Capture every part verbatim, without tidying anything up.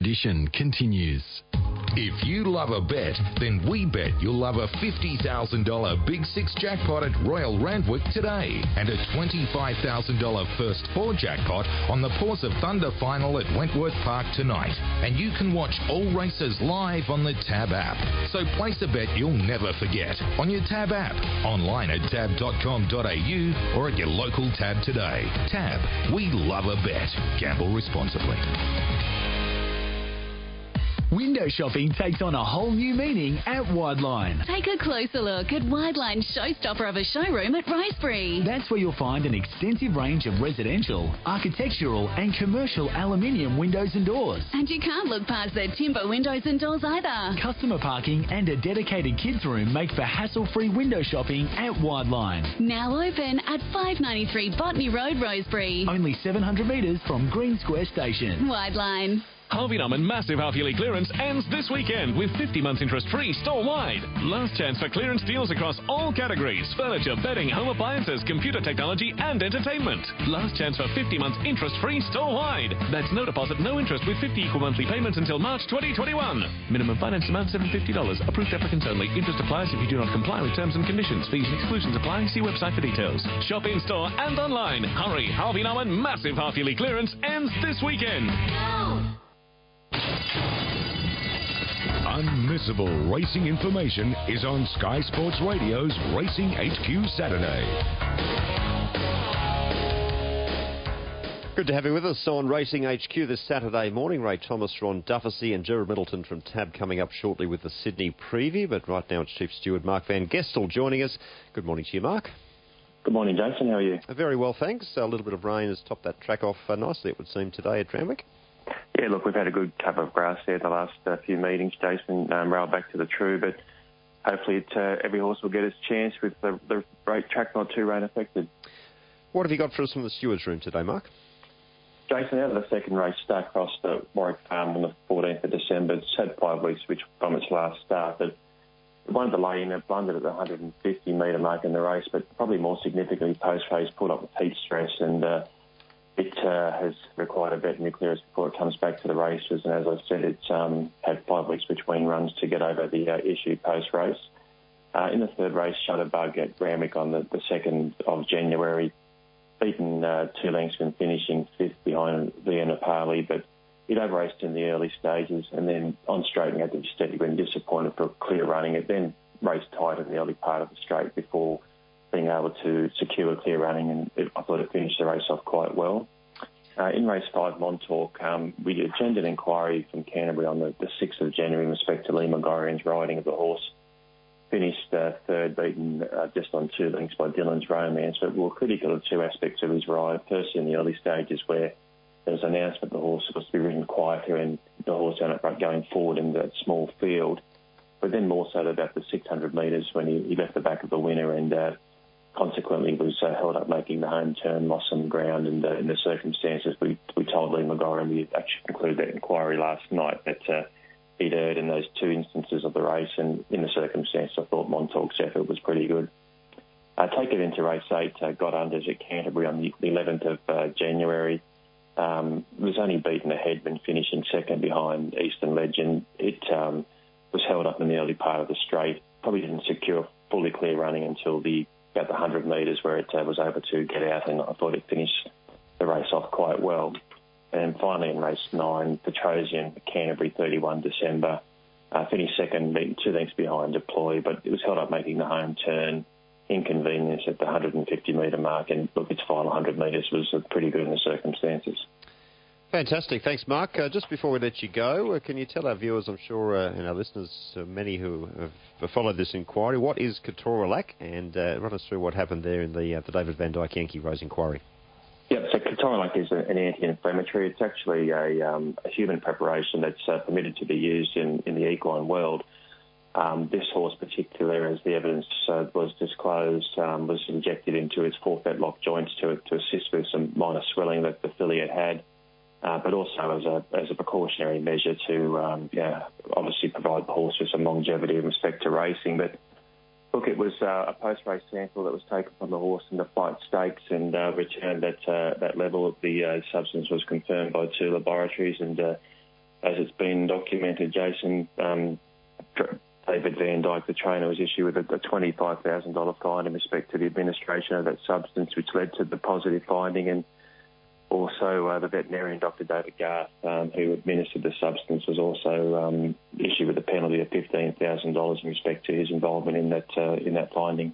Edition continues. If you love a bet, then we bet you'll love a fifty thousand dollars Big Six jackpot at Royal Randwick today and a twenty-five thousand dollars First Four jackpot on the Paws of Thunder final at Wentworth Park tonight. And you can watch all races live on the Tab app. So place a bet you'll never forget on your Tab app, online at tab dot com dot a u or at your local Tab today. Tab, we love a bet. Gamble responsibly. Window shopping takes on a whole new meaning at Wideline. Take a closer look at Wideline's showstopper of a showroom at Rosebery. That's where you'll find an extensive range of residential, architectural and commercial aluminium windows and doors. And you can't look past their timber windows and doors either. Customer parking and a dedicated kids room make for hassle-free window shopping at Wideline. Now open at five ninety-three Botany Road, Rosebery. Only seven hundred metres from Green Square Station. Wideline. Harvey Norman massive half-yearly clearance ends this weekend with fifty months interest-free store-wide. Last chance for clearance deals across all categories: furniture, bedding, home appliances, computer technology and entertainment. Last chance for fifty months interest-free store-wide. That's no deposit, no interest with fifty equal monthly payments until March twenty twenty-one. Minimum finance amount seven hundred fifty dollars. Approved applicants only. Interest applies if you do not comply with terms and conditions. Fees and exclusions apply. See website for details. Shop in-store and online. Hurry! Harvey Norman massive half-yearly clearance ends this weekend. Go! Unmissable racing information is on Sky Sports Radio's Racing H Q Saturday. Good to have you with us on Racing H Q this Saturday morning. Ray Thomas, Ron Dufficy and Gerard Middleton from Tab coming up shortly with the Sydney preview. But right now it's Chief Steward Mark Van Gestel joining us. Good morning to you, Mark. Good morning, Jason. How are you? Very well, thanks. A little bit of rain has topped that track off uh, nicely, it would seem, today at Randwick. Yeah, look, we've had a good cover of grass there the last uh, few meetings, Jason. Um, rail back to the true, but hopefully it, uh, every horse will get its chance with the, the great track not too rain affected. What have you got for us from the stewards' room today, Mark? Jason, out of the second race, Starcross at Warwick Farm on the fourteenth of December. It's had five weeks which from its last start, but it wanted to lay in. It blundered at the one hundred fifty metre mark in the race, but probably more significantly post-race pulled up with heat stress and uh, It uh, has required a veterinary clearance before it comes back to the races, and as I said, it's um, had five weeks between runs to get over the uh, issue post-race. Uh, in the third race, Shutterbug at Randwick on the, the second of January, beaten uh, two lengths and finishing fifth behind Vienna Parley, but it over-raced in the early stages, and then on straight had to be steady when disappointed for clear running. It then raced tight in the early part of the straight before being able to secure clear running, and it, I thought it finished the race off quite well. Uh, in race five, Montauk, um, we agendaed an inquiry from Canterbury on the, the sixth of January in respect to Lee Megorian's riding of the horse. Finished uh, third, beaten uh, just on two lengths by Dylan's Romance, but we were critical of two aspects of his ride. First, in the early stages where there was an announcement the horse was to be ridden quieter and the horse ended up going forward in that small field, but then more so about the six hundred metres when he, he left the back of the winner and uh, consequently was uh, held up making the home turn, lost some ground, and uh, in the circumstances we, we told Lee Megorian we actually concluded that inquiry last night that uh, he'd erred in those two instances of the race, and in the circumstance I thought Montauk's effort was pretty good. Uh, take it into race eight, uh, got unders at Canterbury on the eleventh of uh, January. Um, was only beaten ahead when finishing second behind Eastern Legend. It um, was held up in the early part of the straight, probably didn't secure fully clear running until the about the one hundred metres where it uh, was able to get out, and I thought it finished the race off quite well. And finally in race nine, Petrosian, Canterbury, thirty-first of December, uh, finished second, beaten two lengths behind Deploy, but it was held up making the home turn, inconvenience at the one hundred fifty metre mark, and look, its final one hundred metres was uh, pretty good in the circumstances. Fantastic. Thanks, Mark. Uh, just before we let you go, uh, can you tell our viewers, I'm sure, uh, and our listeners, uh, many who have followed this inquiry, what is Ketorolac, and uh, run us through what happened there in the, uh, the David Van Dyke Yankee Rose inquiry. Yep, so Ketorolac is an anti-inflammatory. It's actually a, um, a human preparation that's uh, permitted to be used in, in the equine world. Um, this horse particular, as the evidence uh, was disclosed, um, was injected into its fourth fetlock joints to, to assist with some minor swelling that the filly had had. Uh, but also as a as a precautionary measure to um, yeah, obviously provide the horse with some longevity in respect to racing. But look, it was uh, a post-race sample that was taken from the horse in the flight stakes and uh, returned at uh, that level. The uh, substance was confirmed by two laboratories, and uh, as it's been documented, Jason, um, David Van Dyke, the trainer, was issued with a twenty-five thousand dollars fine in respect to the administration of that substance, which led to the positive finding. And also uh, the veterinarian, Doctor David Garth, um, who administered the substance, was also um, issued with a penalty of fifteen thousand dollars in respect to his involvement in that uh, in that finding.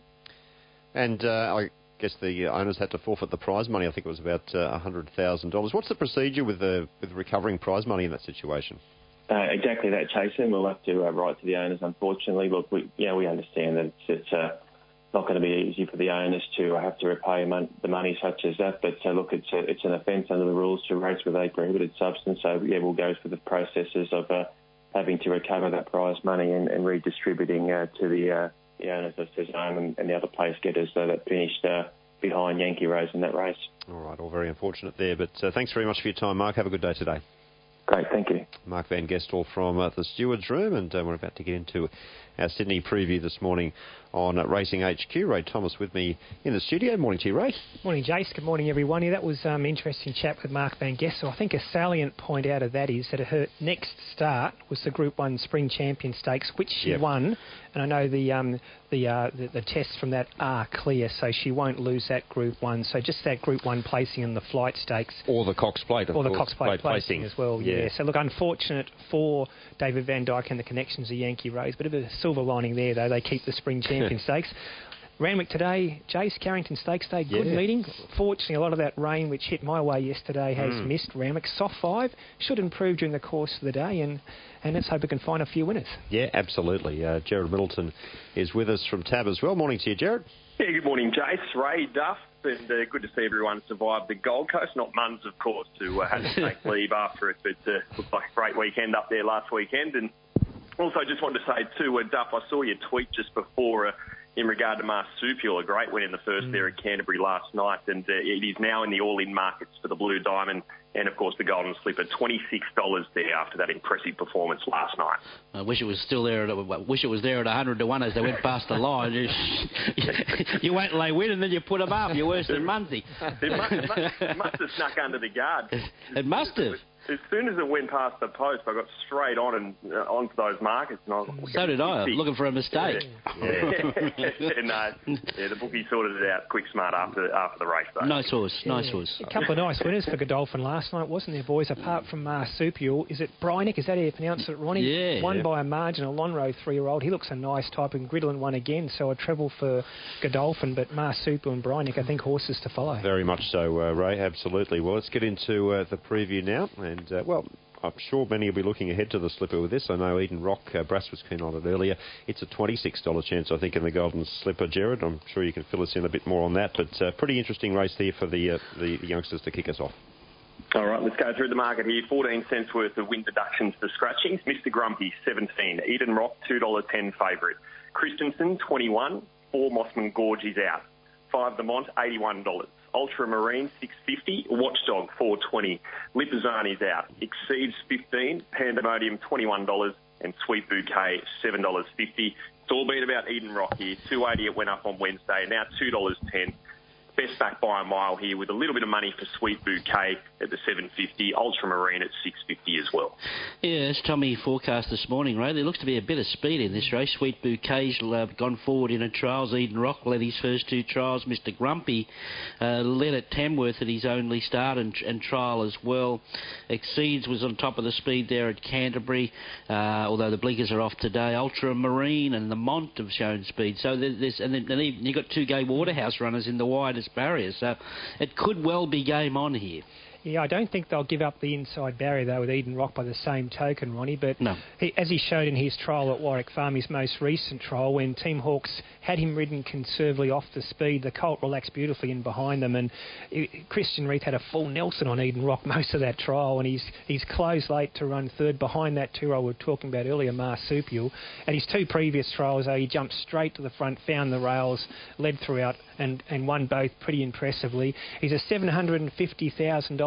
And uh, I guess the owners had to forfeit the prize money. I think it was about uh, one hundred thousand dollars. What's the procedure with the with recovering prize money in that situation? Uh, exactly that, Jason. We'll have to uh, write to the owners, unfortunately. Look, we, you know, we understand that it's, it's uh, not going to be easy for the owners to have to repay mon- the money such as that. But, uh, look, it's a, it's an offence under the rules to race with a prohibited substance. So, yeah, we'll go through the processes of uh, having to recover that prize money and, and redistributing uh, to the, uh, the owners of Cezanne and, and the other place getters uh, that finished uh, behind Yankee Rose in that race. All right, all very unfortunate there. But uh, thanks very much for your time, Mark. Have a good day today. Great, thank you. Mark Van Gestel from uh, the Stewards Room, and uh, we're about to get into our Sydney preview this morning on uh, Racing H Q. Ray Thomas with me in the studio. Morning to you, Ray. Morning, Jace. Good morning, everyone. Yeah, that was an um, interesting chat with Mark Van Gestel. I think a salient point out of that is that her next start was the Group one Spring Champion Stakes, which she yep. won. And I know the um, the, uh, the the tests from that are clear, so she won't lose that Group one. So just that Group one placing in the Flight Stakes. Or the Cox Plate, of Or course. the Cox Plate, Plate placing as well, yeah. yeah. So, look, unfortunate for David Van Dyke and the connections of Yankee Rose. Bit of a silver lining there, though. They keep the Spring Champion Stakes. Randwick today, Jace, Carrington Stakes Day, good yeah. meeting. Fortunately, a lot of that rain which hit my way yesterday has mm. missed Randwick. Soft five, should improve during the course of the day, and, and let's hope we can find a few winners. Yeah, absolutely. Uh, Jared Middleton is with us from Tab as well. Morning to you, Jared. Yeah, good morning, Jace, Ray, Duff, and uh, good to see everyone survive the Gold Coast. Not Muns, of course, who uh, had to take leave after it, but uh, looked like a great weekend up there last weekend. And also just wanted to say, too, uh, Duff, I saw your tweet just before uh, in regard to Marsupial, a great win in the first mm. there at Canterbury last night, and uh, it is now in the all-in markets for the Blue Diamond and, of course, the Golden Slipper, twenty-six dollars there after that impressive performance last night. I wish it was still there. At, I wish it was there at one hundred to one as they went past the line. You, you wait till they win and then you put them up. You're worse than Munsey. It must, it, must, it must have snuck under the guard. It must have. As soon as it went past the post, I got straight on and uh, onto those markets. And I was like, so did I, looking for a mistake. Yeah, yeah. no, yeah, the bookie sorted it out quick smart after after the race, though. Nice horse, yeah. nice horse. A couple of nice winners for Godolphin last night, wasn't there, boys? Apart from Marsupial, is it Brynick? Is that how you pronounce it, Ronnie? Yeah. Won yeah. by a margin, a Lonhro three-year-old. He looks a nice type, and Gridlin won again, so a treble for Godolphin, but Marsupial and Brynick, I think, horses to follow. Very much so, uh, Ray, absolutely. Well, let's get into uh, the preview now, and, uh, well... I'm sure many will be looking ahead to the Slipper with this. I know Eden Rock, uh, Brass was keen on it earlier. It's a twenty-six dollars chance, I think, in the Golden Slipper, Jared. I'm sure you can fill us in a bit more on that, but uh, pretty interesting race there for the, uh, the the youngsters to kick us off. All right, let's go through the market here. fourteen cents worth of win deductions for scratchings. Mister Grumpy, seventeen. Eden Rock, two dollars ten favourite. Christensen, twenty-one. Four Mossman Gorge is out. Five The Mont, eighty-one dollars. Ultramarine, six fifty. Watchdog, four twenty. Lipizzane's out. Exceeds, fifteen. Pandemonium, twenty-one dollars. And Sweet Bouquet, seven dollars fifty. It's all been about Eden Rock here. two eighty it went up on Wednesday. Now two dollars ten. Best back by a mile here with a little bit of money for Sweet Bouquet at the seven fifty, Ultramarine at six fifty as well. Yeah, as Tommy forecast this morning, Ray, there looks to be a bit of speed in this race. Sweet Bouquet's uh, gone forward in a trials. Eden Rock led his first two trials. Mister Grumpy uh, led at Tamworth at his only start and, and trial as well. Exceeds was on top of the speed there at Canterbury, uh, although the blinkers are off today. Ultramarine and the Mont have shown speed. So there's, and then, and you've got two Gay Waterhouse runners in the widest barriers, so it could well be game on here. Yeah, I don't think they'll give up the inside barrier, though, with Eden Rock by the same token, Ronnie. But no. he, as he showed in his trial at Warwick Farm, his most recent trial, when Team Hawkes had him ridden conservatively off the speed, the colt relaxed beautifully in behind them. And it, Christian Reith had a full Nelson on Eden Rock most of that trial, and he's he's closed late to run third behind that two-year-old we were talking about earlier, Marsupial. And his two previous trials, though, he jumped straight to the front, found the rails, led throughout, and, and won both pretty impressively. He's a seven hundred fifty thousand dollars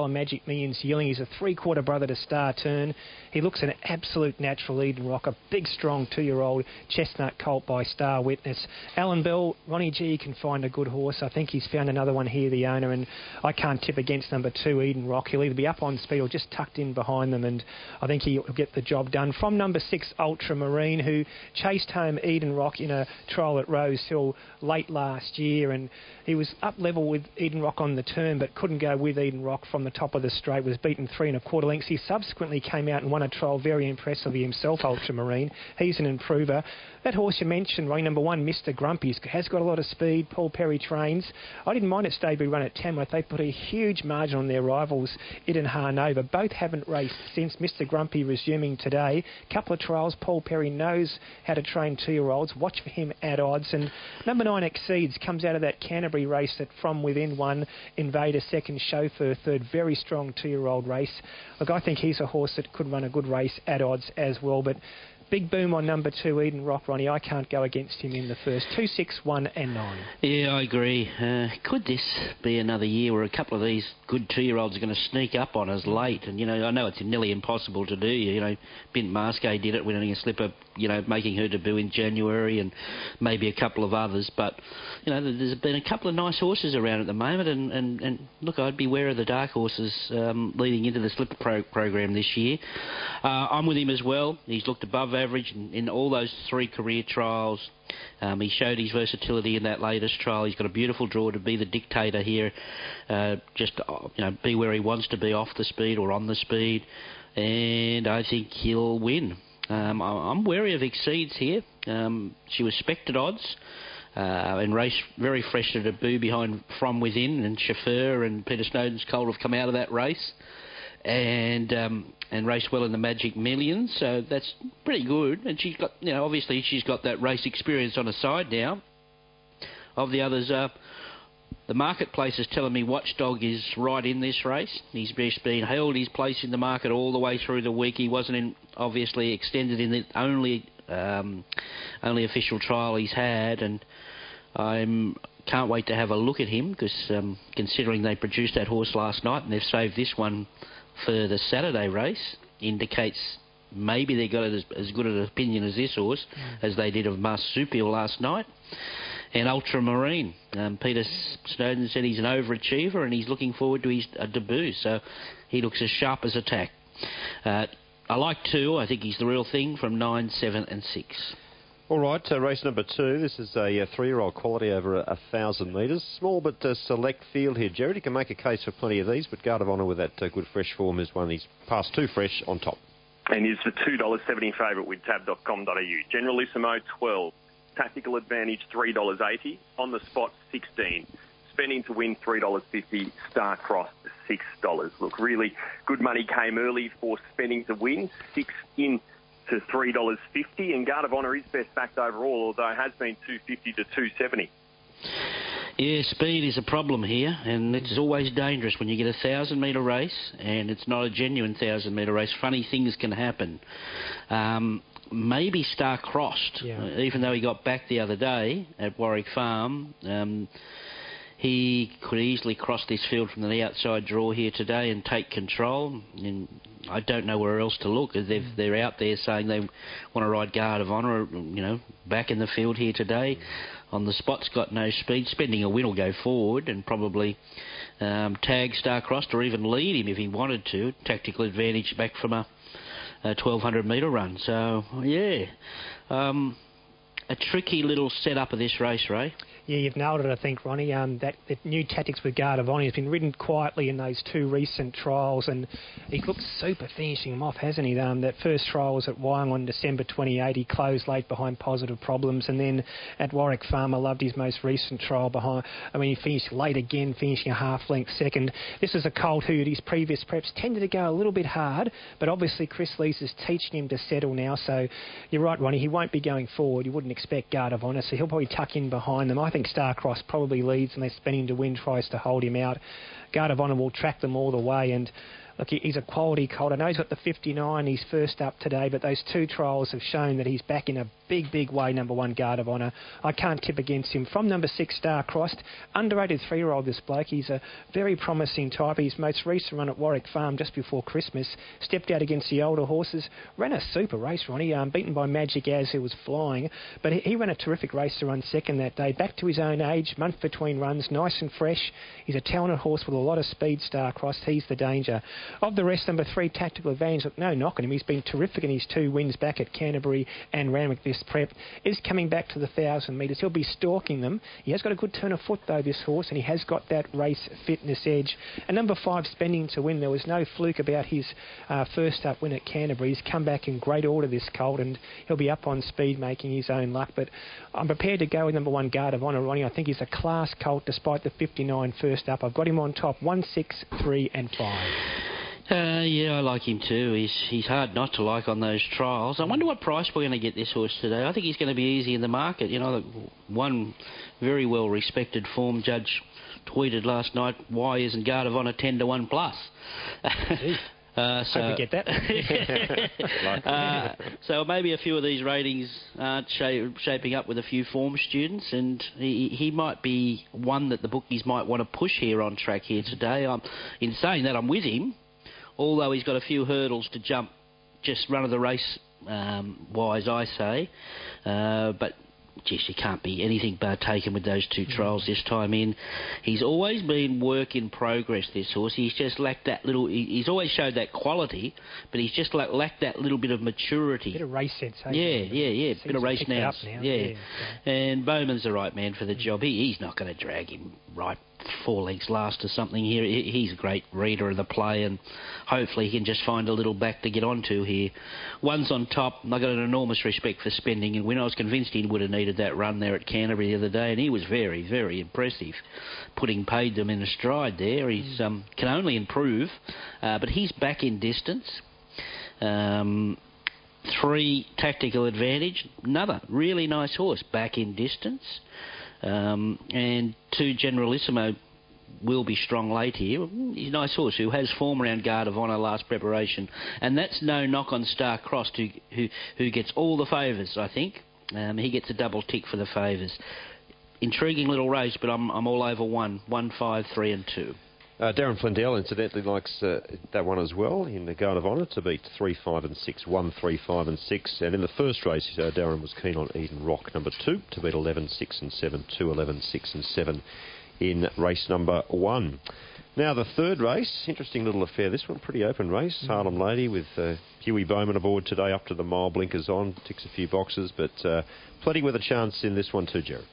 dollar Magic Millions yearling. He's a three-quarter brother to Star Turn. He looks an absolute natural Eden Rock, a big, strong two-year-old chestnut colt by Star Witness. Alan Bell, Ronnie G can find a good horse. I think he's found another one here, the owner, and I can't tip against number two, Eden Rock. He'll either be up on speed or just tucked in behind them, and I think he'll get the job done. From number six, Ultramarine, who chased home Eden Rock in a trial at Rose Hill late last year, and he was up level with Eden Rock on the turn but couldn't go with Eden Rock from the top of the straight, was beaten three and a quarter lengths. He subsequently came out and won a trial very impressively himself, Ultramarine. He's an improver. That horse you mentioned, running number one, Mister Grumpy, has got a lot of speed. Paul Perry trains. I didn't mind its debut run at Tamworth. They put a huge margin on their rivals, Eden Harnova. Both haven't raced since. Mister Grumpy resuming today. Couple of trials. Paul Perry knows how to train two-year-olds. Watch for him at odds. And number nine, Exceeds, comes out of that Canterbury race that From Within won. Invader second, Chauffeur third. Very strong two-year-old race. Look, I think he's a horse that could run a good race at odds as well. But big boom on number two, Eden Rock, Ronnie. I can't go against him in the first. Two, six, one and nine. Yeah, I agree. Uh, could this be another year where a couple of these good two-year-olds are going to sneak up on us late? And, you know, I know it's nearly impossible to do. You know, Bint Maskey did it, winning a slipper, you know, making her debut in January, and maybe a couple of others. But, you know, there's been a couple of nice horses around at the moment. And, and, and look, I'd be aware of the dark horses um, leading into the slipper pro- program this year. Uh, I'm with him as well. He's looked above average in, in all those three career trials. Um, he showed his versatility in that latest trial. He's got a beautiful draw to be the dictator here, uh, just you know, be where he wants to be off the speed or on the speed, and I think he'll win. Um, I'm wary of Exceeds here. Um, she was spec'd at odds uh, and raced very fresh to debut behind From Within, and Chauffeur and Peter Snowden's colt have come out of that race and um, and raced well in the Magic Millions, so that's pretty good. And she's got, you know, obviously she's got that race experience on her side now. Of the others, uh, the marketplace is telling me Watchdog is right in this race. He's been held his place in the market all the way through the week. He wasn't in, obviously extended in the only um, only official trial he's had, and I'm can't wait to have a look at him because um, considering they produced that horse last night and they've saved this one for the Saturday race, indicates maybe they got as, as good an opinion as this horse mm. as they did of Marsupial last night. And Ultramarine, um, Peter Snowden said he's an overachiever and he's looking forward to his uh, debut, so he looks as sharp as a tack. Uh, I like two. I think he's the real thing from nine, seven and six. All right, uh, race number two. This is a, a three-year-old quality over a, a thousand metres. Small but uh, select field here, Jared. You can make a case for plenty of these, but Guard of Honour with that uh, good fresh form is one of these past two fresh on top. And is the two dollars seventy favourite with tab dot com dot a u. Generalissimo, twelve. Tactical Advantage, three dollars eighty. On the spot, sixteen. Spending to win, three dollars fifty. Star Cross, six dollars. Look, really good money came early for Spending to Win. Six in to three dollars fifty, and Guard of Honour is best backed overall, although it has been two fifty to two seventy. Yeah, speed is a problem here, and it's always dangerous when you get a thousand metre race and it's not a genuine thousand metre race. Funny things can happen. Um, maybe Star Crossed, yeah. uh, even though he got back the other day at Warwick Farm. Um, He could easily cross this field from the outside draw here today and take control. And I don't know where else to look. They've, they're out there saying they want to ride Guard of Honour, you know, back in the field here today. On the spot's got no speed. Spending a win will go forward and probably um, tag Star Crossed or even lead him if he wanted to. Tactical Advantage back from a, a twelve hundred metre run. So, yeah, um, a tricky little setup of this race, Ray. Yeah, you've nailed it, I think, Ronnie. Um, that, that new tactics with Guard of Honour has been ridden quietly in those two recent trials, and he looked super finishing them off, hasn't he? Um, that first trial was at Wyong on December twenty-eighth. He closed late behind Positive Problems, and then at Warwick Farm, I loved his most recent trial behind. I mean, he finished late again, finishing a half-length second. This is a colt who, at his previous preps, tended to go a little bit hard, but obviously Chris Lees is teaching him to settle now. So you're right, Ronnie. He won't be going forward. You wouldn't expect Guard of Honour, so he'll probably tuck in behind them. I think Star Cross probably leads unless Spending to Win tries to hold him out. Guard of Honour will track them all the way, and look, he, he's a quality colt. I know he's got the fifty-nine, he's first up today, but those two trials have shown that he's back in a big, big way, number one, Guard of Honour. I can't tip against him. From number six, Star Crossed, underrated three-year-old, this bloke. He's a very promising type. His most recent run at Warwick Farm just before Christmas, stepped out against the older horses, ran a super race, Ronnie, um, beaten by Magic Az, who was flying, but he, he ran a terrific race to run second that day, back to his own age, month between runs, nice and fresh. He's a talented horse with a lot of speed, Star Crossed. He's the danger. Of the rest, number three, Tactical Advantage, look, no knock on him. He's been terrific in his two wins back at Canterbury and Randwick this prep. Is coming back to the one thousand metres. He'll be stalking them. He has got a good turn of foot, though, this horse, and he has got that race fitness edge. And number five, Spending to Win. There was no fluke about his uh, first up win at Canterbury. He's come back in great order, this colt, and he'll be up on speed making his own luck. But I'm prepared to go with number one, Guard of Honour, Ronnie. I think he's a class colt despite the fifty-nine first up. I've got him on top, one, six, three and five. Uh, yeah, I like him too. He's he's hard not to like on those trials. I wonder what price we're going to get this horse today. I think he's going to be easy in the market. You know, one very well respected form judge tweeted last night, why isn't Guard of Honour ten to one plus? Uh, so, Hope we get that. uh, so maybe a few of these ratings aren't sh- shaping up with a few form students, and he, he might be one that the bookies might want to push here on track here today. Um, in saying that, I'm with him, although he's got a few hurdles to jump, just run of the race um, wise, I say. Uh, but geez, you can't be anything but taken with those two trials this time in. He's always been work in progress, this horse. He's just lacked that little... He's always showed that quality, but he's just like, lacked that little bit of maturity. Bit of race sense, hey? Yeah, yeah, yeah. Bit of race now. now. Yeah. yeah so. And Bowman's the right man for the job. He, he's not going to drag him right four lengths last or something here. He, he's a great reader of the play, and hopefully he can just find a little back to get onto here. One's on top. I got an enormous respect for Spending, and when I was convinced he would have needed that run there at Canterbury the other day, and he was very, very impressive, putting paid them in a stride there. He's um, can only improve, uh, but he's back in distance. Um, three, Tactical Advantage, another really nice horse, back in distance. Um, and two, Generalissimo will be strong late here. He's a nice horse who has form around Guard of Honour last preparation, and that's no knock on Star Crossed, who who, who gets all the favours, I think. Um, he gets a double tick for the favours. Intriguing little race, but I'm I'm all over one, one, five, three, and two. Uh, Darren Flindell, incidentally, likes uh, that one as well in the Guard of Honour to beat three, five, and six, one, three, five, and six. And in the first race, uh, Darren was keen on Eden Rock, number two, to beat eleven, six, and seven, two, eleven, six, and seven in race number one. Now, the third race, interesting little affair. This one, pretty open race. Mm-hmm. Harlem Lady with uh, Huey Bowman aboard today, up to the mile, blinkers on, ticks a few boxes, but uh, plenty with a chance in this one too, Jerry.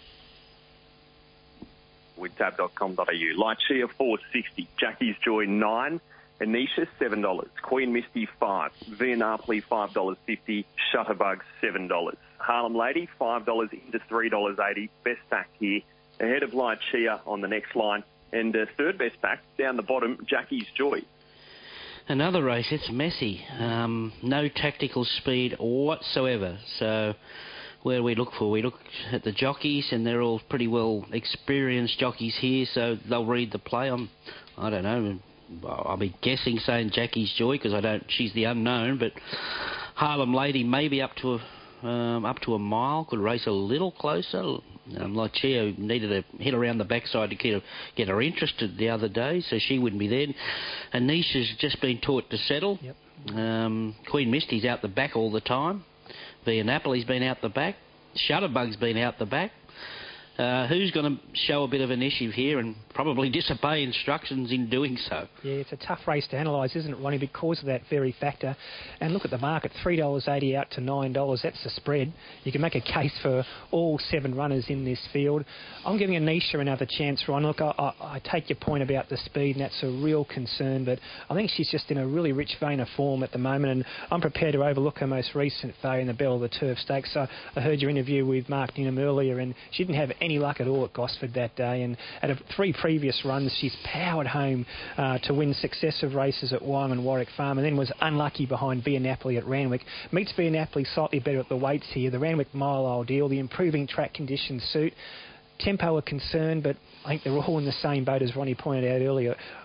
With tab dot com dot a u. Light Chia four sixty, Jackie's Joy nine, Anisha seven dollars, Queen Misty five, Via Napoli five dollars fifty, Shutterbug seven dollars, Harlem Lady five dollars into three dollars eighty, best back here, ahead of Light Chia on the next line, and uh, third best back down the bottom, Jackie's Joy. Another race, it's messy. Um, no tactical speed whatsoever, so where do we look for? We look at the jockeys, and they're all pretty well experienced jockeys here, so they'll read the play. I'm, I don't know, I'll be guessing saying Jackie's Joy because I don't. She's the unknown, but Harlem Lady maybe up to a um, up to a mile, could race a little closer. Um, like Chia needed a hit around the backside to get her, get her interested the other day, so she wouldn't be there. Anisha's just been taught to settle. Yep. Um, Queen Misty's out the back all the time. Via Napoli's been out the back. Shutterbug's been out the back. Uh, who's going to show a bit of initiative here and probably disobey instructions in doing so? Yeah, it's a tough race to analyse, isn't it, Ronnie, because of that very factor. And look at the market, three dollars eighty out to nine dollars. That's the spread. You can make a case for all seven runners in this field. I'm giving Anisha another chance, Ron. Look, I, I, I take your point about the speed, and that's a real concern, but I think she's just in a really rich vein of form at the moment, and I'm prepared to overlook her most recent failure in the Bell of the Turf Stakes. So I heard your interview with Mark Newnham earlier, and she didn't have any luck at all at Gosford that day, and out of three previous runs she's powered home uh, to win successive races at Wyong and Warwick Farm, and then was unlucky behind Via Napoli at Randwick. Meets Via Napoli slightly better at the weights here. The Randwick Mile Ideal, the improving track conditions suit. Tempo are concerned, but I think they're all in the same boat as Ronnie pointed out earlier.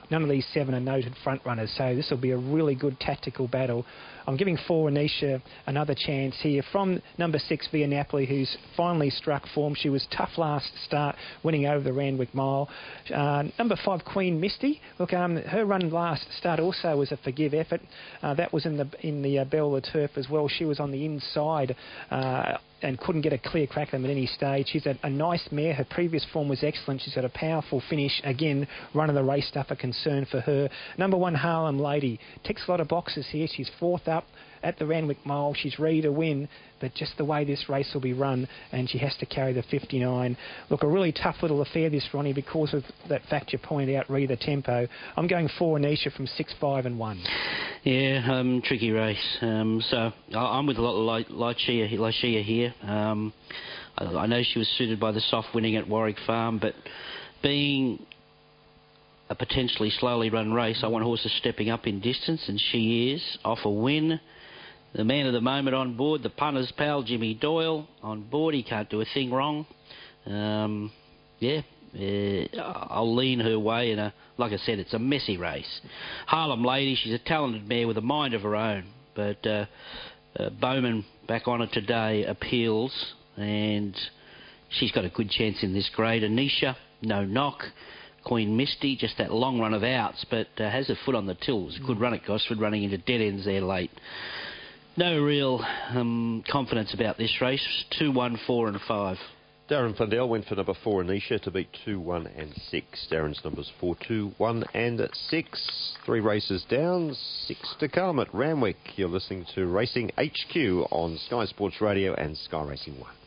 none of these seven are noted front runners, so this will be a really good tactical battle. I'm giving four Anisha another chance here from number six Via Napoli, who's finally struck form. She was tough last start, winning over the Randwick Mile. Uh, number five Queen Misty, look, um, her run last start also was a forgive effort. Uh, that was in the in the uh, Belle of the Turf as well. She was on the inside uh, and couldn't get a clear crack at them at any stage. She's a, a nice mare. Her previous form was excellent. She's got a powerful finish. Again, run of the race stuff a concern for her. Number one Harlem Lady ticks a lot of boxes here. She's fourth up at the Randwick Mile. She's ready to win, but just the way this race will be run, and she has to carry the fifty-nine. Look, a really tough little affair this, Ronnie, because of that fact you pointed out, re the tempo. I'm going for Anisha from six, five and one. Yeah, um, tricky race. Um, so I'm with a lot of Lychia, Lychia here. Um, I, I know she was suited by the soft winning at Warwick Farm, but being a potentially slowly run race, I want horses stepping up in distance, and she is off a win. The man of the moment on board, the punter's pal, Jimmy Doyle, on board. He can't do a thing wrong. Um, yeah, uh, I'll lean her way. And like I said, it's a messy race. Harlem Lady, she's a talented mare with a mind of her own. But uh, uh, Bowman back on it today appeals, and she's got a good chance in this grade. Anisha, no knock. Queen Misty, just that long run of outs, but uh, has her foot on the tills. Good run at Gosford, running into dead ends there late. No real um, confidence about this race. Two, one, four and five. Darren Fundell went for number four, Anisha, to beat two, one and six. Darren's numbers four, two, one and six. Three races down, six to come at Randwick. You're listening to Racing H Q on Sky Sports Radio and Sky Racing one.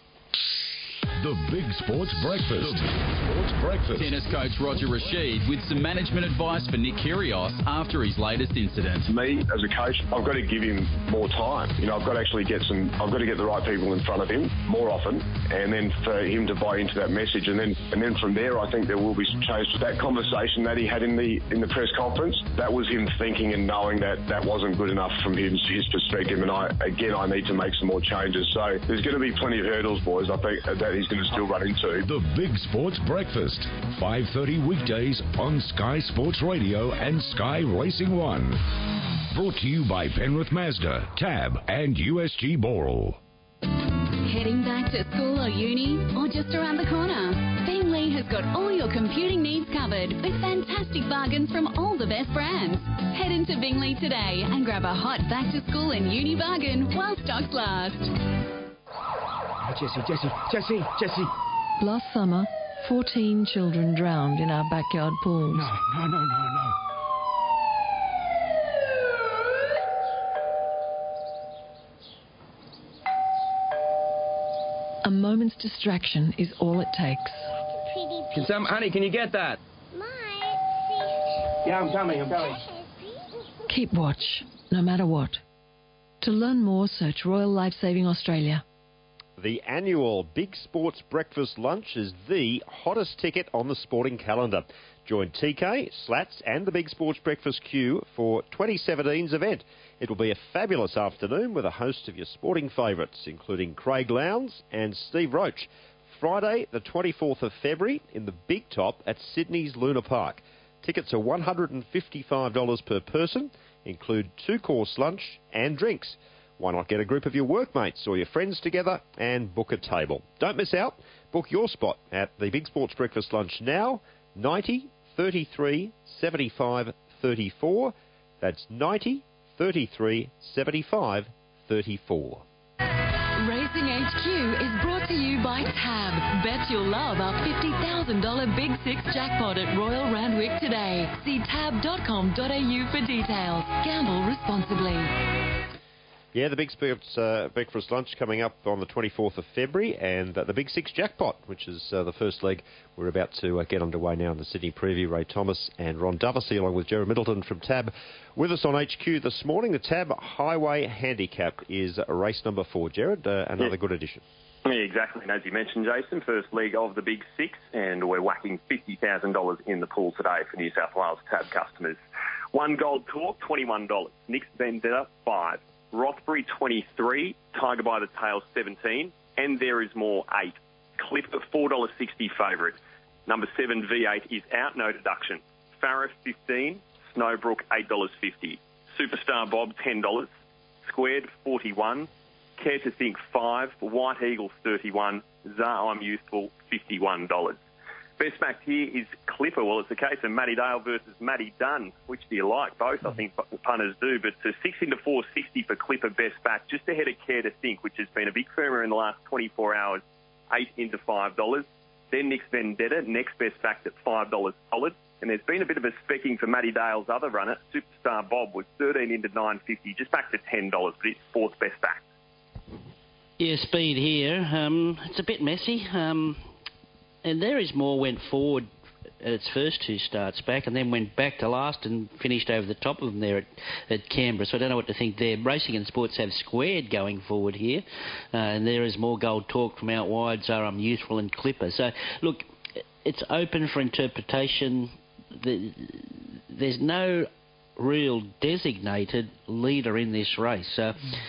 The Big Sports Breakfast. The Big Sports Breakfast. Tennis coach Roger Rashid with some management advice for Nick Kyrgios after his latest incident. Me, as a coach, I've got to give him more time. You know, I've got to actually get some, I've got to get the right people in front of him more often, and then for him to buy into that message. And then and then from there, I think there will be some change. That conversation that he had in the in the press conference, that was him thinking and knowing that that wasn't good enough from his, his perspective. And I, again, I need to make some more changes. So there's going to be plenty of hurdles, boys, I think, that he's going to still run into. The Big Sports Breakfast, five thirty weekdays on Sky Sports Radio and Sky Racing one. Brought to you by Penrith Mazda, Tab and U S G Boral. Heading back to school or uni, or just around the corner? Bingley has got all your computing needs covered with fantastic bargains from all the best brands. Head into Bingley today and grab a hot back to school and uni bargain while stocks last. Jessie, Jessie, Jessie, Jessie. Last summer, fourteen children drowned in our backyard pools. No, no, no, no, no. A moment's distraction is all it takes. Can some, honey, can you get that? Yeah, I'm coming, I'm coming. Keep watch, no matter what. To learn more, search Royal Lifesaving Australia. The annual Big Sports Breakfast Lunch is the hottest ticket on the sporting calendar. Join T K, Slats and the Big Sports Breakfast queue for twenty seventeen's event. It will be a fabulous afternoon with a host of your sporting favourites, including Craig Lowndes and Steve Roach. Friday, the twenty-fourth of February, in the Big Top at Sydney's Luna Park. Tickets are one hundred fifty-five dollars per person, include two-course lunch and drinks. Why not get a group of your workmates or your friends together and book a table? Don't miss out. Book your spot at the Big Sports Breakfast Lunch now, ninety, thirty-three, seventy-five, thirty-four. That's ninety, thirty-three, seventy-five, thirty-four. Racing H Q is brought to you by Tab. Bet you'll love our fifty thousand dollars Big Six jackpot at Royal Randwick today. See tab dot com dot a u for details. Gamble responsibly. Yeah, the Big Sports uh, Breakfast Lunch coming up on the twenty-fourth of February, and uh, the Big Six Jackpot, which is uh, the first leg. We're about to uh, get underway now in the Sydney Preview. Ray Thomas and Ron Doversey, along with Jerry Middleton from Tab, with us on H Q this morning. The Tab Highway Handicap is race number four. Jared, uh, another yeah. good addition. Yeah, exactly. And as you mentioned, Jason, first leg of the Big Six, and we're whacking fifty thousand dollars in the pool today for New South Wales Tab customers. One Gold Talk, twenty-one dollars. Nick's Vendetta, five dollars. Rothbury, twenty-three dollars. Tiger by the Tail, seventeen dollars. And There Is More, eight dollars. Clipper, four dollars sixty favourite. Number seven, V eight, is out, no deduction, Farah, fifteen dollars. Snowbrook, eight dollars fifty. Superstar Bob, ten dollars. Squared, forty-one dollars. Care to Think, five dollars. White Eagle, thirty-one dollars. Zah, I'm Youthful, fifty-one dollars. Best backed here is Clipper. Well, it's a case of Matty Dale versus Matty Dunn. Which do you like? Both, I think punters do. But uh, six into four sixty for Clipper best back, just ahead of Care to Think, which has been a big firmer in the last twenty-four hours, eight into five dollars. Then Nick's Vendetta, next best backed at five dollars solid. And there's been a bit of a specking for Matty Dale's other runner, Superstar Bob, was thirteen into nine fifty, just back to ten dollars, but it's fourth best back. Yeah, speed here. Um, it's a bit messy. Um, and There Is More went forward at its first two starts back and then went back to last and finished over the top of them there at, at Canberra. So I don't know what to think there. Racing and Sports have Squared going forward here. Uh, and There Is More Gold Talk from out wide, Zara I'm Youthful and Clipper. So, look, it's open for interpretation. The, there's no real designated leader in this race. So,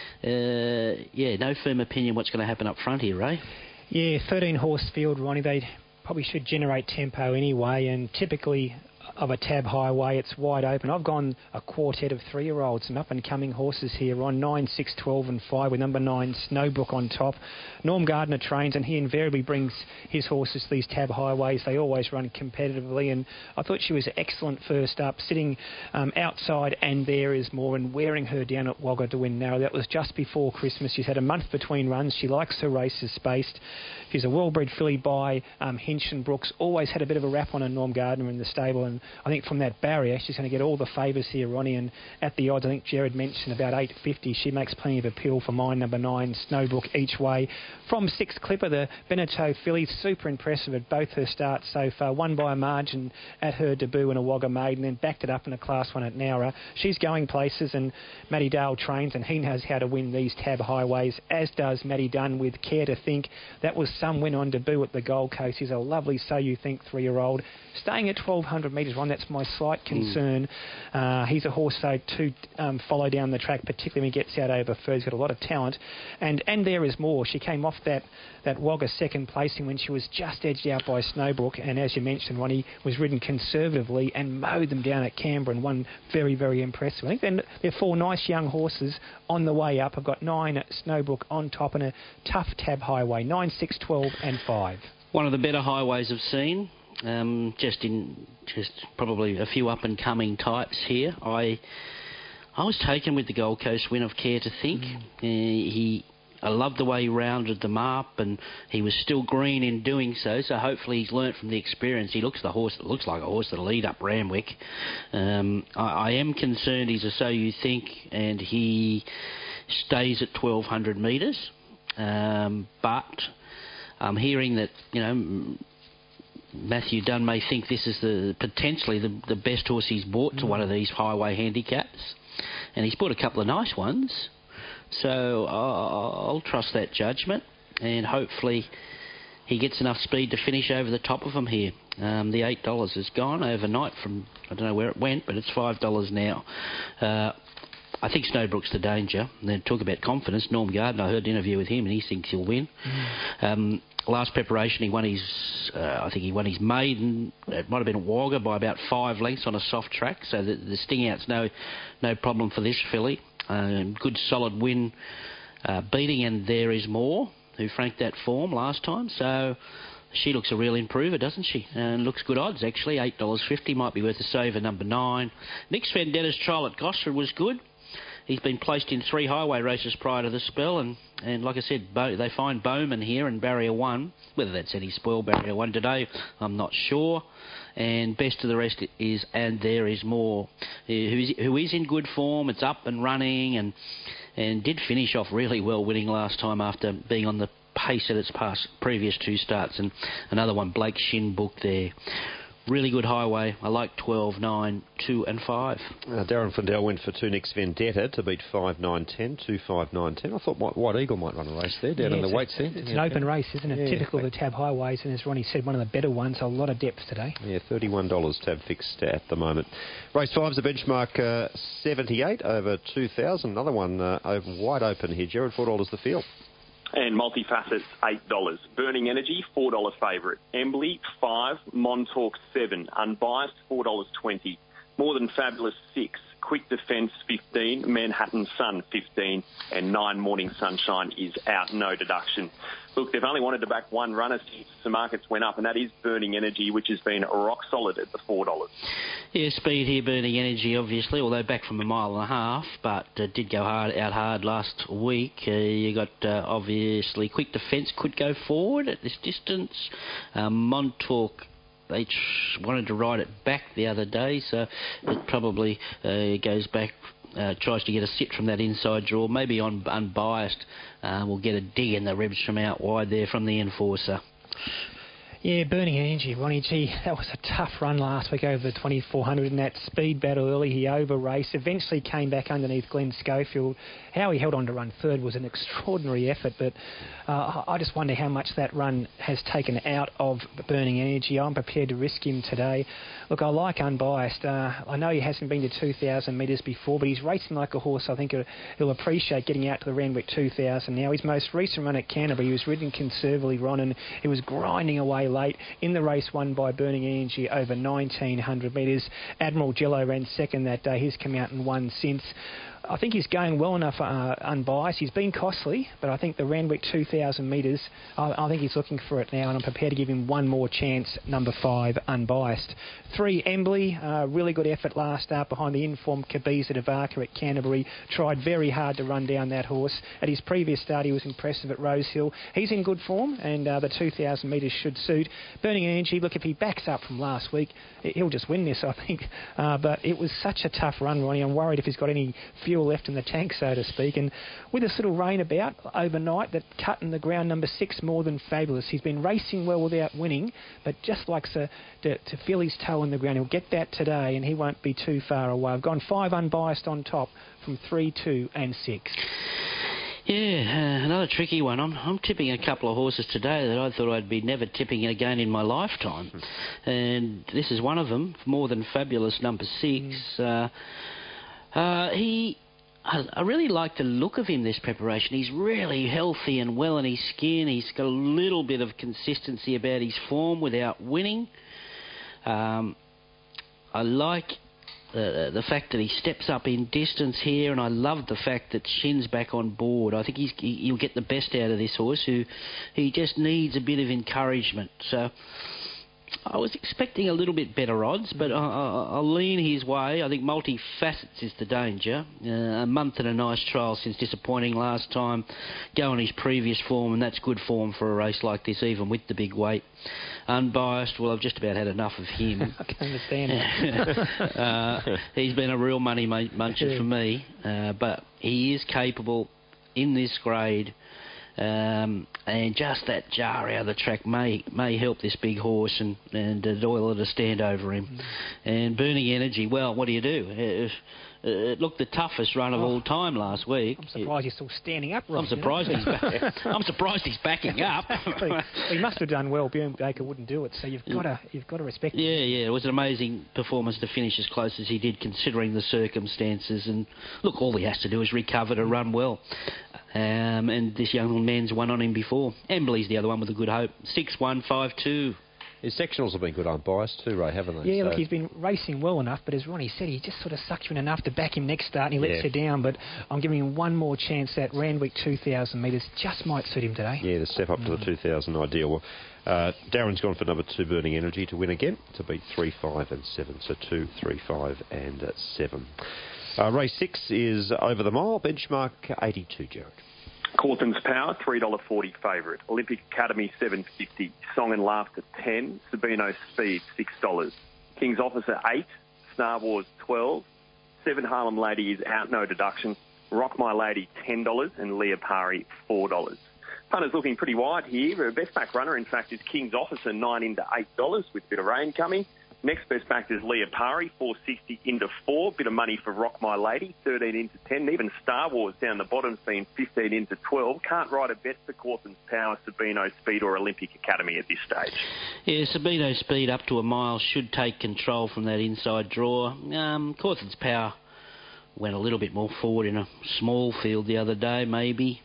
uh, yeah, no firm opinion what's going to happen up front here, Ray. Yeah, thirteen horse field, Ronnie. They probably should generate tempo anyway, and typically of a Tab Highway, it's wide open. I've gone a quartet of three-year-olds, some up-and-coming horses here on nine, six, twelve and five with number nine, Snowbrook on top. Norm Gardner trains, and he invariably brings his horses to these Tab Highways. They always run competitively, and I thought she was excellent first up, sitting um, outside, and There Is More, and wearing her down at Wagga to win narrow. That was just before Christmas. She's had a month between runs. She likes her races spaced. She's a well-bred filly by um, Hinch and Brooks. Always had a bit of a rap on her, Norm Gardner, in the stable, and I think from that barrier, she's going to get all the favours here, Ronnie, and at the odds, I think Jared mentioned about eight fifty. She makes plenty of appeal for mine, number nine, Snowbrook, each way. From six, Clipper, the Beneteau filly, super impressive at both her starts so far. Won by a margin at her debut in a Wagga Maiden, then backed it up in a Class one at Nowra. She's going places, and Matty Dale trains, and he knows how to win these Tab Highways, as does Matty Dunn with Care to Think. That was some win on debut at the Gold Coast. He's a lovely So You Think three-year-old. Staying at twelve hundred metres, Ron, that's my slight concern. Mm. Uh, he's a horse, though, to um, follow down the track, particularly when he gets out over fur. He's got a lot of talent. And and There Is More. She came off that, that Wagga second placing when she was just edged out by Snowbrook. And as you mentioned, Ronnie was ridden conservatively and mowed them down at Canberra and won very, very impressive. I think they're, they're four nice young horses on the way up. I've got nine at Snowbrook on top and a tough Tab Highway, nine, six, twelve and five. One of the better highways I've seen. Um, just in, just probably a few up-and-coming types here. I, I was taken with the Gold Coast win of Care to Think. Mm. Uh, he, I loved the way he rounded them up, and he was still green in doing so. So hopefully he's learnt from the experience. He looks the horse. It looks like a horse that'll lead up Randwick. Um, I, I am concerned he's a So You Think, and he stays at twelve hundred metres. Um, but I'm hearing that, you know, Matthew Dunn may think this is the potentially the, the best horse he's bought to mm. one of these highway handicaps, and he's bought a couple of nice ones, so I'll, I'll trust that judgment, and hopefully he gets enough speed to finish over the top of him here. Um, the eight dollars has gone overnight from, I don't know where it went, but it's five dollars now. Uh, I think Snowbrook's the danger. And then talk about confidence. Norm Gardner, I heard an interview with him, and he thinks he'll win. Mm. Um, last preparation, he won his, uh, I think he won his maiden. It might have been at Wagga by about five lengths on a soft track. So the, the sting out's no, no problem for this filly. Uh, good solid win, uh, beating, and There Is More, who franked that form last time. So she looks a real improver, doesn't she? And looks good odds, actually. eight dollars fifty might be worth a saver, number nine. Nick's Vendetta's trial at Gosford was good. He's been placed in three highway races prior to the spell, and, and like I said, Bo, they find Bowman here in Barrier one. Whether that's any spoil Barrier one today, I'm not sure. And best of the rest is And There Is More, who is, who is in good form. It's up and running, and and did finish off really well, winning last time after being on the pace at its past previous two starts. And another one, Blake Shin booked there. Really good highway. I like twelve, nine, two and five. Uh, Darren Fundell went for two Nick's Vendetta to beat five, nine, ten, two, five, nine, ten. I thought White, White Eagle might run a race there, down yeah, in the weights there. It's yeah, an open yeah. race, isn't it? Yeah, typical of the Tab Highways, and as Ronnie said, one of the better ones. A lot of depth today. Yeah, thirty-one dollars Tab fixed at the moment. Race five's a benchmark uh, seventy-eight over two thousand. Another one uh, over wide open here. Jared, four dollars the field. And Multifacets, eight dollars. Burning Energy, four dollars favourite. Embley, five dollars. Montauk, seven dollars. Unbiased, four dollars twenty. More Than Fabulous, six dollars. Quick Defence, fifteen dollars. Manhattan Sun, fifteen dollars. And nine Morning Sunshine is out, no deduction. Look, they've only wanted to back one runner since the markets went up, and that is Burning Energy, which has been rock solid at the four dollars. Yeah, speed here, Burning Energy, obviously, although back from a mile and a half, but uh, did go hard out hard last week. Uh, you got, uh, obviously, Quick Defence could go forward at this distance. Uh, Montauk, they tr- wanted to ride it back the other day, so it probably uh, goes back, uh, tries to get a sit from that inside draw. Maybe on Unbiased uh, will get a dig in the ribs from out wide there from the enforcer. Yeah, Burning Energy, Ronnie G, that was a tough run last week over the twenty-four hundred in that speed battle early. He over-raced, eventually came back underneath Glenn Schofield. How he held on to run third was an extraordinary effort, but uh, I just wonder how much that run has taken out of Burning Energy. I'm prepared to risk him today. Look, I like Unbiased. Uh, I know he hasn't been to two thousand metres before, but he's racing like a horse. I think he'll appreciate getting out to the Randwick two thousand now. His most recent run at Canterbury, he was ridden conservatively, Ron, and he was grinding away late in the race won by Burning Energy over nineteen hundred metres. Admiral Jello ran second that day. He's come out and won since. I think he's going well enough uh, unbiased. He's been costly, but I think the Randwick two thousand metres, I, I think he's looking for it now, and I'm prepared to give him one more chance, number five, unbiased. Three, Embley, uh, really good effort last start behind the informed Kabiza Devaka at Canterbury. Tried very hard to run down that horse. At his previous start, he was impressive at Rosehill. He's in good form, and uh, the two thousand metres should suit. Burning Energy, look, if he backs up from last week, he'll just win this, I think. Uh, but it was such a tough run, Ronnie. I'm worried if he's got any fuel left in the tank, so to speak. And with this little rain about overnight, that cut in the ground, number six, More Than Fabulous. He's been racing well without winning, but just likes to, to, to feel his toe in the ground. He'll get that today, and he won't be too far away. I've gone five unbiased on top from three, two, and six. Yeah, uh, another tricky one. I'm, I'm tipping a couple of horses today that I thought I'd be never tipping again in my lifetime. And this is one of them, More Than Fabulous, number six. Mm. Uh, uh, he... I, I really like the look of him, this preparation. He's really healthy and well in his skin. He's got a little bit of consistency about his form without winning. Um, I like Uh, the fact that he steps up in distance here, and I love the fact that Shin's back on board. I think he's, he, he'll get the best out of this horse, who he just needs a bit of encouragement. So I was expecting a little bit better odds, but I, I, I'll lean his way. I think Multifacets is the danger. Uh, a month and a nice trial since disappointing last time. Go on his previous form, and that's good form for a race like this, even with the big weight. Unbiased, well, I've just about had enough of him. I can understand that. uh, he's been a real money muncher yeah. for me, uh, but he is capable in this grade. Um, and just that jar out of the track may may help this big horse and, and uh, Doyle to stand over him. Mm. And Burning Energy, well, what do you do? If, uh, it looked the toughest run of oh. all time last week. I'm surprised he's still standing up, Rob. I'm surprised he's back. I'm surprised he's backing up. He must have done well. Bjorn Baker wouldn't do it, so you've got to you've got to respect. Yeah, him. yeah, it was an amazing performance to finish as close as he did, considering the circumstances. And look, all he has to do is recover to run well. Um, and this young man's won on him before. Embley's the other one with a good hope. six one five two. His sectionals have been good unbiased too, Ray, haven't they? Yeah, so. look, he's been racing well enough, but as Ronnie said, he just sort of sucks you in enough to back him next start, and he lets yeah. you down. But I'm giving him one more chance. That Randwick two thousand metres just might suit him today. Yeah, the step up mm. to the two thousand ideal. Well, uh, Darren's gone for number two, Burning Energy, to win again, to beat three, five and seven. So two, three, five and uh, seven. Uh, race six is over the mile, benchmark eighty-two, Jared. Cortham's Power, three dollars forty favourite. Olympic Academy, seven dollars fifty. Song and Laughter, ten dollars. Sabino Speed, six dollars. King's Officer, eight dollars. Star Wars, twelve dollars. Seven Harlem Lady is out, no deduction. Rock My Lady, ten dollars. And Leah Pari, four dollars. Punters looking pretty wide here. Best back runner, in fact, is King's Officer, nine into eight dollars with a bit of rain coming. Next best back is Leah Pari, four sixty into four. Bit of money for Rock My Lady, thirteen into ten. Even Star Wars down the bottom, seen fifteen into twelve. Can't ride a bet for Cortham's Power, Sabino Speed or Olympic Academy at this stage. Yeah, Sabino Speed up to a mile should take control from that inside draw. Um, Cortham's Power went a little bit more forward in a small field the other day, maybe.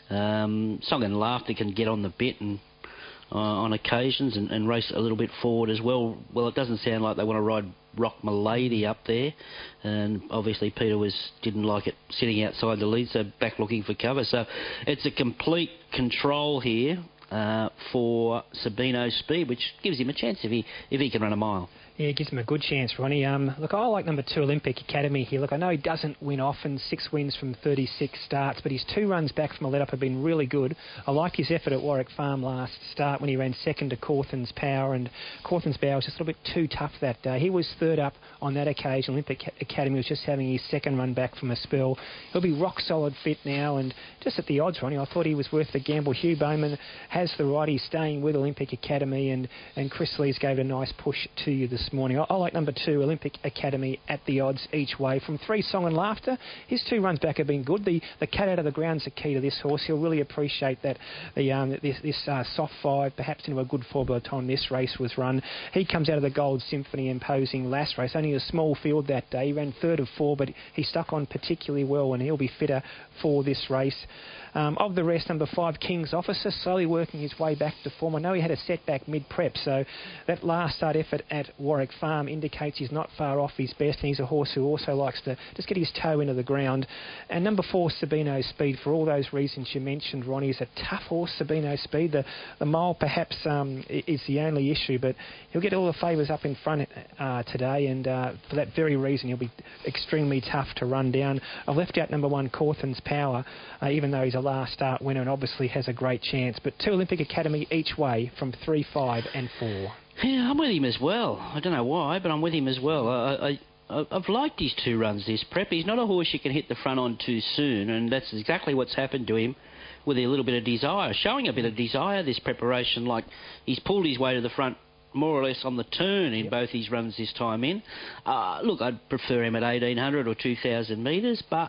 Um, Song and Laughter can get on the bit and uh, on occasions and, and race a little bit forward as well. Well, it doesn't sound like they want to ride Rock Milady up there, and obviously Peter was didn't like it sitting outside the lead, so back looking for cover. So it's a complete control here uh, for Sabino Speed, which gives him a chance if he if he can run a mile. Yeah, it gives him a good chance, Ronnie. Um, look, I like number two, Olympic Academy here. Look, I know he doesn't win often, six wins from thirty-six starts, but his two runs back from a let-up have been really good. I liked his effort at Warwick Farm last start when he ran second to Cawthon's Power, and Cawthon's Power was just a little bit too tough that day. He was third up on that occasion. Olympic Academy was just having his second run back from a spell. He'll be rock-solid fit now, and just at the odds, Ronnie, I thought he was worth the gamble. Hugh Bowman has the right. He's staying with Olympic Academy, and, and Chris Lees gave a nice push to you this morning. I, I like number two, Olympic Academy, at the odds each way. From three, Song and Laughter, his two runs back have been good. The the cat out of the ground's the key to this horse. He'll really appreciate that the um, this, this uh, soft five, perhaps into a good four by the time this race was run. He comes out of the Gold Symphony imposing last race, only a small field that day. He ran third of four, but he stuck on particularly well, and he'll be fitter for this race. Um, of the rest, number five, King's Officer, slowly working his way back to form. I know he had a setback mid-prep, so that last start effort at Warwick Farm indicates he's not far off his best, and he's a horse who also likes to just get his toe into the ground. And number four, Sabino Speed, for all those reasons you mentioned, Ronnie, is a tough horse, Sabino Speed. The, the mile perhaps um, is the only issue, but he'll get all the favours up in front uh, today, and uh, for that very reason, he'll be extremely tough to run down. I've left out number one, Cawthon's Power, uh, even though he's a last start winner and obviously has a great chance. But two, Olympic Academy each way from three, five and four. Yeah, I'm with him as well. I don't know why, but I'm with him as well. I, I, I've liked his two runs this prep. He's not a horse you can hit the front on too soon, and that's exactly what's happened to him with a little bit of desire, showing a bit of desire this preparation. Like he's pulled his way to the front more or less on the turn in yep. both his runs this time in. Uh, look, I'd prefer him at eighteen hundred or two thousand metres, but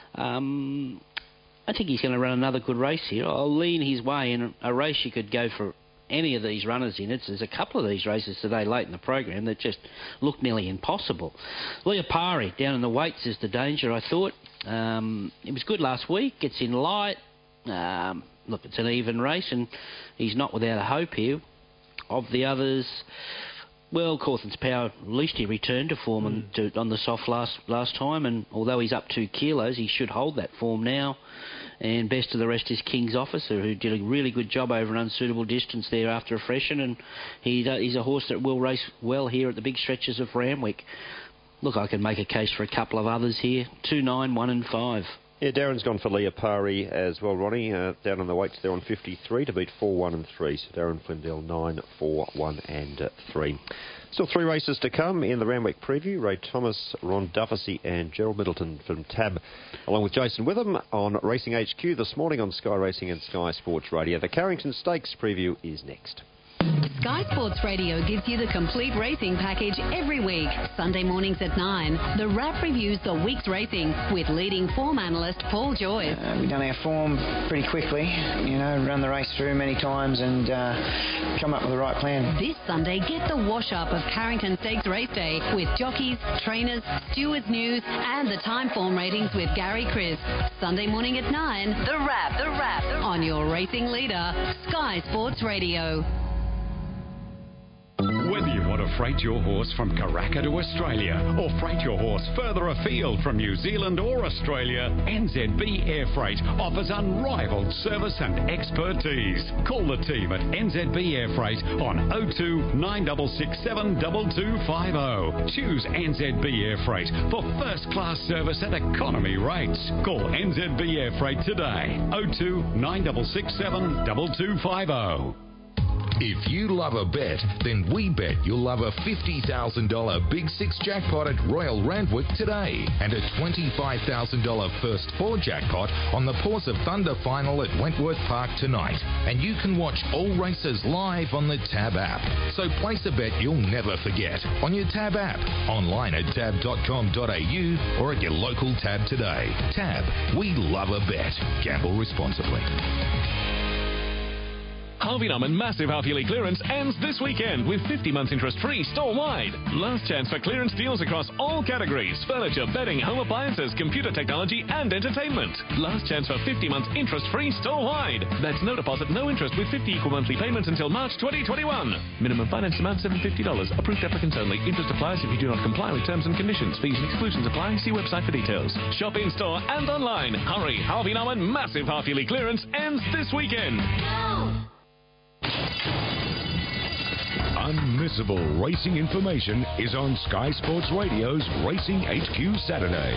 um, I think he's going to run another good race here. I'll lean his way in a race you could go for any of these runners in. It's, there's a couple of these races today late in the program that just look nearly impossible. Leopari down in the weights is the danger, I thought. Um, it was good last week, gets in light. Um, look, it's an even race, and he's not without a hope here. Of the others, well, Cawthon's Power, at least he returned to form mm. on, to, on the soft last last time, and although he's up two kilos, he should hold that form now. And best of the rest is King's Officer, who did a really good job over an unsuitable distance there after a freshen, and he, uh, he's a horse that will race well here at the big stretches of Randwick. Look, I can make a case for a couple of others here, two, nine, one and five. Yeah, Darren's gone for Leopari as well, Ronnie. Uh, down on the weights there on fifty-three to beat four, one and three. So Darren Flindell, nine, four, one and three. Still three races to come in the Randwick preview. Ray Thomas, Ron Dufficy and Gerald Middleton from Tab, along with Jason Witham on Racing H Q this morning on Sky Racing and Sky Sports Radio. The Carrington Stakes preview is next. Sky Sports Radio gives you the complete racing package every week. Sunday mornings at nine, The Wrap reviews the week's racing with leading form analyst Paul Joyce. Uh, we've done our form pretty quickly, you know, run the race through many times and uh, come up with the right plan. This Sunday, get the wash-up of Carrington Stakes Race Day with jockeys, trainers, stewards news and the time form ratings with Gary Crisp. Sunday morning at nine, The Wrap, The Wrap on your racing leader, Sky Sports Radio. Whether you want to freight your horse from Karaka to Australia or freight your horse further afield from New Zealand or Australia, N Z B Air Freight offers unrivaled service and expertise. Call the team at N Z B Air Freight on oh two, nine six six seven, two two five oh. Choose N Z B Air Freight for first-class service at economy rates. Call N Z B Air Freight today, oh two, nine six six seven, two two five oh. If you love a bet, then we bet you'll love a fifty thousand dollars Big Six jackpot at Royal Randwick today and a twenty-five thousand dollars First Four jackpot on the Paws of Thunder final at Wentworth Park tonight. And you can watch all races live on the Tab app. So place a bet you'll never forget on your Tab app, online at tab dot com dot a u or at your local Tab today. Tab, we love a bet. Gamble responsibly. Harvey Norman Massive Half-Yearly Clearance ends this weekend with fifty months interest-free store-wide. Last chance for clearance deals across all categories: furniture, bedding, home appliances, computer technology and entertainment. Last chance for fifty months interest-free store-wide. That's no deposit, no interest with fifty equal monthly payments until March twenty twenty-one. Minimum finance amount seven hundred fifty dollars. Approved applicants only. Interest applies if you do not comply with terms and conditions. Fees and exclusions apply. See website for details. Shop in-store and online. Hurry! Harvey Norman Massive Half-Yearly Clearance ends this weekend. Unmissable racing information is on Sky Sports Radio's Racing H Q Saturday.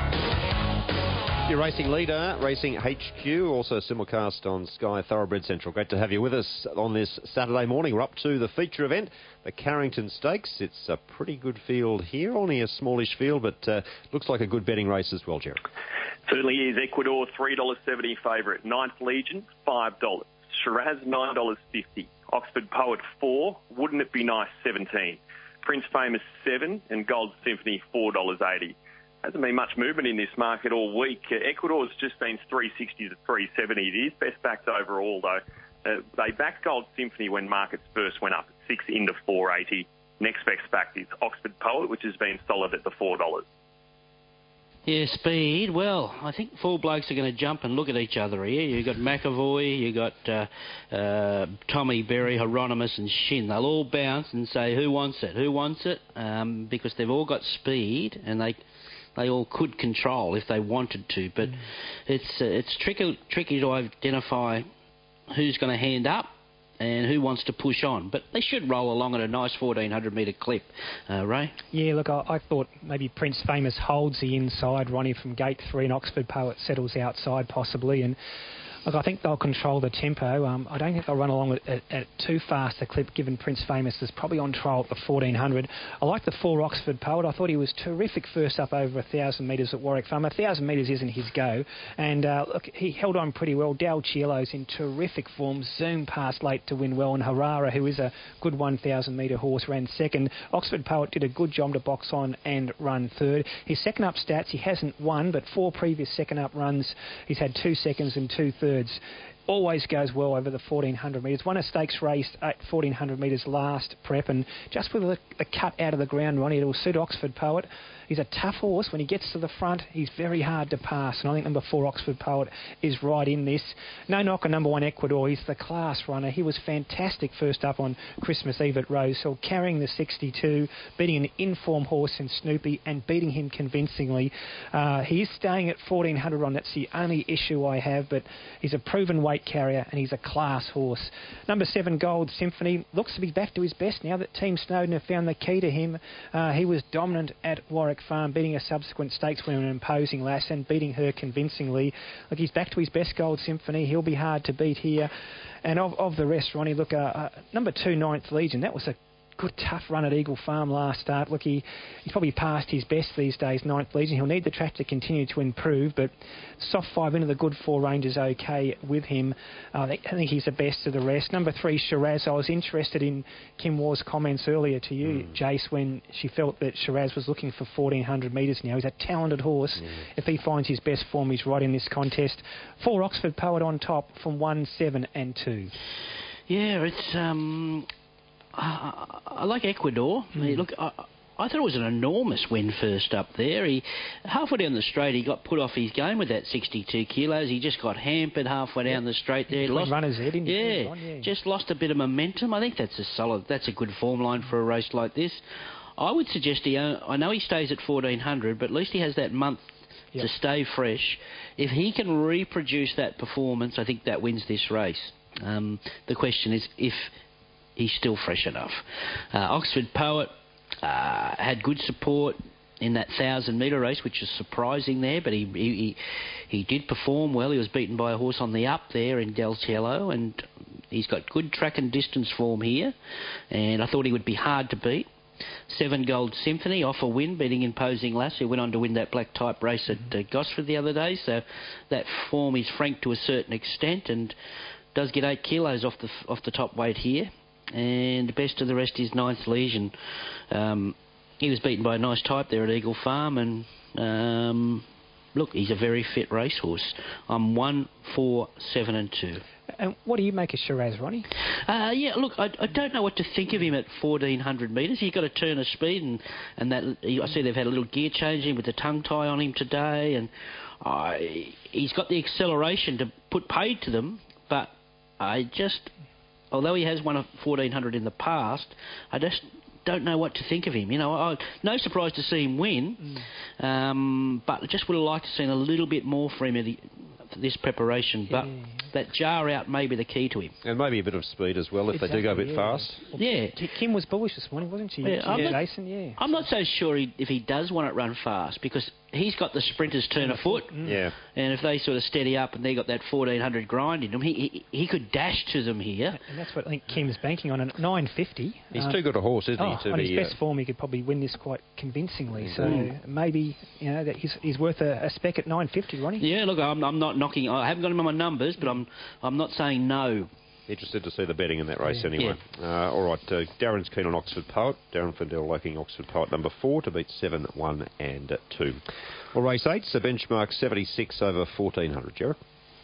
Your racing leader, Racing H Q, also simulcast on Sky Thoroughbred Central. Great to have you with us on this Saturday morning. We're up to the feature event, the Carrington Stakes. It's a pretty good field here, only a smallish field, but uh, looks like a good betting race as well, Jerry. Certainly is. Ecuador, three dollars seventy favourite. Ninth Legion, five dollars. Shiraz, nine dollars fifty. Oxford Poet, four. Wouldn't It Be Nice, seventeen. Prince Famous, seven. And Gold Symphony, four dollars eighty. Hasn't been much movement in this market all week. Uh, Ecuador's just been three sixty to three seventy. It is best backed overall, though. Uh, they backed Gold Symphony when markets first went up at six into four eighty. Next best backed is Oxford Poet, which has been solid at the four dollars. Yeah, speed. Well, I think four blokes are going to jump and look at each other here. You've got McAvoy, you've got uh, uh, Tommy Berry, Hieronymus and Shin. They'll all bounce and say, who wants it? Who wants it? Um, because they've all got speed and they they all could control if they wanted to. But mm. it's uh, it's tricky, tricky to identify who's going to hand up and who wants to push on. But they should roll along at a nice fourteen hundred metre clip, uh, Ray. Yeah, look, I, I thought maybe Prince Famous holds the inside, Ronnie, from gate three, and Oxford Poet settles outside possibly. And look, I think they'll control the tempo. Um, I don't think they'll run along at, at, at too fast a clip, given Prince Famous is probably on trial at the fourteen hundred. I like the four Oxford Poet. I thought he was terrific first up over one thousand metres at Warwick Farm. one thousand metres isn't his go. And uh, look, he held on pretty well. Dal Ciolo's in terrific form. Zoomed past late to win well. And Harara, who is a good one thousand metre horse, ran second. Oxford Poet did a good job to box on and run third. His second up stats, he hasn't won, but four previous second up runs, he's had two seconds and two thirds. Always goes well over the fourteen hundred metres. Won a stakes race at fourteen hundred metres last prep, and just with a, a cut out of the ground, Ronnie, it will suit Oxford Poet. He's a tough horse. When he gets to the front, he's very hard to pass, and I think number four Oxford Poet is right in this. No knock on number one Ecuador. He's the class runner. He was fantastic first up on Christmas Eve at Rosehill, carrying the sixty-two, beating an in-form horse in Snoopy and beating him convincingly. Uh, he is staying at fourteen hundred on. That's the only issue I have, but he's a proven weight carrier and he's a class horse. Number seven Gold Symphony looks to be back to his best now that Team Snowden have found the key to him. Uh, he was dominant at Warwick Farm, beating a subsequent stakes winner, an imposing lass, and beating her convincingly. Look, he's back to his best. Gold Symphony. He'll be hard to beat here. And of, of the rest, Ronnie, look, uh, uh, number two, Ninth Legion, that was a good tough run at Eagle Farm last start. Look, he, he's probably past his best these days, Ninth Legion. He'll need the track to continue to improve, but soft five into the good four range is okay with him. Uh, I, think, I think he's the best of the rest. Number three, Shiraz. I was interested in Kim Waugh's comments earlier to you, mm. Jace, when she felt that Shiraz was looking for fourteen hundred metres now. He's a talented horse. Mm. If he finds his best form, he's right in this contest. Four Oxford Poet on top from one, seven and two. Yeah, it's... um. Uh, I like Ecuador. Mm. Look, I, I thought it was an enormous win first up there. He halfway down the straight, he got put off his game with that sixty-two kilos. He just got hampered halfway down the straight there. Lost, runners there, didn't yeah, on, yeah, just lost a bit of momentum. I think that's a solid, that's a good form line for a race like this. I would suggest he. I know he stays at fourteen hundred, but at least he has that month yep. to stay fresh. If he can reproduce that performance, I think that wins this race. Um, the question is if he's still fresh enough. Uh, Oxford Poet uh, had good support in that thousand metre race, which is surprising there, but he, he he did perform well. He was beaten by a horse on the up there in Del Cielo, and he's got good track and distance form here, and I thought he would be hard to beat. Seven Gold Symphony off a win, beating Imposing Lass, who went on to win that black type race at uh, Gosford the other day, so that form is franked to a certain extent and does get eight kilos off the off the top weight here. And the best of the rest is Ninth Legion. Um, he was beaten by a nice type there at Eagle Farm, and um, look, he's a very fit racehorse. I'm one, four, seven, and two. And what do you make of Shiraz, Ronnie? Uh, yeah, look, I, I don't know what to think of him at fourteen hundred metres. He's got a turn of speed, and, and that I see they've had a little gear changing with the tongue tie on him today, and I, he's got the acceleration to put paid to them, but I just, although he has won a fourteen hundred in the past, I just don't know what to think of him. You know, I, no surprise to see him win, mm. um, but I just would have liked to see a little bit more from him at the, this preparation, but yeah. that jar out may be the key to him. And maybe a bit of speed as well if exactly, they do go a bit yeah. fast. Well, yeah. Kim was bullish this morning, wasn't she? Yeah, I'm yeah. not, Jason, yeah. I'm not so sure he, if he does want it run fast, because he's got the sprinter's turn of foot. Mm. Yeah. And if they sort of steady up and they got that fourteen hundred grind in him, he, he he could dash to them here. And that's what I think Kim's banking on, at nine fifty. He's um, too good a horse, isn't oh, he? To on be, his best uh, form, he could probably win this quite convincingly. Mm. So mm. maybe, you know, that he's, he's worth a, a spec at nine fifty, Ronnie. Yeah, look, I'm, I'm not knocking... I haven't got him on my numbers, but I'm I'm not saying no. Interested to see the betting in that race yeah. anyway. Yeah. Uh, all right, uh, Darren's keen on Oxford Poet. Darren Findell liking Oxford Poet number four to beat seven, one and uh, two. Well, race eight, so benchmark seventy-six over fourteen hundred. Jared?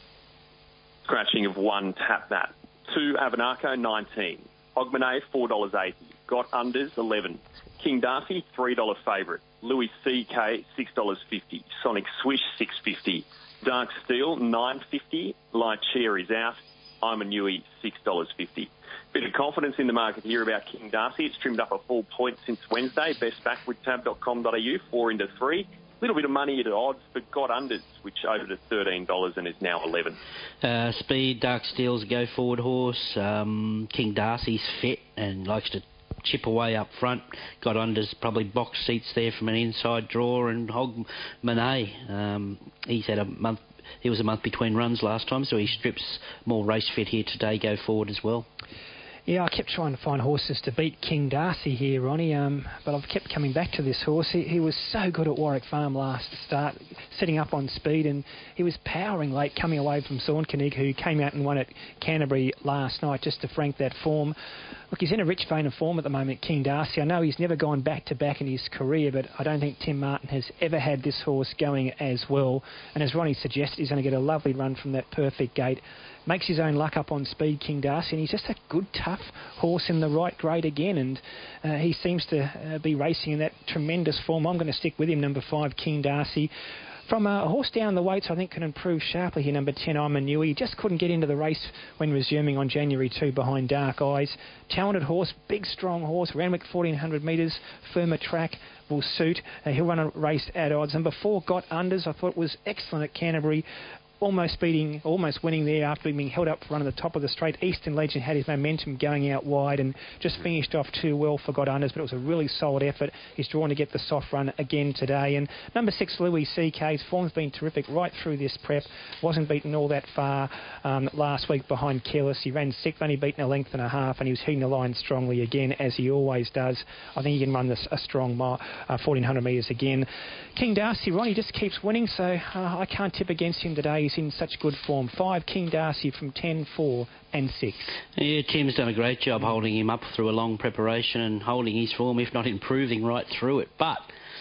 Scratching of one, tap that. Two, Avanaco, nineteen. Hogmanay, four dollars eighty. Got Unders, eleven. King Darcy, three dollars favourite. Louis C K, six dollars fifty. Sonic Swish, six dollars fifty. Dark Steel, nine dollars fifty. Light Chair is out. I'm a Newey, six dollars fifty. Bit of confidence in the market here about King Darcy. It's trimmed up a full point since Wednesday. Best back with tab dot com dot a u, four into three. Little bit of money at odds, but got unders, which over to thirteen dollars and is now eleven. Uh, speed, Dark Steel's a go forward horse. Um, King Darcy's fit and likes to chip away up front. Got unders, probably box seats there from an inside draw. And Hog Monet, um, he's had a month. He was a month between runs last time, so he strips more race fit here today. Go forward as well. Yeah, I kept trying to find horses to beat King Darcy here, Ronnie, um, but I've kept coming back to this horse. He, he was so good at Warwick Farm last start, setting up on speed, and he was powering late, coming away from Sauntkenig, who came out and won at Canterbury last night just to frank that form. Look, he's in a rich vein of form at the moment, King Darcy. I know he's never gone back-to-back in his career, but I don't think Tim Martin has ever had this horse going as well. And as Ronnie suggested, he's going to get a lovely run from that perfect gate. Makes his own luck up on speed, King Darcy, and he's just a good, tough horse in the right grade again, and uh, he seems to uh, be racing in that tremendous form. I'm going to stick with him, number five, King Darcy. From a horse down the weights, I think can improve sharply here, number ten, I'm a Newey. He just couldn't get into the race when resuming on January second behind Dark Eyes. Talented horse, big, strong horse, Randwick fourteen hundred metres, firmer track, will suit. Uh, he'll run a race at odds. Number four, Got Unders, I thought was excellent at Canterbury. Almost beating, almost winning there after being held up for run at the top of the straight. Eastern Legend had his momentum going out wide and just finished off too well for Got Unders, but it was a really solid effort. He's drawn to get the soft run again today. And number six, Louis C K's form's been terrific right through this prep. Wasn't beaten all that far um, last week behind Careless. He ran sixth, only beaten a length and a half, and he was hitting the line strongly again, as he always does. I think he can run this a strong mile, uh, fourteen hundred metres again. King Darcy, Ronnie just keeps winning, so uh, I can't tip against him today. He's in such good form. Five, King Darcy from ten, four and six. Yeah, Tim's done a great job holding him up through a long preparation and holding his form, if not improving right through it. But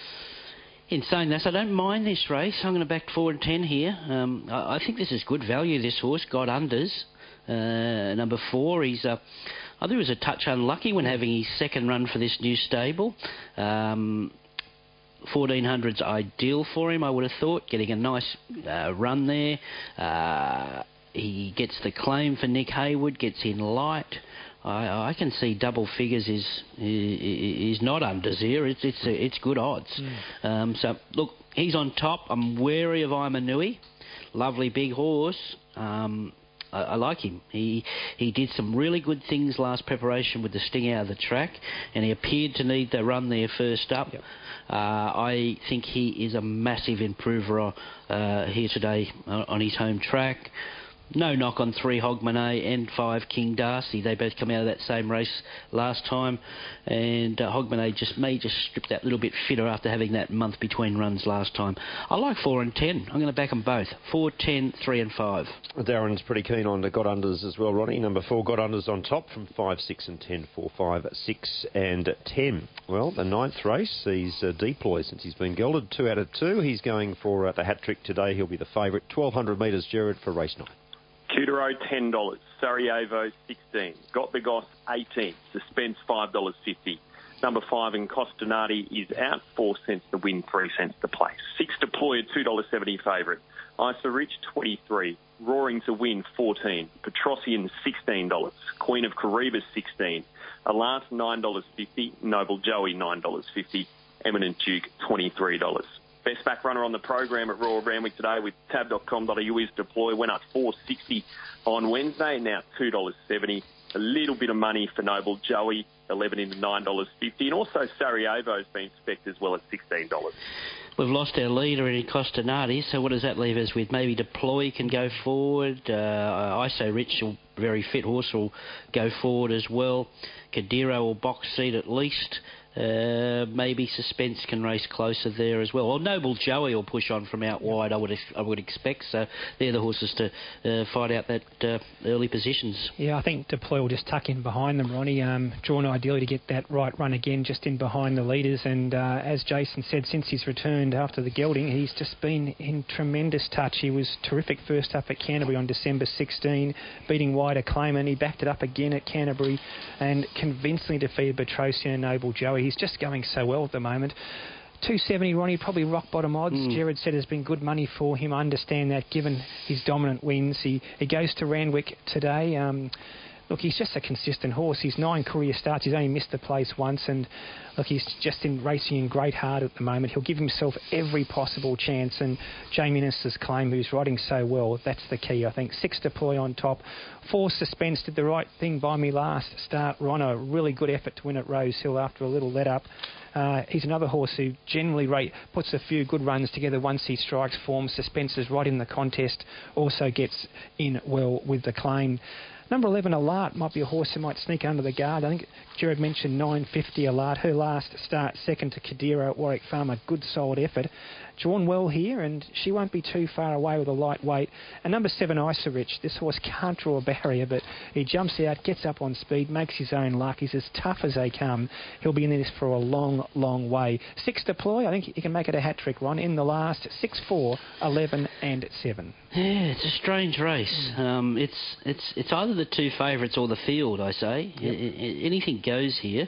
in saying this, I don't mind this race. I'm going to back forward ten here. Um, I, I think this is good value, this horse. Got Unders. Uh, number four, he's... Uh, I think he was a touch unlucky when having his second run for this new stable. Um... fourteen hundred's ideal for him, I would have thought, getting a nice uh, run there. Uh, he gets the claim for Nick Haywood, gets in light. I, I can see double figures is is not unders here. It's it's it's good odds. Mm. Um, so look, he's on top. I'm wary of Imanui. Lovely big horse. Um, I, I like him. He he did some really good things last preparation with the sting out of the track, and he appeared to need the run there first up. Yep. Uh, I think he is a massive improver uh, here today uh, on his home track. No knock on three Hogmanay and five King Darcy. They both come out of that same race last time, and uh, Hogmanay just may just strip that little bit fitter after having that month between runs last time. I like four and ten. I'm going to back them both. Four, ten, three and five. Darren's pretty keen on the got unders as well, Ronnie. Number four got unders on top from five, six and ten. Four, five, six and ten. Well, the ninth race sees uh, Deploy since he's been gelded. Two out of two. He's going for uh, the hat trick today. He'll be the favourite. twelve hundred metres, Jared, for race nine. Kutero, ten dollars. Sarajevo, sixteen dollars. Got the Goss, eighteen dollars. Suspense, five dollars fifty. Number five in Costonati is out, four cents to win, three cents to place. Six Deploy, two dollars seventy favourite. Isa Rich, twenty-three dollars. Roaring to Win, fourteen dollars. Petrosian, sixteen dollars. Queen of Kariba, sixteen dollars. Alas, nine dollars fifty. Noble Joey, nine dollars fifty. Eminent Duke, twenty-three dollars. Best back runner on the program at Royal Randwick today with tab dot com dot a u is Deploy. Went up four dollars sixty on Wednesday, now two dollars seventy. A little bit of money for Noble Joey, eleven into nine dollars fifty. And also Sarajevo's been spec'd as well at sixteen dollars. We've lost our leader in Costonati, so what does that leave us with? Maybe Deploy can go forward. Uh, I say Rich, a very fit horse, will go forward as well. Kadiro will box seat at least. Uh, maybe Suspense can race closer there as well. Or Noble Joey will push on from out wide, I would I would expect. So they're the horses to uh, fight out that uh, early positions. Yeah, I think Deploy will just tuck in behind them, Ronnie. Um, drawn ideally to get that right run again, just in behind the leaders. And uh, as Jason said, since he's returned after the gelding, he's just been in tremendous touch. He was terrific first up at Canterbury on December sixteenth, beating Wide Acclaim, and he backed it up again at Canterbury and convincingly defeated Petrosian and Noble Joey. He's just going so well at the moment. two seventy, Ronnie, probably rock bottom odds. Mm. Jared said has been good money for him. I understand that given his dominant wins. He, he goes to Randwick today. Um, look, he's just a consistent horse. He's nine career starts. He's only missed the place once. And look, he's just in racing in great heart at the moment. He'll give himself every possible chance. And Jay Minister's Claim, who's riding so well, that's the key, I think. Six Deploy on top. Four Suspense did the right thing by me last start. Ron, a really good effort to win at Rose Hill after a little let up. Uh, he's another horse who generally rate, puts a few good runs together once he strikes form. Suspense is right in the contest, also gets in well with the Claim. Number eleven, Alart, might be a horse who might sneak under the guard. I think Jared mentioned nine fifty Alart. Her last start, second to Kadira at Warwick Farm, a good solid effort. Drawn well here, and she won't be too far away with a lightweight. And number seven, Isa Rich. This horse can't draw a barrier, but he jumps out, gets up on speed, makes his own luck. He's as tough as they come. He'll be in this for a long, long way. Six Deploy, I think he can make it a hat-trick, Ron, in the last. Six, four, eleven and seven. Yeah, it's a strange race. Um, it's it's it's either the two favourites or the field, I say. Yep. I, I, anything goes here.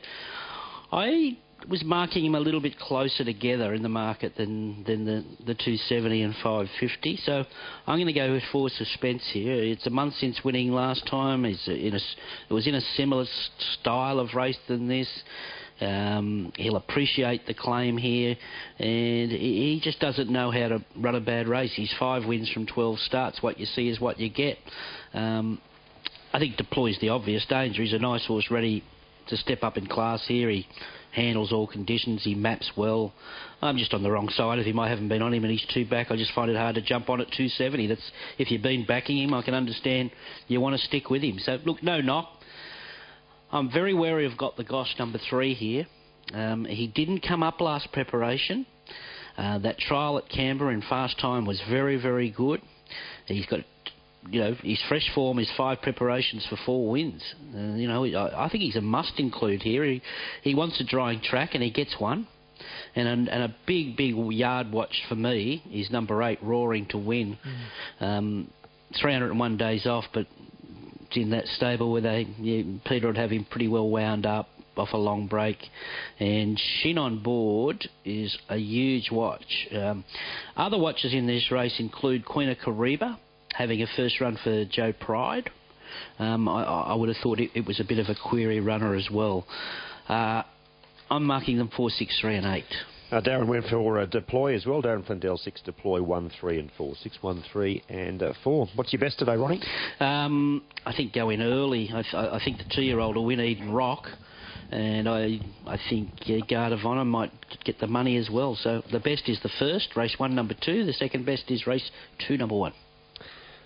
I was marking him a little bit closer together in the market than than the, the two seventy and five fifty. So I'm going to go with four Suspense here. It's a month since winning last time. It's in a, it was in a similar style of race than this. Um, he'll appreciate the Claim here, and he just doesn't know how to run a bad race. He's five wins from twelve starts. What you see is what you get. Um, I think Deploy's the obvious danger. He's a nice horse ready to step up in class here. He handles all conditions. He maps well. I'm just on the wrong side of him. I haven't been on him and he's two back. I just find it hard to jump on at two seventy. That's if you've been backing him, I can understand you want to stick with him. So, look, no knock. I'm very wary of Got the Gosh number three here. Um, he didn't come up last preparation. Uh, that trial at Canberra in fast time was very, very good. He's got, you know, his fresh form is five preparations for four wins. Uh, you know, I, I think he's a must include here. He, he wants a drying track and he gets one. And a, and a big, big yard watch for me is number eight, Roaring to Win. Mm. Um, three hundred and one days off, but in that stable where they yeah, Peter would have him pretty well wound up off a long break, and Shin on Board is a huge watch. Um, other watches in this race include Queen of Kariba having a first run for Joe Pride. Um, I, I would have thought it, it was a bit of a query runner as well. Uh, I'm marking them four, six, three and eight. Uh, Darren went for uh, Deploy as well. Darren Flindell, six Deploy, one, three and four. Six, one, three and uh, four. What's your best today, Ronnie? Um, I think go in early. I, th- I think the two-year-old will win Eden Rock. And I I think uh, Guard of Honour might get the money as well. So the best is the first, race one, number two. The second best is race two, number one.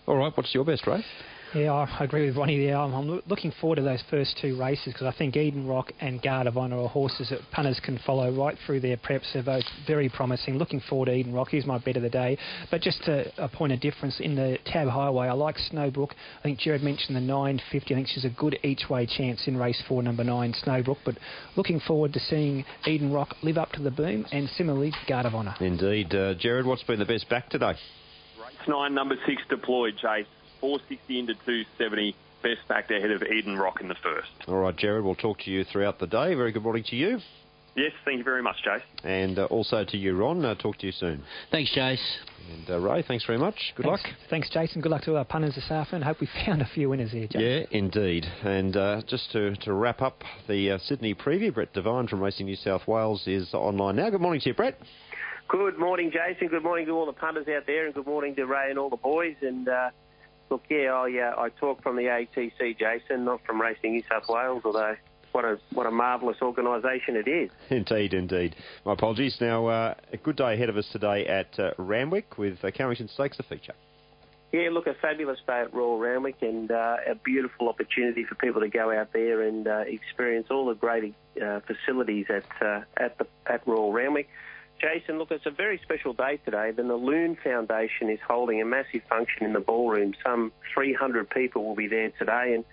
All right, what's your best, Ray? Yeah, I agree with Ronnie there. I'm, I'm looking forward to those first two races because I think Eden Rock and Guard of Honour are horses that punters can follow right through their preps. They're both very promising. Looking forward to Eden Rock. Here's my bet of the day. But just to, a point of difference in the Tab Highway, I like Snowbrook. I think Jared mentioned the nine fifty. I think she's a good each-way chance in race four, number nine, Snowbrook. But looking forward to seeing Eden Rock live up to the boom and similarly Guard of Honour. Indeed. Uh, Jared, what's been the best back today? Race nine, number six, Deployed, Chase. four sixty into two seventy. Best backed ahead of Eden Rock in the first. All right, Jared, we'll talk to you throughout the day. Very good morning to you. Yes, thank you very much, Jace. And uh, also to you, Ron. Uh, talk to you soon. Thanks, Jace. And uh, Ray, thanks very much. Good thanks, luck. Thanks, Jason. Good luck to our punters this afternoon. Hope we found a few winners here, Jason. Yeah, indeed. And uh, just to, to wrap up the uh, Sydney preview, Brett Devine from Racing New South Wales is online now. Good morning to you, Brett. Good morning, Jason. Good morning to all the punters out there, and good morning to Ray and all the boys. And uh, look, yeah, I, uh, I talk from the A T C, Jason, not from Racing New South Wales, although what a what a marvellous organisation it is. Indeed, indeed. My apologies. Now, uh, a good day ahead of us today at uh, Randwick with uh, Carrington Stakes, the feature. Yeah, look, a fabulous day at Royal Randwick and uh, a beautiful opportunity for people to go out there and uh, experience all the great uh, facilities at uh, at the at Royal Randwick. Jason, look, it's a very special day today. The Naloon Foundation is holding a massive function in the ballroom. Some three hundred people will be there today. And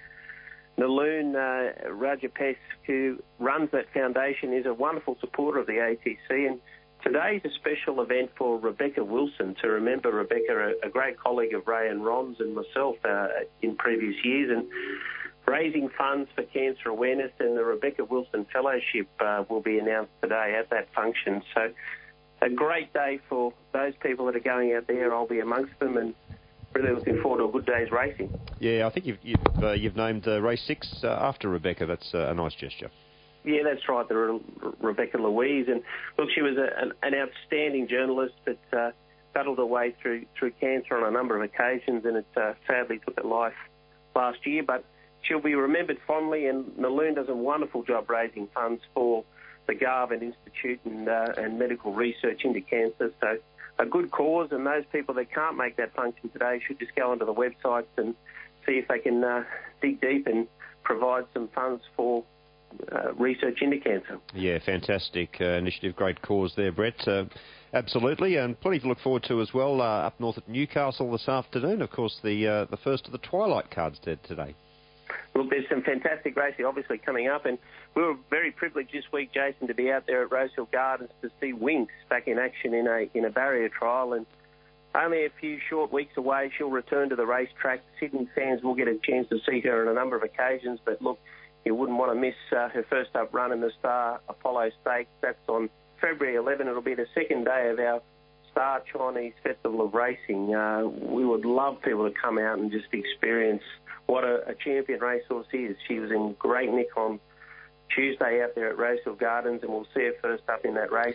Naloon uh, Rajapes, who runs that foundation, is a wonderful supporter of the A T C. And today's a special event for Rebecca Wilson. To remember Rebecca, a, a great colleague of Ray and Ron's and myself uh, in previous years. And raising funds for cancer awareness, and the Rebecca Wilson Fellowship uh, will be announced today at that function. So a great day for those people that are going out there. I'll be amongst them and really looking forward to a good day's racing. Yeah, I think you've you've, uh, you've named uh, race six uh, after Rebecca. That's uh, a nice gesture. Yeah, that's right, the Re- Rebecca Louise. And look, she was a, an, an outstanding journalist that uh, battled her way through, through cancer on a number of occasions, and it uh, sadly took her life last year. But she'll be remembered fondly, and Naloon does a wonderful job raising funds for the Garvan Institute and, uh, and medical research into cancer. So a good cause, and those people that can't make that function today should just go onto the websites and see if they can uh, dig deep and provide some funds for uh, research into cancer. Yeah, fantastic uh, initiative, great cause there, Brett. Uh, absolutely, and plenty to look forward to as well uh, up north at Newcastle this afternoon. Of course, the uh, the first of the Twilight cards dead today. Look, there's some fantastic racing obviously coming up, and we were very privileged this week, Jason, to be out there at Rosehill Gardens to see Winx back in action in a in a barrier trial, and only a few short weeks away she'll return to the racetrack. Sydney fans will get a chance to see her on a number of occasions, but look, you wouldn't want to miss uh, her first up run in the Star Apollo Stakes. That's on February eleventh. It'll be the second day of our Star Chinese Festival of Racing. Uh, we would love people to come out and just experience what a, a champion racehorse is. She was in great nick on Tuesday out there at Rosehill Gardens, and we'll see her first up in that race.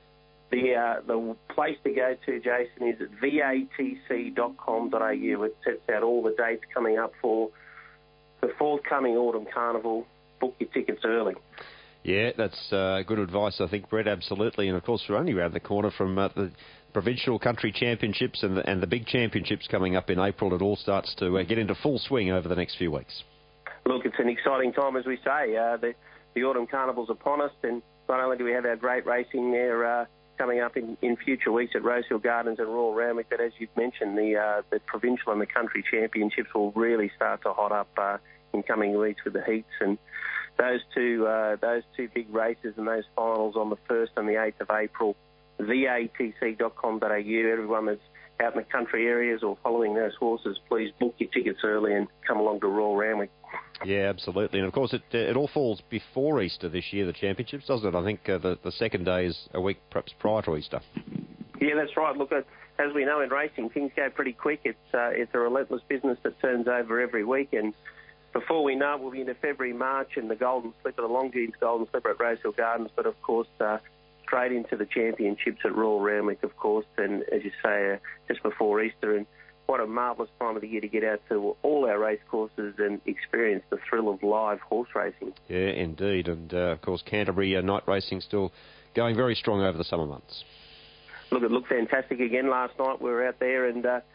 The uh, the place to go to, Jason, is at V A T C dot com dot A U. It sets out all the dates coming up for the forthcoming Autumn Carnival. Book your tickets early. Yeah, that's uh, good advice, I think, Brett, absolutely. And, of course, we're only around the corner from uh, the Provincial Country Championships and the, and the big championships coming up in April. It all starts to uh, get into full swing over the next few weeks. Look, it's an exciting time, as we say. Uh, the, the Autumn Carnival's upon us, and not only do we have our great racing there uh, coming up in, in future weeks at Rosehill Gardens and Royal Randwick, but as you've mentioned, the, uh, the Provincial and the Country Championships will really start to hot up uh, in coming weeks with the heats, and those two uh, those two big races and those finals on the first and the eighth of April. V A T C dot com dot A U. Everyone that's out in the country areas or following those horses, please book your tickets early and come along to Royal Randwick. Yeah, absolutely. And, of course, it uh, it all falls before Easter this year, the championships, doesn't it? I think uh, the, the second day is a week perhaps prior to Easter. Yeah, that's right. Look, as we know in racing, things go pretty quick. It's, uh, it's a relentless business that turns over every week, and before we know it, we'll be into February, March, and the Golden Slipper, the Longines Golden Slipper at Rosehill Gardens, but, of course, uh, straight into the championships at Royal Randwick, of course, and, as you say, uh, just before Easter. And what a marvellous time of the year to get out to all our race courses and experience the thrill of live horse racing. Yeah, indeed. And, uh, of course, Canterbury uh, night racing still going very strong over the summer months. Look, it looked fantastic again last night. We were out there, and uh,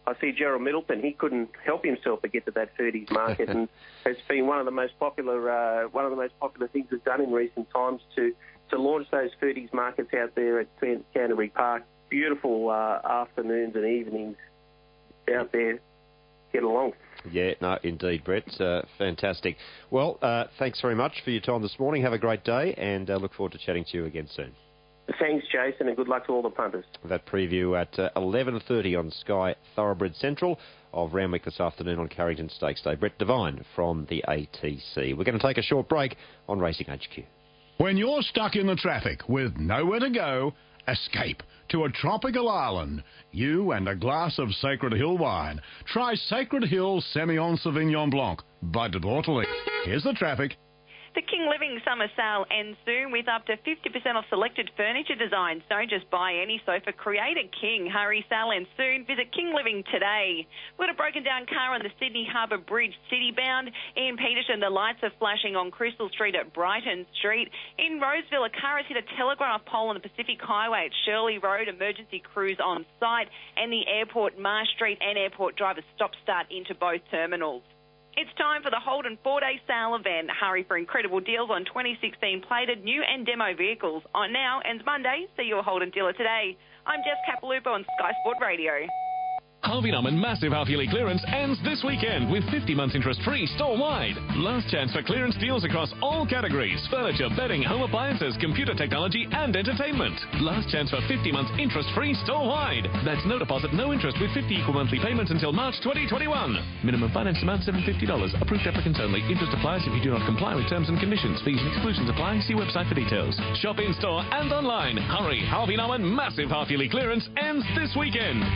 I see Gerald Middleton. He couldn't help himself but get to that thirties market, and it's been one of the most popular uh, one of the most popular things we've done in recent times to to launch those thirties markets out there at Canterbury Park. Beautiful uh, afternoons and evenings out there. Get along. Yeah, no, indeed, Brett. Uh, fantastic. Well, uh, thanks very much for your time this morning. Have a great day, and uh, look forward to chatting to you again soon. Thanks, Jason, and good luck to all the punters. That preview at uh, eleven thirty on Sky Thoroughbred Central of Randwick this afternoon on Carrington Stakes Day. Brett Devine from the A T C. We're going to take a short break on Racing H Q. When you're stuck in the traffic with nowhere to go, escape to a tropical island. You and a glass of Sacred Hill wine. Try Sacred Hill Semillon Sauvignon Blanc. Bite to Bortoli. Here's the traffic. The King Living summer sale ends soon with up to fifty percent off selected furniture designs. Don't just buy any sofa, create a king. Hurry, sale ends soon. Visit King Living today. We've got a broken down car on the Sydney Harbour Bridge, city-bound. Ian Peterson, the lights are flashing on Crystal Street at Brighton Street. In Roseville, a car has hit a telegraph pole on the Pacific Highway at Shirley Road. Emergency crews on site. And the airport, Marsh Street and airport drivers stop-start into both terminals. It's time for the Holden four-day sale event. Hurry for incredible deals on twenty sixteen plated, new and demo vehicles. On now, ends Monday. See your Holden dealer today. I'm Jess Capalupo on Sky Sport Radio. Harvey Norman massive half-yearly clearance ends this weekend with fifty months interest-free store-wide. Last chance for clearance deals across all categories: furniture, bedding, home appliances, computer technology and entertainment. Last chance for fifty months interest-free store-wide. That's no deposit, no interest with fifty equal monthly payments until March twenty twenty-one. Minimum finance amount seven hundred fifty dollars. Approved applicants only. Interest applies if you do not comply with terms and conditions. Fees and exclusions apply. See website for details. Shop in-store and online. Hurry! Harvey Norman massive half-yearly clearance ends this weekend.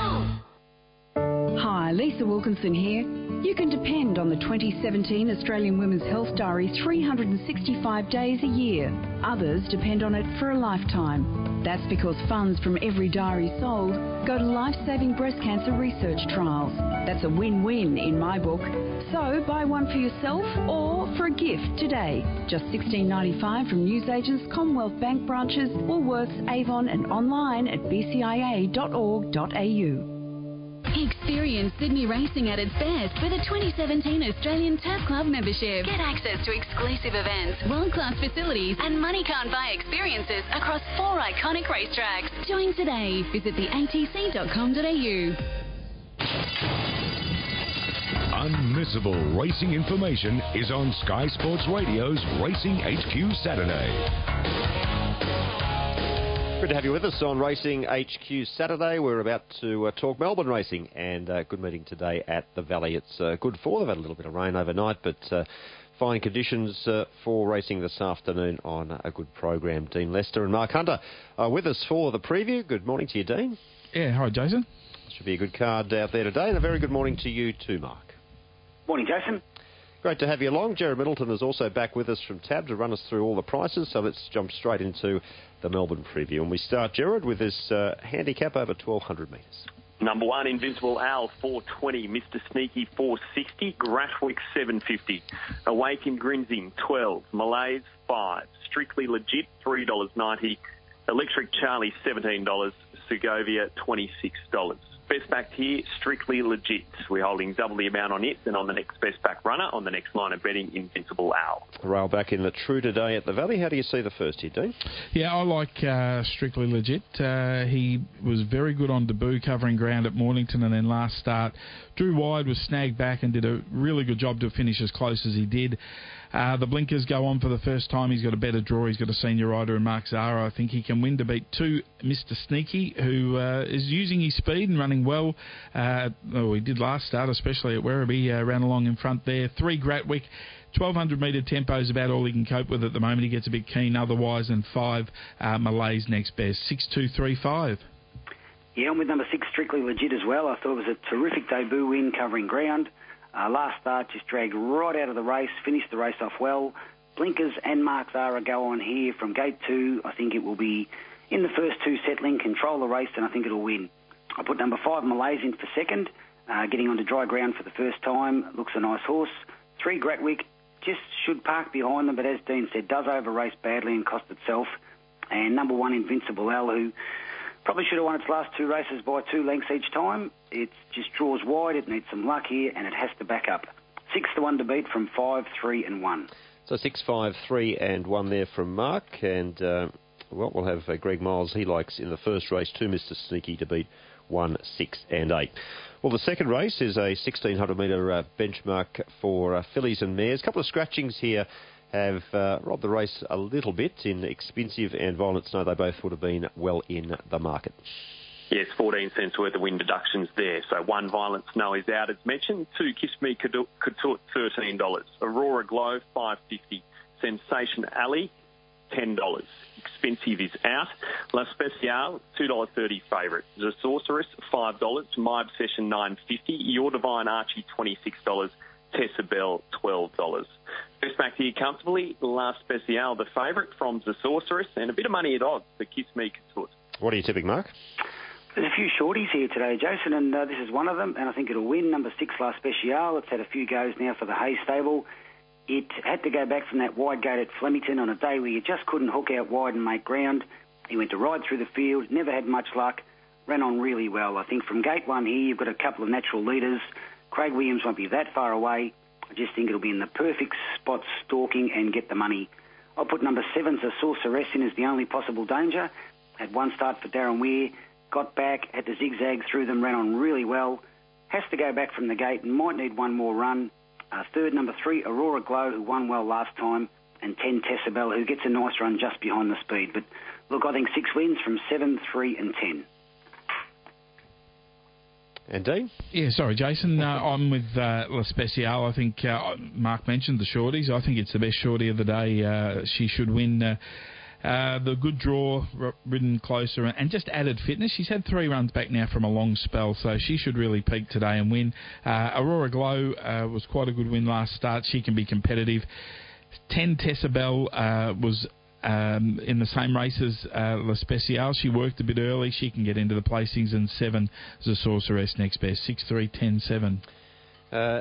Hi, Lisa Wilkinson here. You can depend on the twenty seventeen Australian Women's Health Diary three hundred sixty-five days a year. Others depend on it for a lifetime. That's because funds from every diary sold go to life-saving breast cancer research trials. That's a win-win in my book. So buy one for yourself or for a gift today. Just sixteen ninety-five from newsagents, Commonwealth Bank branches, Woolworths, Avon and online at b c i a dot org dot a u. Experience Sydney racing at its best with a twenty seventeen Australian Turf Club membership. Get access to exclusive events, world-class facilities and money can't buy experiences across four iconic racetracks. Join today. Visit the a t c dot com dot a u. Unmissable racing information is on Sky Sports Radio's Racing H Q Saturday. Good to have you with us on Racing H Q Saturday. We're about to uh, talk Melbourne racing, and uh, good meeting today at the Valley. It's uh, good for. They've had a little bit of rain overnight, but uh, fine conditions uh, for racing this afternoon on a good program. Dean Lester and Mark Hunter are with us for the preview. Good morning to you, Dean. Yeah, hi, Jason. Should be a good card out there today, and a very good morning to you too, Mark. Morning, Jason. Great to have you along. Jared Middleton is also back with us from Tab to run us through all the prices, so let's jump straight into the Melbourne preview. And we start, Jared, with this uh, handicap over twelve hundred metres. Number one, Invincible Owl, four twenty. Mister Sneaky, four sixty. Grashwick, seven fifty. Awaken Grinzing, twelve. Malays, five. Strictly Legit, three dollars ninety. Electric Charlie, seventeen dollars. Segovia, twenty-six dollars. Best back here, Strictly Legit. We're holding double the amount on it than on the next best back runner on the next line of betting, Invincible Owl. Rail back in the True today at the Valley. How do you see the first here, Dean? Yeah, I like uh, Strictly Legit. Uh, he was very good on debut, covering ground at Mornington, and then last start drew wide, was snagged back and did a really good job to finish as close as he did. Uh, the blinkers go on for the first time. He's got a better draw. He's got a senior rider in Mark Zara. I think he can win to beat two, Mister Sneaky, who uh, is using his speed and running well. Uh, oh, he did last start, especially at Werribee. Uh, ran along in front there. Three, Gratwick. twelve hundred metre tempo is about all he can cope with at the moment. He gets a bit keen otherwise. And five, uh, Malay's next best. Six, two, three, five. Yeah, I'm with number six, Strictly Legit as well. I thought it was a terrific debut win covering ground. Uh, last start just dragged right out of the race, finished the race off well. Blinkers and Mark Zara go on here from gate two. I think it will be in the first two settling, control the race, and I think it'll win. I put number five, Malays, in for second, uh, getting onto dry ground for the first time. Looks a nice horse. Three, Gratwick, just should park behind them, but as Dean said, does over-race badly and cost itself. And number one, Invincible L, who Probably should have won its last two races by two lengths each time. It just draws wide. It needs some luck here, and it has to back up. Six to one to beat from five, three, and one. So six, five, three, and one there from Mark, and uh, well, we'll have uh, Greg Miles. He likes in the first race two, Mister Sneaky, to beat one, six, and eight. Well, the second race is a sixteen hundred metre uh, benchmark for uh, fillies and mares. A couple of scratchings here have uh, robbed the race a little bit. In Expensive and Violent Snow, they both would have been well in the market. Yes, fourteen cents worth of win deductions there. So one, Violent Snow is out as mentioned. Two, Kiss Me Couture, thirteen dollars. Aurora Glow, five dollars fifty. Sensation Alley, ten dollars. Expensive is out. La Speciale, two dollars thirty favourite. The Sorceress, five dollars. My Obsession, nine dollars fifty. Your Divine Archie, twenty-six dollars. Tessa Bell, twelve dollars. Best back here comfortably, La Speciale, the favourite from The Sorceress, and a bit of money at odds for Kiss Me Couture. What are you tipping, Mark? There's a few shorties here today, Jason, and uh, this is one of them, and I think it'll win. Number six, La Speciale. It's had a few goes now for the Hay stable. It had to go back from that wide gate at Flemington on a day where you just couldn't hook out wide and make ground. He went to ride through the field, never had much luck, ran on really well. I think from gate one here, you've got a couple of natural leaders. Craig Williams won't be that far away. I just think it'll be in the perfect spot, stalking and get the money. I'll put number seven, The Sorceress, in as the only possible danger. Had one start for Darren Weir, got back, had to zigzag through them, ran on really well. Has to go back from the gate and might need one more run. Uh, third, number three, Aurora Glow, who won well last time, and ten, Tessa Bell, who gets a nice run just behind the speed. But look, I think six wins from seven, three, and ten. And Dean? Yeah, sorry, Jason. Uh, I'm with uh, La Speciale. I think uh, Mark mentioned the shorties. I think it's the best shorty of the day. Uh, she should win. Uh, uh, the good draw, r- ridden closer, and just added fitness. She's had three runs back now from a long spell, so she should really peak today and win. Uh, Aurora Glow uh, was quite a good win last start. She can be competitive. ten, Tessa Bell uh, was Um, in the same race as uh, La Speciale. She worked a bit early. She can get into the placings. And seven, The Sorceress next best. six, three, ten, seven. Uh,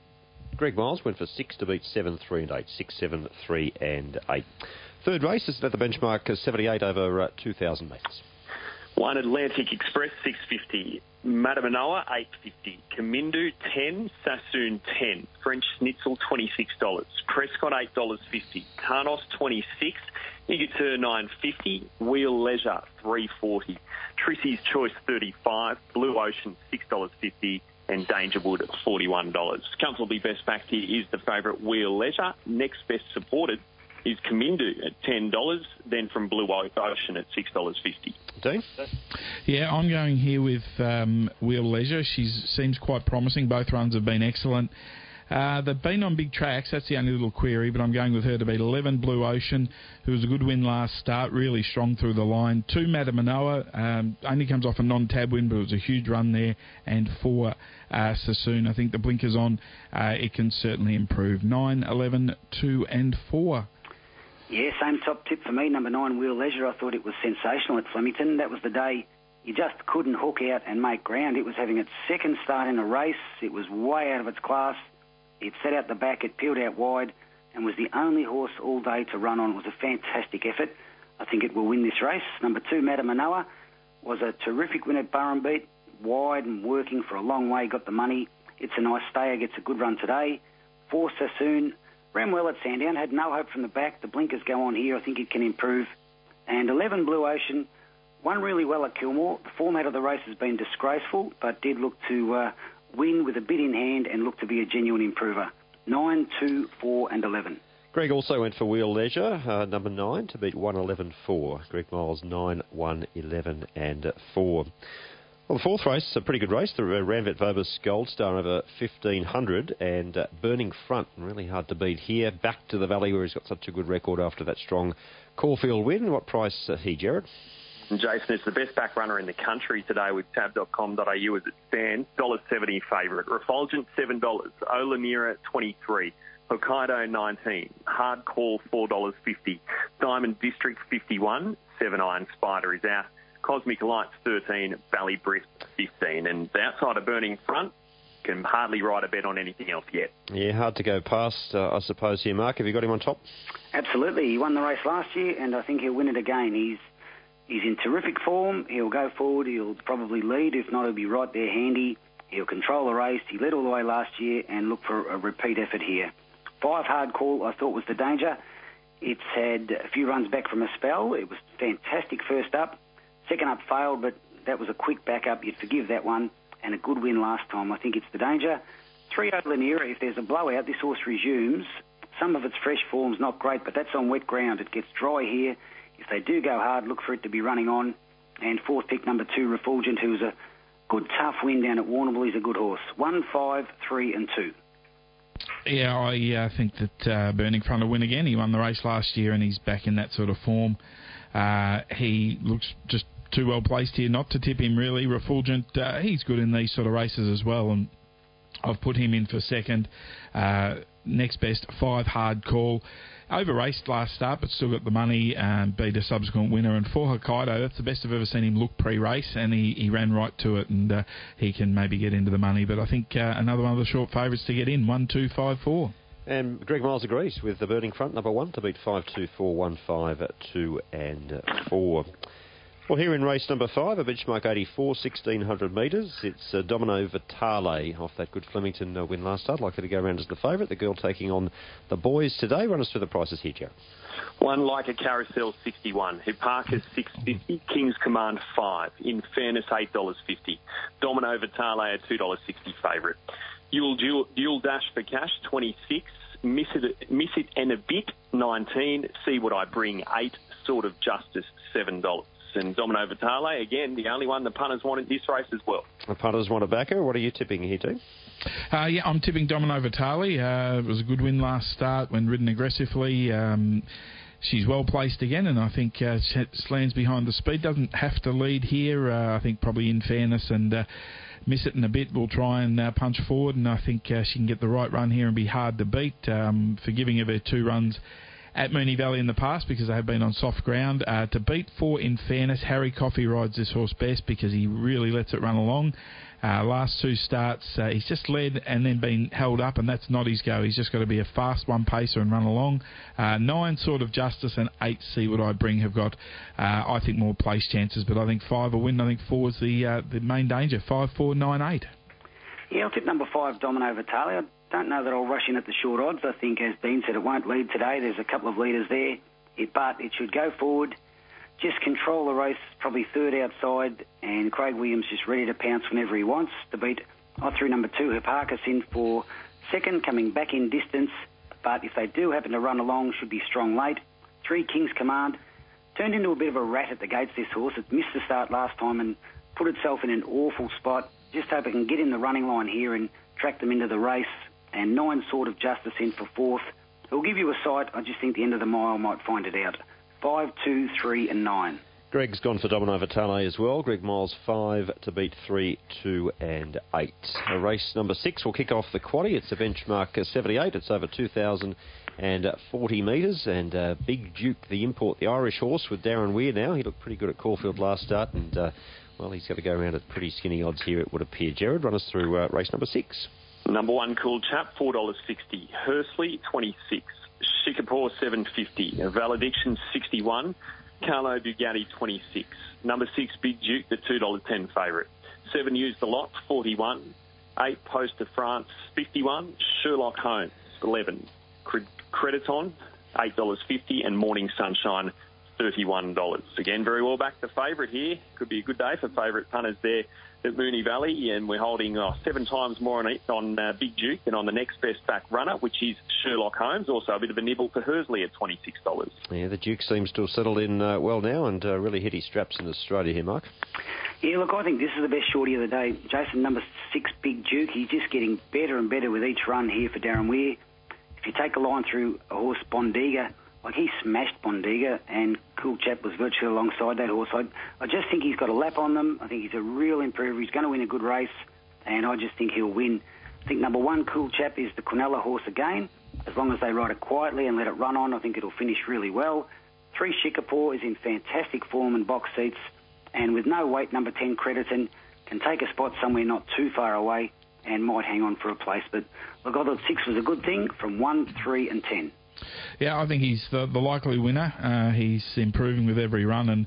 Greg Miles went for six to beat seven, three, and eight. six, seven, three, and eight. Third race is at the benchmark uh, seventy-eight over uh, two thousand metres. One, Atlantic Express, six fifty. Madamanoa, eight fifty. Kamindu, ten. Sassoon, ten. French Schnitzel, twenty-six dollars. Prescott, eight dollars fifty. Tarnos, twenty-six. Igatur, nine fifty. Wheel Leisure, three forty. Trissy's Choice, thirty-five. Blue Ocean, six dollars fifty. And Dangerwood, forty-one dollars. Comfortably best backed here is the favourite Wheel Leisure. Next best supported is Kamindu at ten dollars. Then from Blue Ocean at six dollars fifty. Dean? Yeah, I'm going here with um, Wheel Leisure. She seems quite promising. Both runs have been excellent. Uh, they've been on big tracks. That's the only little query, but I'm going with her to beat eleven, Blue Ocean, who was a good win last start, really strong through the line. two, Madamanoa, um, only comes off a non-tab win, but it was a huge run there. And four, uh, Sassoon. I think the blinkers on, uh, it can certainly improve. nine, eleven, two, and four. Yeah, same top tip for me, number nine, Wheel Leisure. I thought it was sensational at Flemington. That was the day you just couldn't hook out and make ground. It was having its second start in a race. It was way out of its class. It set out the back, it peeled out wide, and was the only horse all day to run on. It was a fantastic effort. I think it will win this race. Number two, Madamanoa, was a terrific win at Burrumbeat, wide and working for a long way, got the money. It's a nice stayer, gets a good run today. Four, Sassoon, ran well at Sandown, had no hope from the back. The blinkers go on here. I think it can improve. And eleven, Blue Ocean, won really well at Kilmore. The format of the race has been disgraceful, but did look to uh, win with a bit in hand and look to be a genuine improver. nine, two, four, and eleven. Greg also went for Wheel Leisure, uh, number nine, to beat one, eleven, four. Greg Miles, nine, one, eleven, and four. Well, the fourth race is a pretty good race. The uh, Ranvet Vobis Gold Star over fifteen hundred and uh, Burning Front, really hard to beat here. Back to the Valley where he's got such a good record after that strong Caulfield win. What price uh, he, Jared? And Jason, it's the best back runner in the country today with tab dot com dot a u as it stands. one dollar seventy favourite. Refulgent, seven dollars. Ola Nera, twenty-three dollars. Hokkaido, nineteen dollars. Hard Call, four dollars fifty. Diamond District, fifty-one dollars. Seven Iron Spider is out. Cosmic Lights, thirteen dollars. Ballybrisk, fifteen dollars. And the outside of Burning Front can hardly ride a bet on anything else yet. Yeah, hard to go past, uh, I suppose, here, Mark. Have you got him on top? Absolutely. He won the race last year, and I think he'll win it again. He's He's in terrific form. He'll go forward. He'll probably lead. If not, he'll be right there handy. He'll control the race. He led all the way last year and look for a repeat effort here. Five Hard Call, I thought, was the danger. It's had a few runs back from a spell. It was fantastic first up. Second up failed, but that was a quick backup. You'd forgive that one. And a good win last time. I think it's the danger. Three Out Laniera, if there's a blowout, this horse resumes. Some of its fresh form's not great, but that's on wet ground. It gets dry here. If they do go hard, look for it to be running on. And fourth pick, number two, Refulgent, who's a good tough win down at Warrnambool. He's a good horse. One, five, three, and two. Yeah, I uh, think that uh, Burning Front will win again. He won the race last year and he's back in that sort of form. Uh, he looks just too well placed here not to tip him, really. Refulgent, uh, he's good in these sort of races as well, and I've put him in for second. Uh, next best, Five Hard Call. Over-raced last start, but still got the money and beat a subsequent winner. And for Hokkaido, that's the best I've ever seen him look pre-race, and he, he ran right to it, and uh, he can maybe get into the money. But I think uh, another one of the short favourites to get in, one, two, five, four. And Greg Miles agrees with the Burning Front, number one, to beat five, two, four, one, five, two, and four. Well, here in race number five, a benchmark eighty-four, sixteen hundred metres. It's uh, Domino Vitale off that good Flemington uh, win last start. Likely to go around as the favourite. The girl taking on the boys today. Run us through the prices here, Joe. One Like a Carousel, sixty-one. Hipparchus, six fifty. King's Command, five. In Fairness, eight dollars fifty. Domino Vitale, a two dollars sixty favourite. You'll Dual, Dual Dash for Cash, twenty-six. Miss it, Miss it and a Bit, nineteen. See What I Bring, eight. Sword of Justice, seven dollars. And Domino Vitale, again, the only one the punters wanted this race as well. The punters want a backer. What are you tipping here, too? Uh, yeah, I'm tipping Domino Vitale. Uh, it was a good win last start when ridden aggressively. Um, she's well placed again, and I think uh, lands behind the speed. Doesn't have to lead here. Uh, I think probably In Fairness and uh, Miss It in a Bit will try and uh, punch forward, and I think uh, she can get the right run here and be hard to beat. Um, forgiving of her two runs at Moonee Valley in the past because they have been on soft ground. Uh, to beat four In Fairness, Harry Coffey rides this horse best because he really lets it run along. Uh, last two starts, uh, he's just led and then been held up, and that's not his go. He's just got to be a fast one-pacer and run along. Uh, nine, Sword of Justice, and eight, See What I Bring, have got, uh, I think, more place chances. But I think five will win. I think four is the, uh, the main danger. Five, four, nine, eight. Yeah, I'll tip number five, Domino Vitale. I don't know that I'll rush in at the short odds. I think, as Dean said, it won't lead today. There's a couple of leaders there, it, but it should go forward, just control the race, probably third outside, and Craig Williams just ready to pounce whenever he wants to beat. I threw number two, Hipparchus, in for second, coming back in distance, but if they do happen to run along, should be strong late. Three, King's Command, turned into a bit of a rat at the gates, this horse. It missed the start last time and put itself in an awful spot. Just hope it can get in the running line here and track them into the race. And nine, Sword of Justice, in for fourth. It'll give you a sight. I just think the end of the mile might find it out. Five, two, three, and nine. Greg's gone for Domino Vitale as well. Greg Miles, five to beat three, two, and eight. Uh, race number six will kick off the quaddie. It's a benchmark uh, seventy-eight. It's over two thousand forty metres. And uh, Big Duke, the import, the Irish horse, with Darren Weir now. He looked pretty good at Caulfield last start, and uh, well, he's got to go around at pretty skinny odds here, it would appear. Jared, run us through uh, race number six. Number one, Cool Chap, four dollars sixty. Hursley, twenty-six. Shikapur, seven fifty. Valediction, sixty-one. Carlo Bugatti, twenty-six. Number six, Big Duke, the two dollars ten favourite. Seven, Use the Lot, forty-one. Eight, Post de France, fifty-one. Sherlock Holmes, eleven. Crediton, eight dollars fifty. And Morning Sunshine, thirty-one dollars. Again, very well back the favourite here. Could be a good day for favourite punters there at Moonee Valley, and we're holding uh, seven times more on, on uh, Big Duke than on the next best back runner, which is Sherlock Holmes. Also a bit of a nibble for Hursley at twenty-six dollars. Yeah, the Duke seems to have settled in uh, well now and uh, really hit his straps in Australia here, Mark. Yeah, look, I think this is the best shorty of the day. Jason, number six, Big Duke. He's just getting better and better with each run here for Darren Weir. If you take a line through a horse, Bondiga, like he smashed Bondiga, and Cool Chap was virtually alongside that horse. I, I just think he's got a lap on them. I think he's a real improver. He's going to win a good race, and I just think he'll win. I think number one, Cool Chap, is the Quinella horse again. As long as they ride it quietly and let it run on, I think it'll finish really well. Three, Shikapur, is in fantastic form in box seats, and with no weight, number ten, Crediton, can take a spot somewhere not too far away and might hang on for a place. But look, I thought six was a good thing from one, three, and ten. Yeah, I think he's the, the likely winner. Uh, he's improving with every run, and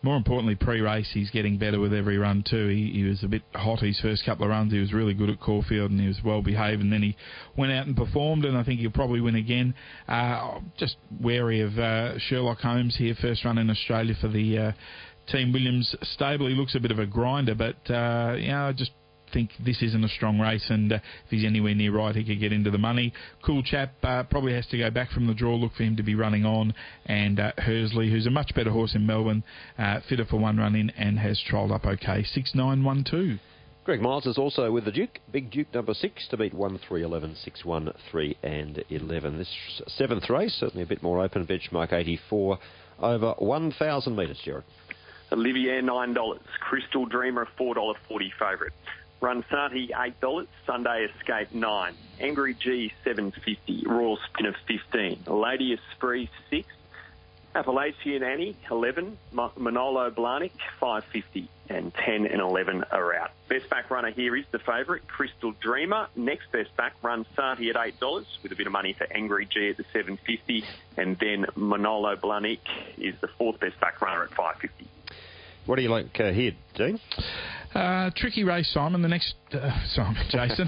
more importantly, pre-race, he's getting better with every run too. He, he was a bit hot his first couple of runs. He was really good at Caulfield and he was well behaved, and then he went out and performed, and I think he'll probably win again. Uh, just wary of uh, Sherlock Holmes here, first run in Australia for the uh, Team Williams stable. He looks a bit of a grinder, but uh, you know, I just think this isn't a strong race, and uh, if he's anywhere near right, he could get into the money. Cool Chap uh, probably has to go back from the draw, look for him to be running on, and uh, Hersley, who's a much better horse in Melbourne, uh, fitter for one run in and has trialled up okay. six nine one two. Greg Miles is also with the Duke. Big Duke number six to beat one three eleven, six one three and eleven. This seventh race, certainly a bit more open, benchmark eighty-four over one thousand metres, Jared. Olivier, nine dollars. Crystal Dreamer, four dollars forty favourite. Runsati, eight dollars. Sunday Escape, nine dollars. Angry G, seven dollars fifty. Royal Spinner, fifteen dollars. Lady Esprit, six dollars. Appalachian Annie, eleven dollars. Manolo Blahnik, five dollars fifty. And ten and eleven are out. Best back runner here is the favourite, Crystal Dreamer. Next best back, Runsati at eight dollars, with a bit of money for Angry G at the seven dollars fifty. And then Manolo Blahnik is the fourth best back runner at five dollars fifty. What do you like uh, here, Dean? Uh, tricky race, Simon. The next... Uh, Simon, Jason.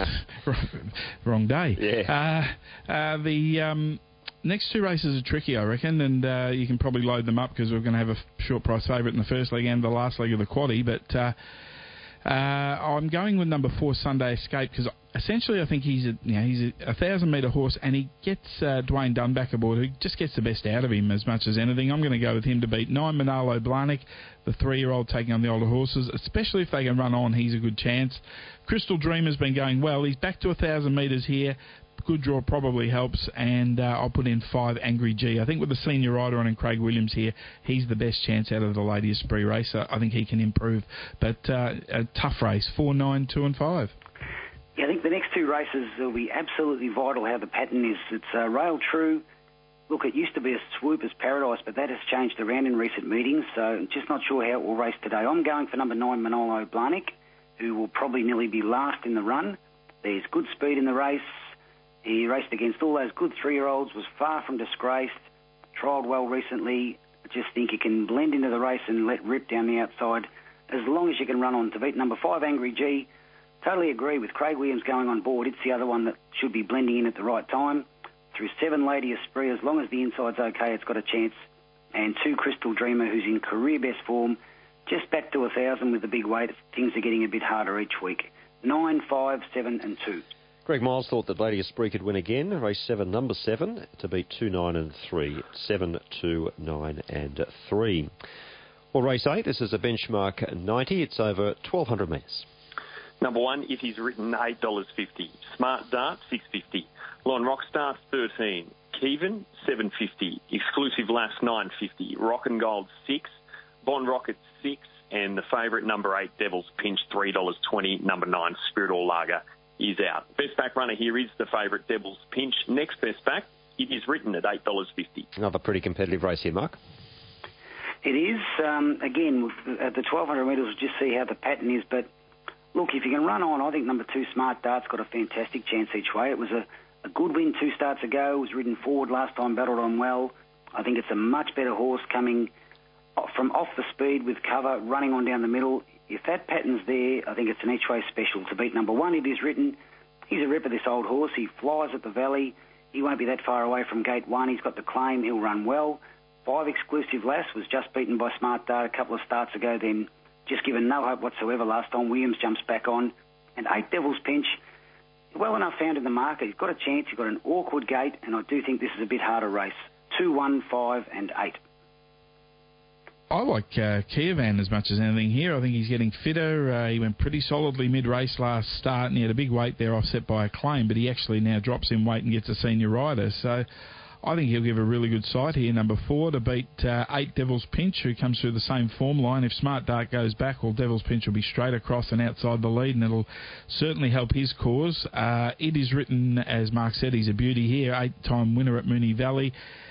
Wrong day. Yeah. Uh, uh, the... Um, Next two races are tricky, I reckon, and uh, you can probably load them up because we're going to have a short price favourite in the first leg and the last leg of the quaddie. But uh, uh, I'm going with number four, Sunday Escape, because essentially I think he's a you know, he's a, a thousand metre horse, and he gets uh, Dwayne Dunn back aboard, who just gets the best out of him as much as anything. I'm going to go with him to beat nine, Manolo Blahnik, the three-year-old taking on the older horses, especially if they can run on. He's a good chance. Crystal Dream has been going well. He's back to a thousand metres here. Good draw probably helps, and uh, I'll put in five, Angry G. I think with the senior rider on and Craig Williams here, he's the best chance out of the Lady Esprit race. I think he can improve, but uh, a tough race, four, nine, two and five. Yeah, I think the next two races will be absolutely vital how the pattern is. It's uh, Rail True. Look, it used to be a Swooper's Paradise, but that has changed around in recent meetings, so I'm just not sure how it will race today. I'm going for number nine, Manolo Blahnik, who will probably nearly be last in the run. There's good speed in the race. He raced against all those good three-year-olds, was far from disgraced, trialled well recently. I just think he can blend into the race and let rip down the outside as long as you can run on. To beat number five, Angry G, totally agree with Craig Williams going on board. It's the other one that should be blending in at the right time. Through seven, Lady Esprit, as long as the inside's okay, it's got a chance. And two, Crystal Dreamer, who's in career best form, just back to a thousand with the big weight. Things are getting a bit harder each week. Nine, five, seven and two. Greg Miles thought that Lady Esprit could win again. Race seven, number seven, to beat two, nine and three. Seven, two, nine and three. Well, race eight, this is a benchmark ninety. It's over twelve hundred metres. Number one, If He's Written, eight dollars fifty. Smart Dart, six dollars fifty. Lon Rockstar, thirteen dollars. Kevin, seven dollars fifty. Exclusive Last, nine dollars fifty. Rock and Gold, six dollars. Bond Rocket, six dollars. And the favourite, number eight, Devil's Pinch, three dollars twenty. Number nine, Spirit All Lager, is out. Best back runner here is the favourite, Devil's Pinch. Next best back, It Is Written at eight dollars fifty. Another pretty competitive race here, Mark. It is. Um, again, at the twelve hundred metres, we'll just see how the pattern is. But, look, if you can run on, I think number two, Smart Dart's got a fantastic chance each way. It was a, a good win two starts ago. It was ridden forward last time, battled on well. I think it's a much better horse coming from off the speed with cover, running on down the middle. If that pattern's there, I think it's an each-way special to beat number one. It Is Written. He's a ripper, this old horse. He flies at the Valley. He won't be that far away from gate one. He's got the claim. He'll run well. Five, Exclusive Lass, was just beaten by Smart Dart a couple of starts ago, then just given no hope whatsoever last time. Williams jumps back on. And eight, Devil's Pinch. Well enough found in the market. He's got a chance. He's got an awkward gate, and I do think this is a bit harder race. Two, one, five, and eight. I like uh, Kievan as much as anything here. I think he's getting fitter. Uh, he went pretty solidly mid-race last start, and he had a big weight there offset by a claim, but he actually now drops in weight and gets a senior rider. So I think he'll give a really good sight here. Number four to beat uh, eight, Devil's Pinch, who comes through the same form line. If Smart Dart goes back, well, Devil's Pinch will be straight across and outside the lead, and it'll certainly help his cause. Uh, it is written, as Mark said, he's a beauty here. Eight-time winner at Moonee Valley.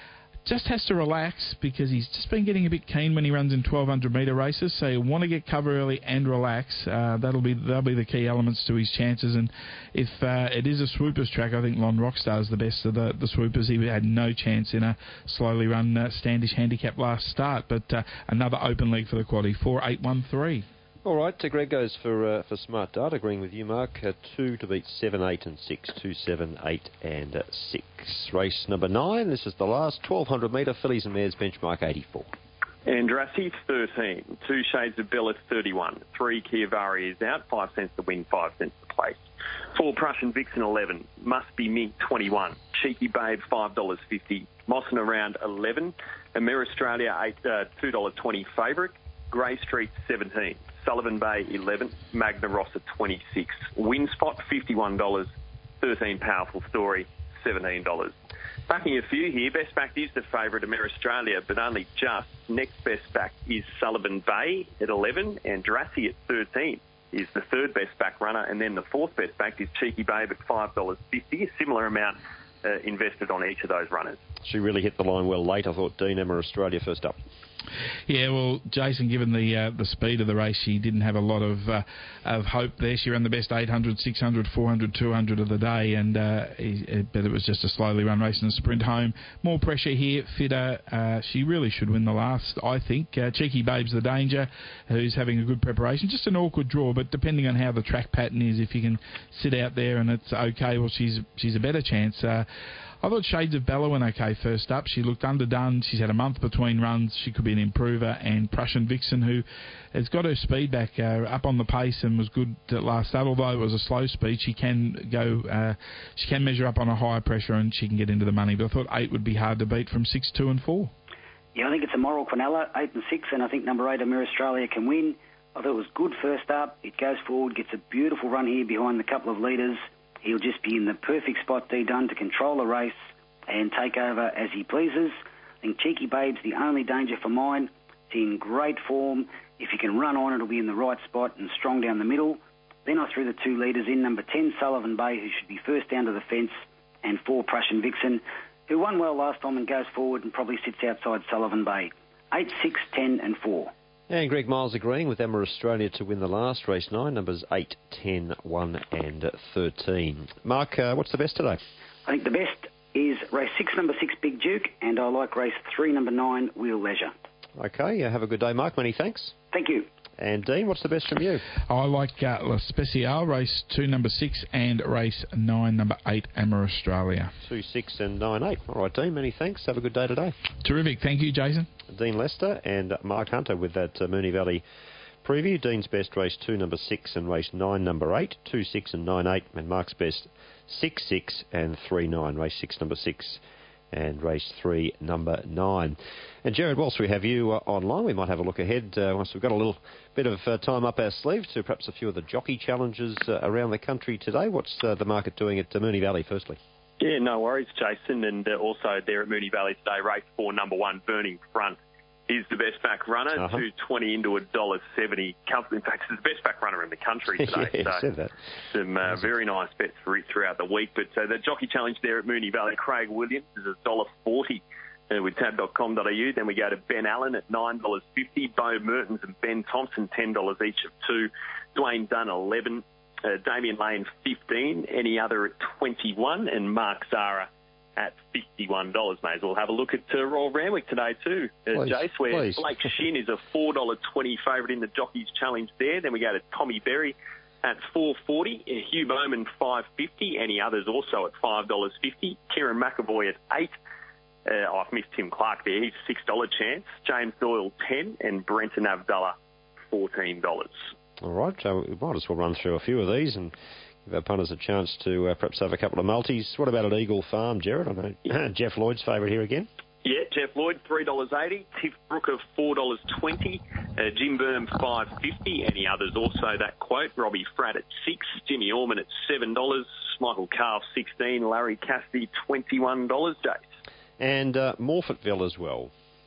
just has to relax because he's just been getting a bit keen when he runs in twelve hundred metre races. So you want to get cover early and relax. Uh, that'll be that'll be the key elements to his chances. And if uh, it is a swoopers track, I think Lon Rockstar is the best of the, the swoopers. He had no chance in a slowly run uh, Standish handicap last start. But uh, another open leg for the quaddie, four eight one three. All right, uh, Greg goes for uh, for Smart Dart, agreeing with you, Mark. Uh, two to beat seven, eight and six. Two, seven, eight and uh, six. Race number nine. This is the last twelve hundred metre fillies and mares benchmark eighty-four. Andrassi, thirteen. Two Shades of Bella, thirty-one. Three Kiavari is out. Five cents to win, five cents to place. Four Prussian Vixen, eleven. Must Be Mink, twenty-one. Cheeky Babe, five dollars fifty. Mossing around, eleven. Amir Australia, eight, uh, two dollars twenty favourite. Grey Street, seventeen. Sullivan Bay, eleven. Magna Rossa, twenty-six. Windspot, fifty-one dollars. thirteen Powerful Story, seventeen dollars. Backing a few here, best backed is the favourite, Amir Australia, but only just. Next best backed is Sullivan Bay at eleven, and Drassi at thirteen is the third best back runner, and then the fourth best backed is Cheeky Babe at five dollars fifty, a similar amount uh, invested on each of those runners. She really hit the line well late, I thought. Dean, Amir Australia first up. Yeah, well, Jason, given the uh, the speed of the race, she didn't have a lot of uh, of hope there. She ran the best eight hundred, six hundred, four hundred, two hundred of the day, and uh, he, but it was just a slowly run race and a sprint home. More pressure here, fitter. Uh, she really should win the last, I think. Uh, Cheeky Babe's the danger, who's having a good preparation. Just an awkward draw, but depending on how the track pattern is, if you can sit out there and it's okay, well, she's she's a better chance. Uh, I thought Shades of Bella went okay first up. She looked underdone. She's had a month between runs. She could be an improver. And Prussian Vixen, who has got her speed back uh, up on the pace and was good at last start. Although it was a slow speed, she can go. Uh, she can measure up on a higher pressure and she can get into the money. But I thought eight would be hard to beat from six, two, and four. Yeah, I think it's a moral Quinella, eight and six, and I think number eight, Amir Australia, can win. I thought it was good first up. It goes forward, gets a beautiful run here behind the couple of leaders. He'll just be in the perfect spot, D done, to control the race and take over as he pleases. I think Cheeky Babe's the only danger for mine. It's in great form. If you can run on, it'll be in the right spot and strong down the middle. Then I threw the two leaders in, number ten, Sullivan Bay, who should be first down to the fence, and four, Prussian Vixen, who won well last time and goes forward and probably sits outside Sullivan Bay. eight, six, ten and four. And Greg Miles agreeing with Emma Australia to win the last, race nine, numbers eight, ten, one and thirteen. Mark, uh, what's the best today? I think the best is race six, number six, Big Duke, and I like race three, number nine, Wheel Leisure. Okay, uh, have a good day, Mark. Many thanks. Thank you. And Dean, what's the best from you? I like uh, La Speciale, race two, number six, and race nine, number eight, Emma Australia. Two, six, and nine, eight. All right, Dean, many thanks. Have a good day today. Terrific. Thank you, Jason. Dean Lester and Mark Hunter with that uh, Moonee Valley preview. Dean's best, race two, number six, and race nine, number eight. Two, six, and nine, eight. And Mark's best, six, six, and three, nine. Race six, number six, and race three, number nine. And Jared, whilst we have you uh, online, we might have a look ahead uh, once we've got a little bit of uh, time up our sleeve to perhaps a few of the jockey challenges uh, around the country today. What's uh, the market doing at uh, Moonee Valley, firstly? Yeah, no worries, Jason. And uh, also there at Moonee Valley today, race four, number one, Burning Front, is the best back runner, uh-huh. two twenty into a one dollar seventy. In fact, it's the best back runner in the country today. yeah, so said that. Some uh, very nice bets for it throughout the week. But uh, the jockey challenge there at Moonee Valley, Craig Williams is one dollar forty uh, with tab dot com dot a u. Then we go to Ben Allen at nine dollars fifty. Bo Mertens and Ben Thompson, ten dollars each of two. Dwayne Dunn, eleven dollars. Uh, Damien Lane, fifteen dollars. Any other at twenty-one dollars. And Mark Zara at fifty-one dollars. May as well have a look at uh, Royal Randwick today too, uh, Jace, where please. Blake Shin is a four dollars twenty favourite in the Jockeys Challenge there. Then we go to Tommy Berry at four dollars forty. Uh, Hugh Bowman, five dollars fifty. Any others also at five dollars fifty. Kieran McAvoy at eight dollars. Uh, I've missed Tim Clark there. He's a six dollars chance. James Doyle, ten dollars. And Brenton Avdulla, fourteen dollars. All right, so we might as well run through a few of these and give our punters a chance to uh, perhaps have a couple of multis. What about at Eagle Farm, Jared? I know yeah. Jeff Lloyd's favourite here again. Yeah, Jeff Lloyd, three dollars eighty. Tiff Brooker, four dollars twenty. Uh, Jim Burn, five dollars fifty. Any others also that quote. Robbie Fratt at six dollars. Jimmy Orman at seven dollars. Michael Carl, sixteen dollars. Larry Cassidy, twenty-one dollars, Jace. And uh, Morfettville as well.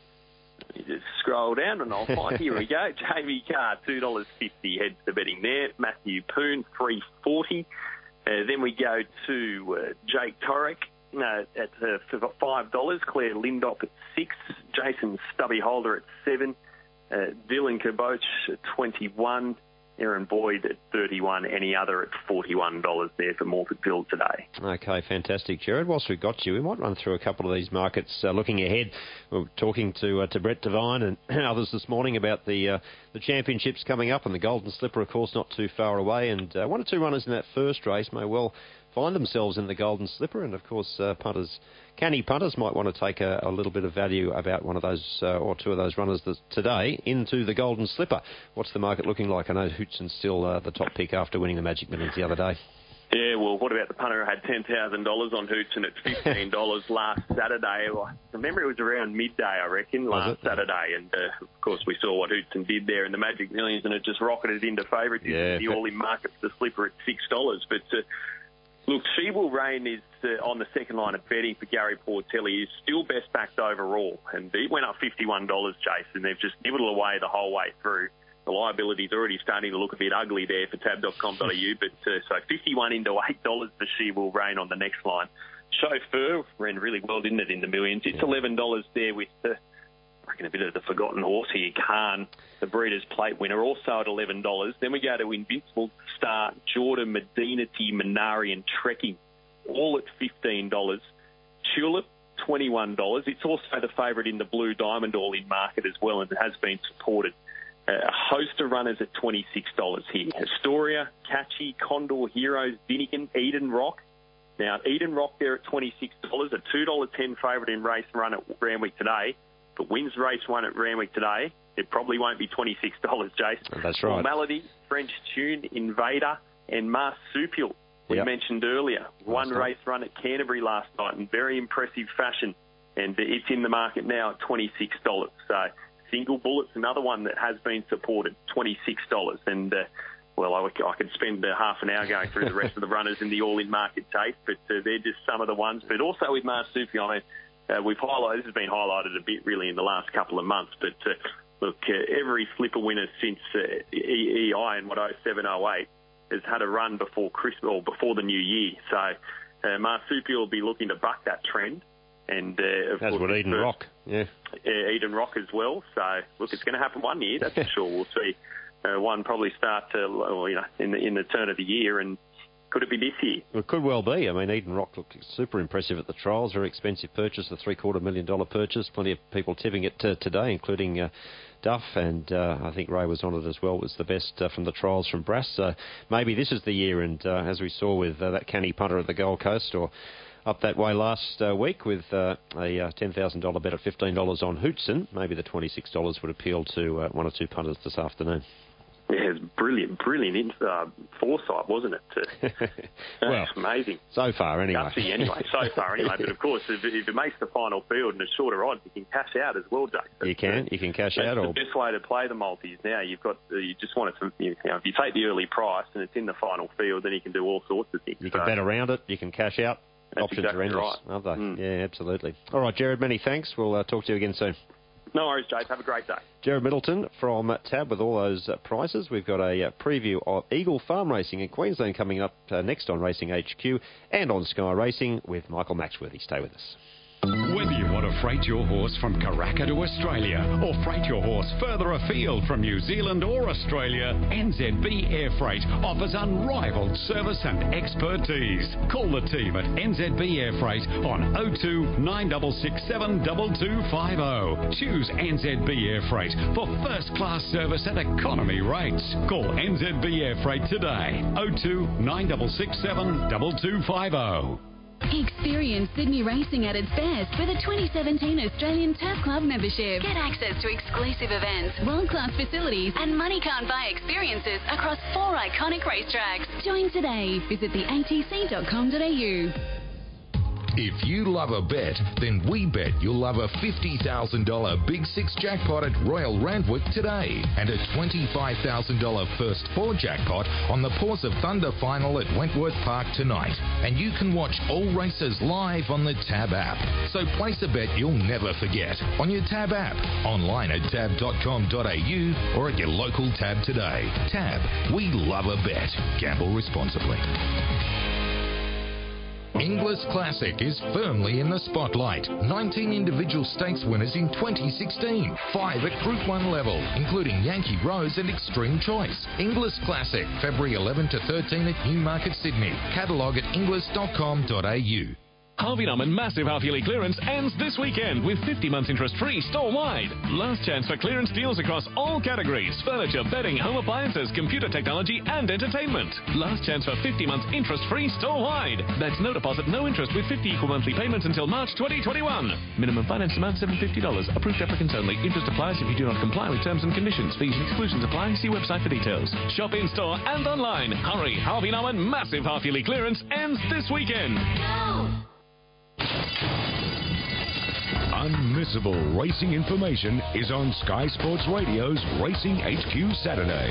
You just scroll down and I'll find. Here we go. Jamie Carr, two dollars fifty. Heads the betting there. Matthew Poon, three dollars forty. Uh, then we go to uh, Jake Torek uh, at uh, for five dollars. Claire Lindop at six. Jason Stubby Holder at seven. Uh, Dylan Kaboch at twenty-one. Aaron Boyd at thirty-one. Any other at forty-one dollars there for Morphettville today. Okay, fantastic, Jared. Whilst we've got you, we might run through a couple of these markets uh, looking ahead. We were talking to uh, to Brett Devine and others this morning about the uh, the championships coming up, and the Golden Slipper, of course, not too far away. And uh, one or two runners in that first race may well find themselves in the Golden Slipper, and of course uh, punters, canny punters might want to take a, a little bit of value about one of those uh, or two of those runners this, today into the Golden Slipper. What's the market looking like? I know Hootson's still uh, the top pick after winning the Magic Millions the other day. Yeah, well, what about the punter who had ten thousand dollars on Hootson at fifteen dollars last Saturday? Well, I remember it was around midday, I reckon, last Saturday. And, uh, of course, we saw what Hootson did there in the Magic Millions, and it just rocketed into favourites. Yeah. The all-in market for the Slipper at six dollars. But, uh, look, She Will Reign is uh, on the second line of betting for Gary Portelli. He's still best backed overall. And he went up fifty-one dollars, Jason. They've just nibbled away the whole way through. The liability's already starting to look a bit ugly there for tab dot com dot a u, but uh, so fifty-one into eight dollars for She Will Reign on the next line. Chauffeur ran really well, didn't it, in the millions? It's eleven dollars there with, uh, I reckon, a bit of the forgotten horse here, Khan, the Breeders' Plate winner, also at eleven dollars. Then we go to Invincible Star, Jordan, Medina, Minari and Trekking, all at fifteen dollars. Tulip, twenty-one dollars. It's also the favourite in the Blue Diamond all-in market as well, and it has been supported. A host of runners at twenty-six dollars here. Astoria, Catchy, Condor, Heroes, Vinnigan, Eden Rock. Now, Eden Rock there at twenty-six dollars, a two dollars ten favourite in race run at Randwick today. But wins race one at Randwick today, it probably won't be twenty-six dollars, Jason. That's right. Melody, French Tune, Invader, and Marsupial, we yep. mentioned earlier. One Last race run at Canterbury last night in very impressive fashion. And it's in the market now at twenty-six dollars. So, Single Bullet's another one that has been supported, twenty-six dollars. And, uh, well, I, I could spend uh, half an hour going through the rest of the runners in the all-in market tape, but uh, they're just some of the ones. But also with Marsupial, I mean, uh, we've highlighted, this has been highlighted a bit really in the last couple of months, but uh, look, uh, every Slipper winner since uh, E E I in what, oh seven oh eight has had a run before Christmas or before the new year. So uh, Marsupial will be looking to buck that trend. And uh, of that's course, what Eden first, Rock, yeah, uh, Eden Rock as well. So look, it's going to happen one year, that's for sure. We'll see uh, one probably start to, well, you know, in the in the turn of the year, and could it be this year? Well, it could well be. I mean, Eden Rock looked super impressive at the trials. Very expensive purchase, a three quarter million dollar purchase. Plenty of people tipping it uh, today, including uh, Duff, and uh, I think Ray was on it as well. It was the best uh, from the trials from Brass. So maybe this is the year, and uh, as we saw with uh, that canny punter at the Gold Coast, or up that way last uh, week with uh, a uh, ten thousand dollars bet at fifteen dollars on Hootson, maybe the twenty-six dollars would appeal to uh, one or two punters this afternoon. Yeah, it was brilliant, brilliant uh, foresight, wasn't it? Uh, well, amazing. So far, anyway. Gutsy anyway, so far anyway. But of course, if, if it makes the final field and it's shorter odds, you can cash out as well, Jake. You can, you can cash out. That's or the best way to play the multis now. You've got, uh, you just want it to, you know, if you take the early price and it's in the final field, then you can do all sorts of things. You can so, bet around it. You can cash out. That's Options exactly are endless, right. aren't they? Mm. Yeah, absolutely. All right, Jared, many thanks. We'll uh, talk to you again soon. No worries, Jake. Have a great day. Jared Middleton from Tab with all those uh, prices. We've got a uh, preview of Eagle Farm Racing in Queensland coming up uh, next on Racing H Q and on Sky Racing with Michael Maxworthy. Stay with us. Whether you want to freight your horse from Karaka to Australia or freight your horse further afield from New Zealand or Australia, N Z B Air Freight offers unrivaled service and expertise. Call the team at N Z B Air Freight on oh two nine six six seven two two five oh. Choose N Z B Air Freight for first-class service at economy rates. Call N Z B Air Freight today, oh two nine six six seven two two five oh. Experience Sydney racing at its best with a twenty seventeen Australian Turf Club membership. Get access to exclusive events, world-class facilities and money-can't-buy experiences across four iconic racetracks. Join today. Visit the A T C dot com dot a u. If you love a bet, then we bet you'll love a fifty thousand dollars Big Six jackpot at Royal Randwick today and a twenty-five thousand dollars First Four jackpot on the Paws of Thunder final at Wentworth Park tonight. And you can watch all races live on the Tab app. So place a bet you'll never forget on your Tab app, online at tab dot com dot a u or at your local Tab today. Tab, we love a bet. Gamble responsibly. Inglis Classic is firmly in the spotlight. nineteen individual stakes winners in twenty sixteen. Five at Group one level, including Yankee Rose and Extreme Choice. Inglis Classic, February eleventh to thirteenth at Newmarket, Sydney. Catalogue at inglis dot com dot a u. Harvey Norman massive half-yearly clearance ends this weekend with fifty months interest-free store-wide. Last chance for clearance deals across all categories: furniture, bedding, home appliances, computer technology and entertainment. Last chance for fifty months interest-free store-wide. That's no deposit, no interest with fifty equal monthly payments until March twenty twenty-one. Minimum finance amount seven hundred fifty dollars. Approved applicants only. Interest applies if you do not comply with terms and conditions. Fees and exclusions apply. See website for details. Shop in-store and online. Hurry! Harvey Norman massive half-yearly clearance ends this weekend. Go! Unmissable racing information is on Sky Sports Radio's Racing H Q Saturday.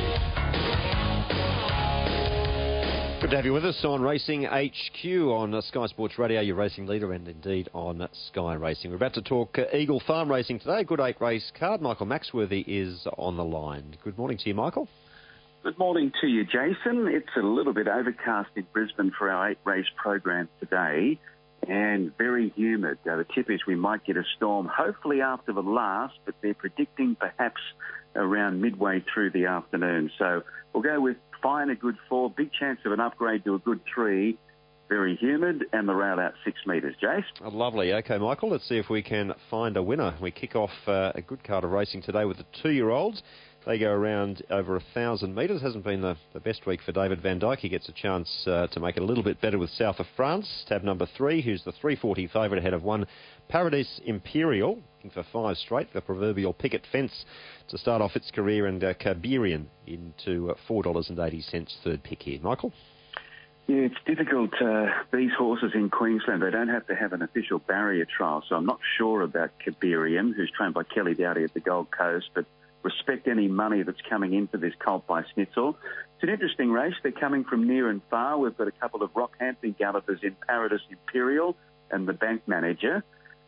Good to have you with us on Racing H Q on Sky Sports Radio, your racing leader, and indeed on Sky Racing. We're about to talk uh, Eagle Farm Racing today. Good eight race card. Michael Maxworthy is on the line. Good morning to you, Michael. Good morning to you, Jason. It's a little bit overcast in Brisbane for our eight race program today, and very humid. Uh, the tip is we might get a storm, hopefully after the last, but they're predicting perhaps around midway through the afternoon. So we'll go with fine, a good four, big chance of an upgrade to a good three, very humid, and the rail out six metres. Jace? Oh, lovely. OK, Michael, let's see if we can find a winner. We kick off uh, a good card of racing today with the two-year-olds. They go around over a thousand metres. Hasn't been the, the best week for David Van Dyke. He gets a chance uh, to make it a little bit better with South of France. Tab number three, who's the three forty favourite ahead of one, Paradise Imperial, looking for five straight. The proverbial picket fence to start off its career, and uh, Kabirian into uh, four dollars eighty third pick here. Michael? Yeah, it's difficult. Uh, these horses in Queensland, they don't have to have an official barrier trial, so I'm not sure about Kabirian, who's trained by Kelly Dowdy at the Gold Coast, but respect any money that's coming into this colt by Schnitzel. It's an interesting race. They're coming from near and far. We've got a couple of Rockhampton gallopers in Paradise Imperial and the bank manager.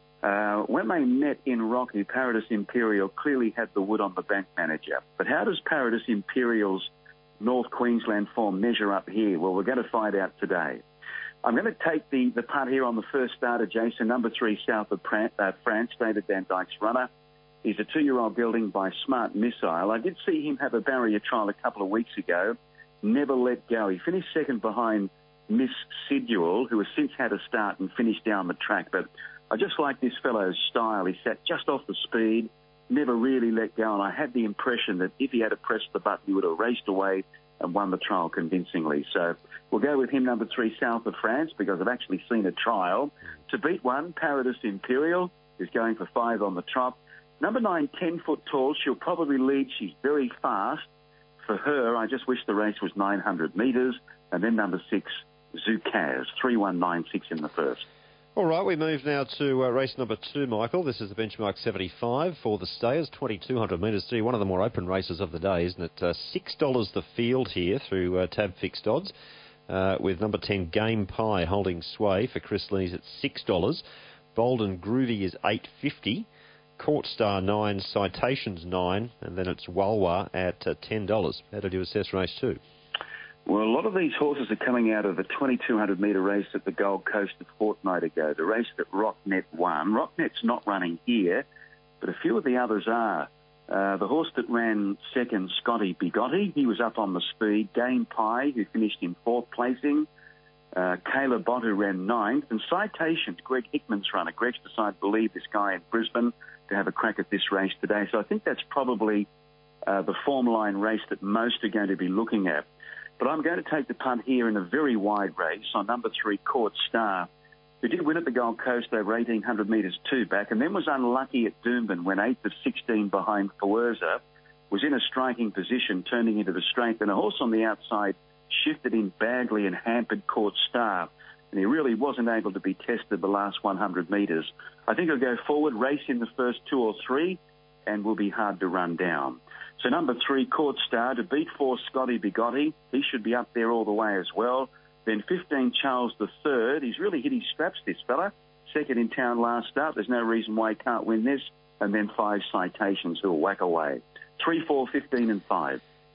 Uh, when they met in Rocky, Paradise Imperial clearly had the wood on the bank manager. But how does Paradise Imperial's North Queensland form measure up here? Well, we're going to find out today. I'm going to take the, the punt here on the first starter, Jason, number three, South of Pran- uh, France, David Van Dyke's runner. He's a two-year-old gelding by Smart Missile. I did see him have a barrier trial a couple of weeks ago. Never let go. He finished second behind Miss Sidule, who has since had a start and finished down the track. But I just like this fellow's style. He sat just off the speed, never really let go. And I had the impression that if he had pressed the button, he would have raced away and won the trial convincingly. So we'll go with him, number three, South of France, because I've actually seen a trial. To beat one, Paradise Imperial is going for five on the trot. Number nine, ten foot tall. She'll probably lead. She's very fast. For her, I just wish the race was nine hundred metres. And then number six, Zukaz, three one nine six in the first. All right, we move now to uh, race number two, Michael. This is the benchmark seventy-five for the stayers, twenty-two hundred metres through. One of the more open races of the day, isn't it? Uh, six dollars the field here through uh, tab fixed odds, uh, with number ten, Game Pie, holding sway for Chris Lees at six dollars. Bold and Groovy is eight fifty. Court Star nine, Citations nine, and then it's Walwa at uh, ten dollars. How did you assess race two? Well, a lot of these horses are coming out of the twenty-two hundred metre race at the Gold Coast a fortnight ago, the race that Rocknet won. Rocknet's not running here, but a few of the others are. Uh, the horse that ran second, Scotty Bigotti, he was up on the speed. Game Pie, who finished in fourth placing. Uh, Kayla Bott, who ran ninth. And Citations, Greg Hickman's runner. Greg's decided to leave this guy in Brisbane to have a crack at this race today. So I think that's probably uh, the form line race that most are going to be looking at. But I'm going to take the punt here in a very wide race on number three, Court Star, who did win at the Gold Coast over eighteen hundred metres two back, and then was unlucky at Doomben when eighth of sixteen behind Fuerza was in a striking position, turning into the straight, and a horse on the outside shifted in badly and hampered Court Star. And he really wasn't able to be tested the last one hundred metres. I think he'll go forward, race in the first two or three, and will be hard to run down. So number three, Court Star, to beat four, Scotty Bigotti. He should be up there all the way as well. Then fifteen, Charles the Third. He's really hit his straps, this fella. Second in town last start. There's no reason why he can't win this. And then five, Citations, who'll whack away. Three, four, fifteen and five.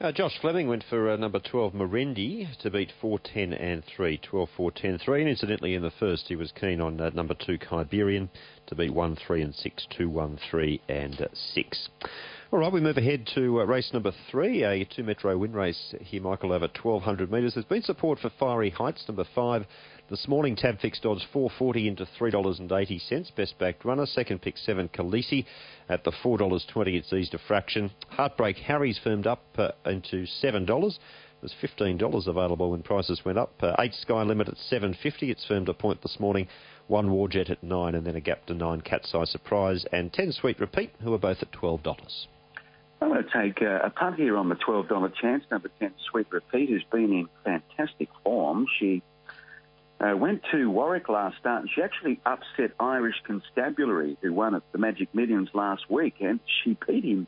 Uh, Josh Fleming went for uh, number twelve, Merendi, to beat four, ten and three. twelve, four, ten, three. And incidentally, in the first, he was keen on uh, number two, Kyberian, to beat one, three and six, two, one, three and uh, six. All right, we move ahead to uh, race number three, a two Metro win race here, Michael, over twelve hundred metres. There's been support for Fiery Heights, number five. This morning, tab fixed odds four forty into three dollars eighty. Best backed runner. Second pick, seven, Khaleesi. At the four dollars twenty, it's eased a fraction. Heartbreak Harry's firmed up uh, into seven dollars. There's fifteen dollars available when prices went up. Uh, eight Sky Limit at seven fifty. It's firmed a point this morning. One Warjet at nine, and then a gap to nine Cat's Eye Surprise. And ten Sweet Repeat, who are both at twelve dollars. I'm going to take uh, a punt here on the twelve dollars chance. Number ten, Sweet Repeat, who's been in fantastic form. She uh, went to Warwick last start, and she actually upset Irish Constabulary, who won at the Magic Millions last week, and she beat him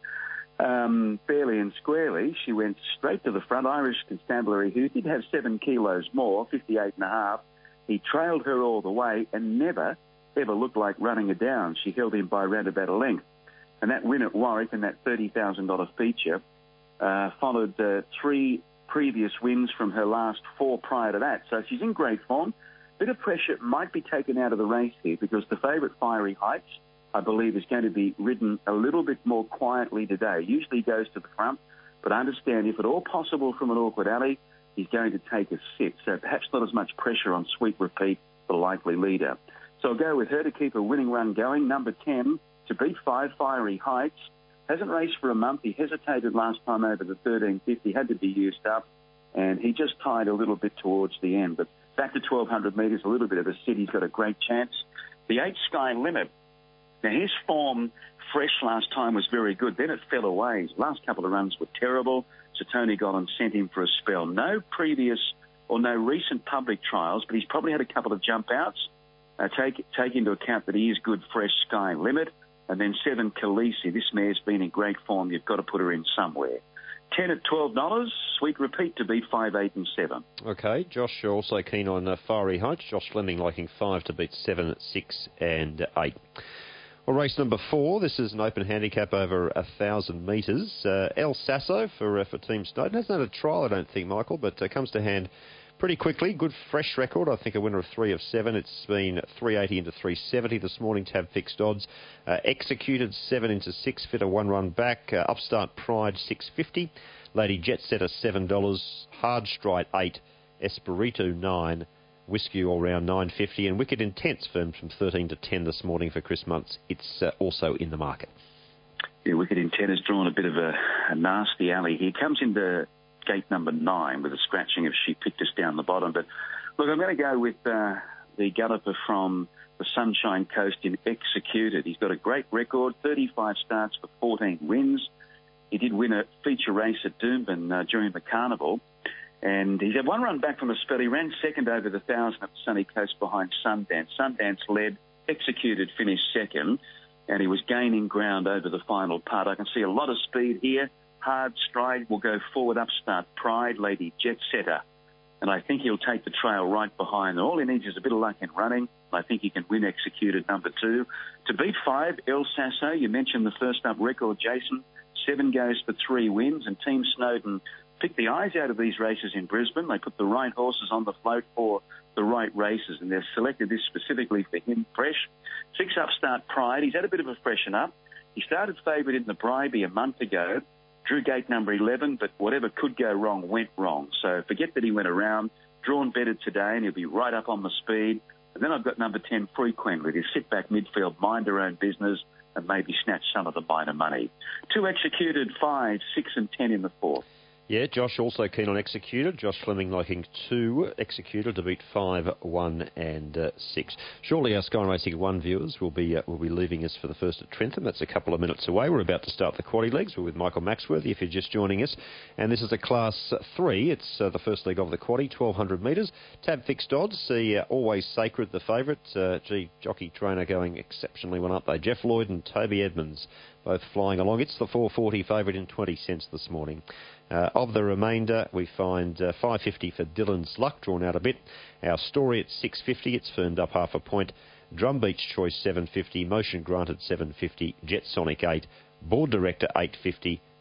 um, fairly and squarely. She went straight to the front. Irish Constabulary, who did have seven kilos more, fifty-eight and a half, he trailed her all the way and never, ever looked like running her down. She held him by around about a length. And that win at Warwick and that thirty thousand dollars feature uh, followed uh, three previous wins from her last four prior to that. So she's in great form. Bit of pressure might be taken out of the race here because the favourite Fiery Heights, I believe, is going to be ridden a little bit more quietly today. Usually goes to the front, but I understand if at all possible from an awkward alley, he's going to take a sit. So perhaps not as much pressure on Sweet Repeat, the likely leader. So I'll go with her to keep a winning run going. Number ten, to beat five, Fiery Heights. Hasn't raced for a month. He hesitated last time over the thirteen fifty, had to be used up, and he just tied a little bit towards the end. But back to twelve hundred metres, a little bit of a sit. He's got a great chance. The eight Sky Limit. Now, his form fresh last time was very good. Then it fell away. His last couple of runs were terrible. So Tony got and sent him for a spell. No previous or no recent public trials, but he's probably had a couple of jump outs. Uh, take, take into account that he is good, fresh Sky Limit. And then seven, Khaleesi. This mare's been in great form. You've got to put her in somewhere. ten at twelve dollars. Sweet Repeat to beat five, eight and seven. Okay, Josh, you're also keen on uh, Fiery Heights. Josh Fleming liking five to beat seven, six and eight. Well, race number four. This is an open handicap over one thousand metres. Uh, El Sasso for uh, for Team Snowden. Hasn't had a trial, I don't think, Michael, but uh, comes to hand pretty quickly. Good fresh record. I think a winner of three of seven. It's been three eighty into three seventy this morning. Tab fixed odds. Uh, executed seven into six. Fit a one run back. Uh, Upstart Pride six fifty. Lady Jet Setter seven dollars. Hard Stride eight. Espiritu nine. Whiskey all round nine fifty. And Wicked Intense firmed from thirteen to ten this morning for Chris Muntz. It's uh, also in the market. Yeah, Wicked Intent has drawn a bit of a, a nasty alley here. Comes into gate number nine with a scratching if she picked us down the bottom. But look, I'm going to go with uh, the galloper from the Sunshine Coast in Executed. He's got a great record, thirty-five starts for fourteen wins. He did win a feature race at Doomben uh, during the carnival. And he's had one run back from a spell. He ran second over the thousand at the Sunny Coast behind Sundance. Sundance led, Executed finished second, and he was gaining ground over the final part. I can see a lot of speed here. Hard Stride will go forward. Upstart Pride, Lady Jet Setter. And I think he'll take the trail right behind. All he needs is a bit of luck in running. I think he can win Executed number two. To beat five, El Sasso. You mentioned the first up record, Jason. Seven goes for three wins, and Team Snowden picked the eyes out of these races in Brisbane. They put the right horses on the float for the right races, and they've selected this specifically for him, fresh. Six, Upstart Pride. He's had a bit of a freshen up. He started favourite in the Bribey a month ago, drew gate number eleven, but whatever could go wrong went wrong. So forget that he went around, drawn better today, and he'll be right up on the speed. And then I've got number ten, Frequent, with his sit-back midfield, mind her own business, and maybe snatch some of the minor money. Two Executed, five, six and ten in the fourth. Yeah, Josh also keen on Executed. Josh Fleming liking two Executed to beat five, one and uh, six. Shortly our Sky Racing one viewers will be uh, will be leaving us for the first at Trentham. That's a couple of minutes away. We're about to start the quaddy legs. We're with Michael Maxworthy if you're just joining us. And this is a class three. It's uh, the first leg of the quaddy, twelve hundred metres. Tab fixed odds. See, uh, Always Sacred, the favourite. Uh, gee, jockey trainer going exceptionally well, aren't they? Jeff Lloyd and Toby Edmonds both flying along. It's the four forty favourite in twenty cents this morning. Uh, of the remainder, we find uh, five fifty for Dylan's Luck, drawn out a bit. Our Story at six fifty, it's firmed up half a point. Drumbeach Choice seven fifty, Motion Granted seven fifty, Jet Sonic eight, Board Director eight fifty,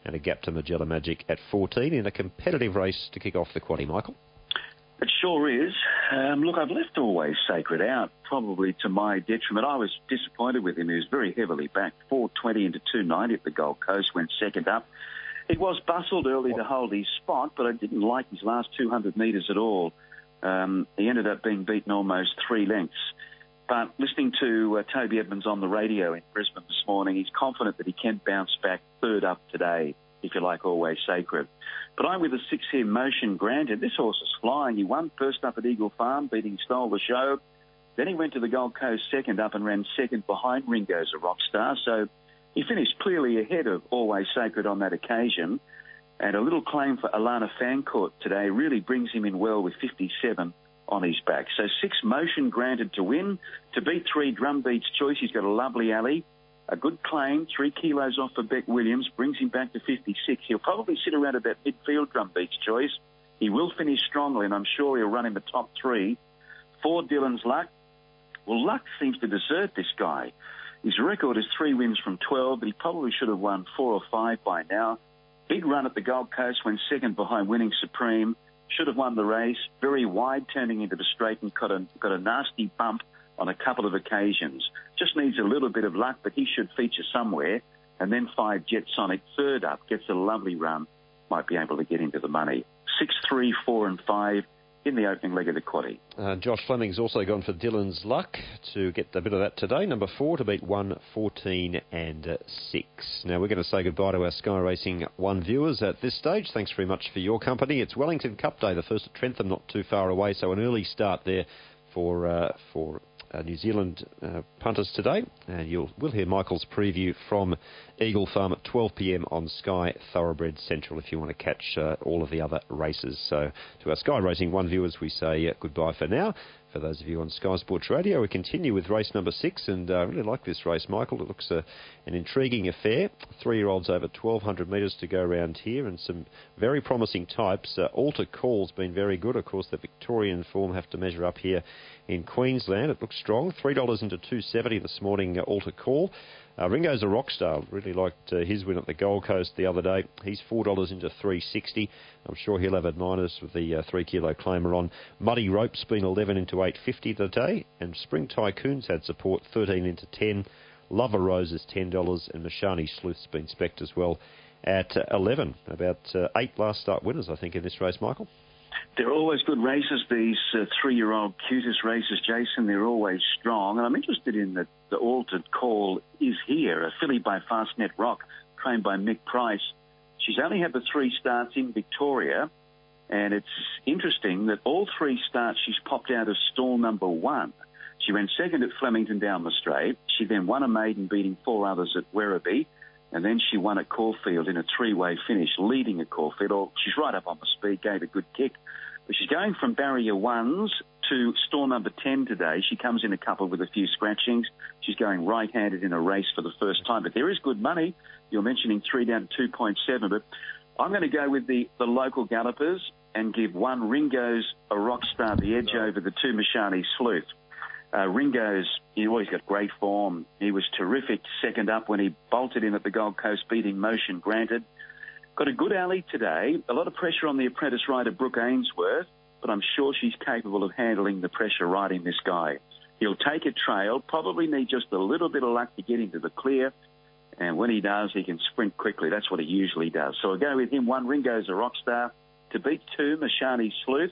and a gap to Magellan Magic at fourteen in a competitive race to kick off the quaddie, Michael. It sure is. Um, look, I've left Always Sacred out, probably to my detriment. I was disappointed with him. He was very heavily backed, four twenty into two ninety at the Gold Coast, went second up. He was bustled early to hold his spot, but I didn't like his last two hundred metres at all. Um, he ended up being beaten almost three lengths. But listening to uh, Toby Edmonds on the radio in Brisbane this morning, he's confident that he can bounce back third up today, if you like, Always Sacred. But I'm with a six here, Motion Granted. This horse is flying. He won first up at Eagle Farm, beating Stole the Show. Then he went to the Gold Coast second up and ran second behind Ringo's a Rock Star. So he finished clearly ahead of Always Sacred on that occasion. And a little claim for Alana Fancourt today really brings him in well with fifty-seven on his back. So six, Motion Granted to win. To beat three, Drumbeat's Choice. He's got a lovely alley. A good claim, three kilos off for Beck Williams, brings him back to fifty-six. He'll probably sit around about midfield, Drumbeat's Choice. He will finish strongly, and I'm sure he'll run in the top three. Four, Dylan's Luck. Well, Luck seems to desert this guy. His record is three wins from twelve, but he probably should have won four or five by now. Big run at the Gold Coast, went second behind Winning Supreme. Should have won the race. Very wide turning into the straight and got a, got a nasty bump on a couple of occasions. Just needs a little bit of luck, but he should feature somewhere. And then five, Jet Sonic, third up, gets a lovely run. Might be able to get into the money. Six, three, four and five in the opening leg of the quaddie. Uh, Josh Fleming's also gone for Dylan's Luck to get a bit of that today. Number four to beat one, fourteen and uh, six. Now we're going to say goodbye to our Sky Racing One viewers at this stage. Thanks very much for your company. It's Wellington Cup Day, the first at Trentham, not too far away, so an early start there for uh, for uh, New Zealand uh, punters today. And you'll we'll hear Michael's preview from Eagle Farm at twelve p.m. on Sky Thoroughbred Central if you want to catch uh, all of the other races. So to our Sky Racing One viewers, we say uh, goodbye for now. For those of you on Sky Sports Radio, we continue with race number six, and I uh, really like this race, Michael. It looks uh, an intriguing affair. Three-year-olds over twelve hundred metres to go around here, and some very promising types. Uh, Alter Call's been very good. Of course, the Victorian form have to measure up here in Queensland. It looks strong. three dollars into two seventy this morning, uh, Alter Call. Uh, Ringo's a rock star. Really liked uh, his win at the Gold Coast the other day. He's four dollars into three sixty. I'm sure he'll have admirers with the uh, three kilo claimer on. Muddy Rope's been eleven into eight fifty today. And Spring Tycoon's had support thirteen into ten. Lover Rose is ten dollars. And Mashani Sleuth's been specced as well at uh, eleven. About uh, eight last start winners, I think, in this race, Michael. They're always good races, these uh, three-year-old cutest races, Jason. They're always strong. And I'm interested in the, the Altered Call is here, a filly by Fastnet Rock, trained by Mick Price. She's only had the three starts in Victoria, and it's interesting that all three starts she's popped out of stall number one. She ran second at Flemington down the straight. She then won a maiden, beating four others at Werribee. And then she won at Caulfield in a three-way finish, leading at Caulfield. Oh, she's right up on the speed, gave a good kick. But she's going from barrier ones to stall number ten today. She comes in a couple with a few scratchings. She's going right-handed in a race for the first time. But there is good money. You're mentioning three down to two point seven. But I'm going to go with the, the local gallopers and give one Ringo's a rock star the edge over the two Mashani Sleuth. Uh, Ringo's, he always got great form. He was terrific second up when he bolted in at the Gold Coast, beating Motion Granted. Got a good alley today. A lot of pressure on the apprentice rider, Brooke Ainsworth, but I'm sure she's capable of handling the pressure riding this guy. He'll take a trail, probably need just a little bit of luck to get into the clear, and when he does, he can sprint quickly. That's what he usually does. So I'll go with him. One, Ringo's a rock star. To beat two, Mashani Sleuth.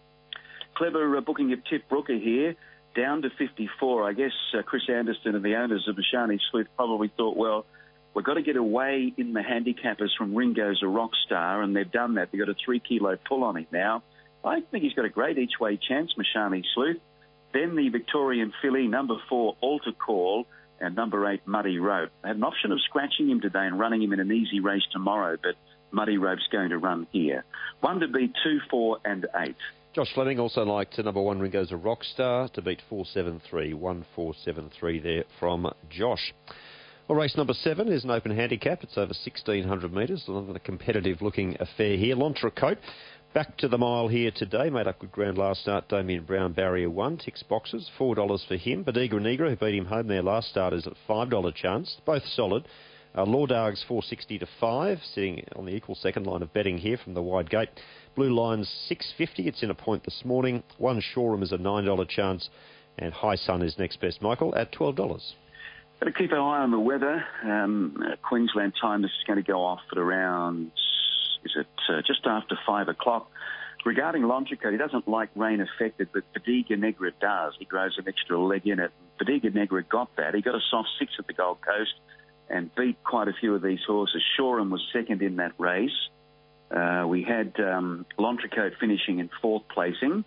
Clever uh, booking of Tip Brooker here. Down to fifty-four. I guess uh, Chris Anderson and the owners of Mashani Sleuth probably thought, well, we've got to get away in the handicappers from Ringo's a rock star, and they've done that. They've got a three-kilo pull on him now. I think he's got a great each-way chance, Mashani Sleuth. Then the Victorian filly, number four, Alter Call, and number eight, Muddy Rope. They had an option of scratching him today and running him in an easy race tomorrow, but Muddy Rope's going to run here. One to beat two, four, and eight. Josh Fleming also liked uh, number one, Ringo's a rock star, to beat four seven three. one four seven three there from Josh. Well, race number seven is an open handicap. It's over sixteen hundred metres. Another competitive-looking affair here. Lontra Cope, back to the mile here today. Made up good ground last start. Damien Brown, barrier one. Ticks boxes. four dollars for him. Badigra Negra, who beat him home there last start, is at five dollars chance. Both solid. Uh, Lawdarg's four sixty to five, sitting on the equal second line of betting here from the wide gate. Blue Line's six fifty, it's in a point this morning. One Shoreham is a nine dollars chance, and High Sun is next best, Michael, at twelve dollars. Got to keep an eye on the weather. Um, uh, Queensland time, this is going to go off at around, is it uh, just after five o'clock. Regarding Lontrico, he doesn't like rain affected, but Fadiga Negra does. He grows an extra leg in it. Fadiga Negra got that. He got a soft six at the Gold Coast and beat quite a few of these horses. Shoreham was second in that race. Uh, we had um, Lontrico finishing in fourth placing.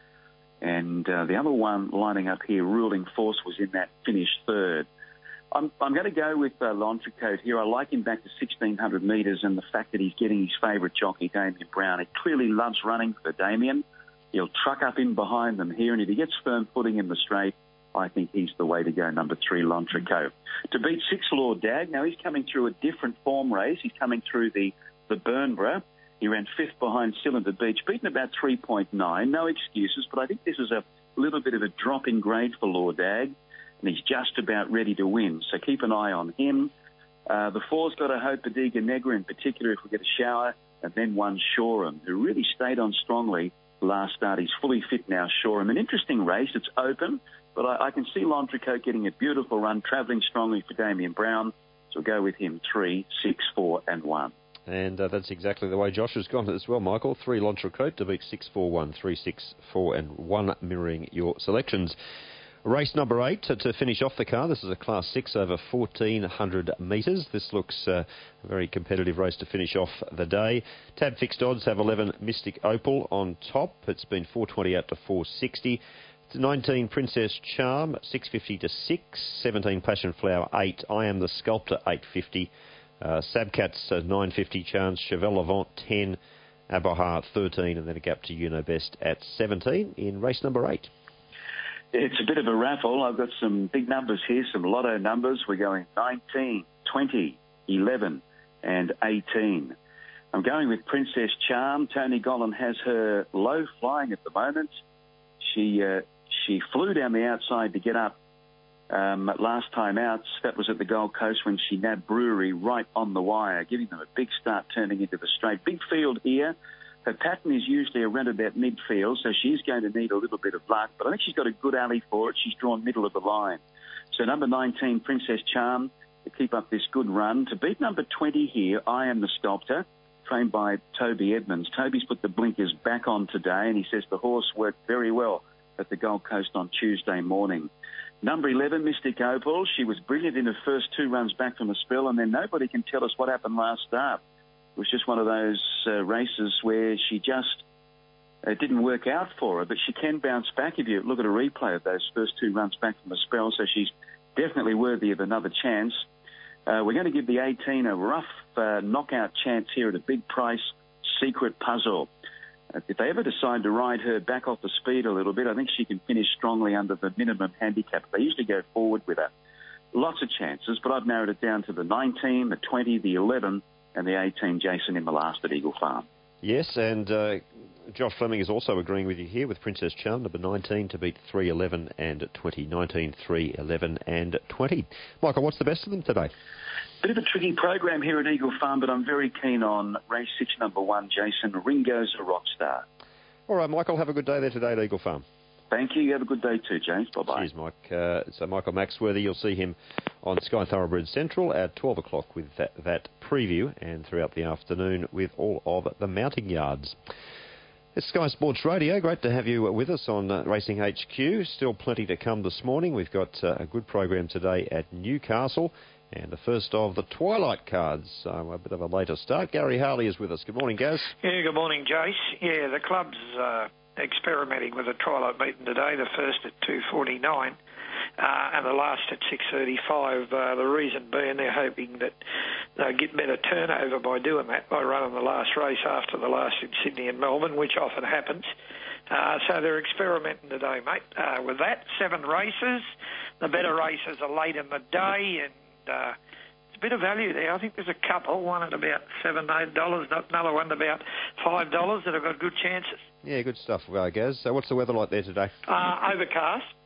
And uh, the other one lining up here, Ruling Force, was in that finish third. I'm, I'm going to go with uh, Lontrico here. I like him back to sixteen hundred metres, and the fact that he's getting his favourite jockey, Damien Brown. He clearly loves running for Damien. He'll truck up in behind them here, and if he gets firm footing in the straight, I think he's the way to go, number three, Lontrico. To beat six, Lord Dag. Now, he's coming through a different form race. He's coming through the, the Burnborough. He ran fifth behind Cylinder Beach, beaten about three point nine. No excuses, but I think this is a little bit of a drop in grade for Lord Dag, and he's just about ready to win. So keep an eye on him. Uh, the four's got to hope Fadiga Negra in particular if we get a shower, and then one Shoreham, who really stayed on strongly last start. He's fully fit now, Shoreham. An interesting race. It's open, but I, I can see Lontrico getting a beautiful run, travelling strongly for Damien Brown. So we'll go with him, three, six, four, and one. And uh, that's exactly the way Josh has gone as well, Michael. Three Lontrico to beat six, four, one, three, six, four, and one, mirroring your selections. Race number eight to, to finish off the car. This is a Class six over fourteen hundred metres. This looks uh, a very competitive race to finish off the day. Tab fixed odds have eleven Mystic Opal on top. It's been four twenty out to four sixty. nineteen Princess Charm, six fifty to six. seventeen Passion Flower, eight. I Am the Sculptor, eight fifty. Uh, Sabcats, uh, nine fifty chance. Chevelle Avant, ten. Aboha, thirteen. And then a gap to You Know Best at seventeen in race number eight. It's a bit of a raffle. I've got some big numbers here, some lotto numbers. We're going nineteen, twenty, eleven, and eighteen. I'm going with Princess Charm. Tony Gollan has her low flying at the moment. She uh, she flew down the outside to get up um, last time out. That was at the Gold Coast when she nabbed Brewery right on the wire, giving them a big start turning into the straight. Big field here. Her pattern is usually around about midfield, so she's going to need a little bit of luck. But I think she's got a good alley for it. She's drawn middle of the line. So number nineteen, Princess Charm, to keep up this good run. To beat number twenty here, I Am the Sculptor, trained by Toby Edmonds. Toby's put the blinkers back on today, and he says the horse worked very well at the Gold Coast on Tuesday morning. Number eleven, Mystic Opal. She was brilliant in her first two runs back from a spell, and then nobody can tell us what happened last start. It was just one of those uh, races where she just uh, didn't work out for her, but she can bounce back if you look at a replay of those first two runs back from a spell, so she's definitely worthy of another chance. Uh, we're going to give the eighteen a rough uh, knockout chance here at a big price, Secret Puzzle. Uh, if they ever decide to ride her back off the speed a little bit, I think she can finish strongly under the minimum handicap. They usually go forward with her. Lots of chances, but I've narrowed it down to the nineteen, the twenty, the eleven, and the eighteen, Jason in the last at Eagle Farm. Yes, and uh, Josh Fleming is also agreeing with you here with Princess Charm, number nineteen to beat three, eleven and twenty. nineteen, three, eleven and twenty. Michael, what's the best of them today? Bit of a tricky program here at Eagle Farm, but I'm very keen on race six, number one, Jason. Ringo's a rock star. All right, Michael, have a good day there today at Eagle Farm. Thank you. You have a good day too, James. Bye-bye. Cheers, Mike. Uh, so Michael Maxworthy, you'll see him on Sky Thoroughbred Central at twelve o'clock with that, that preview, and throughout the afternoon with all of the mounting yards. It's Sky Sports Radio. Great to have you with us on uh, Racing H Q. Still plenty to come this morning. We've got uh, a good program today at Newcastle, and the first of the Twilight cards. So a bit of a later start. Gary Harley is with us. Good morning, Gaz. Yeah, good morning, Jace. Yeah, the club's uh, experimenting with a Twilight meeting today, the first at two forty-nine. Uh, and the last at six thirty-five. Uh, the reason being they're hoping that they'll get better turnover by doing that, by running the last race after the last in Sydney and Melbourne, which often happens. Uh, so they're experimenting today, mate, uh, with that. Seven races. The better races are late in the day, and uh, it's a bit of value there. I think there's a couple, one at about seven dollars, eight dollars, another one at about five dollars that have got good chances. Yeah, good stuff, uh, Gaz. So what's the weather like there today? Uh, overcast.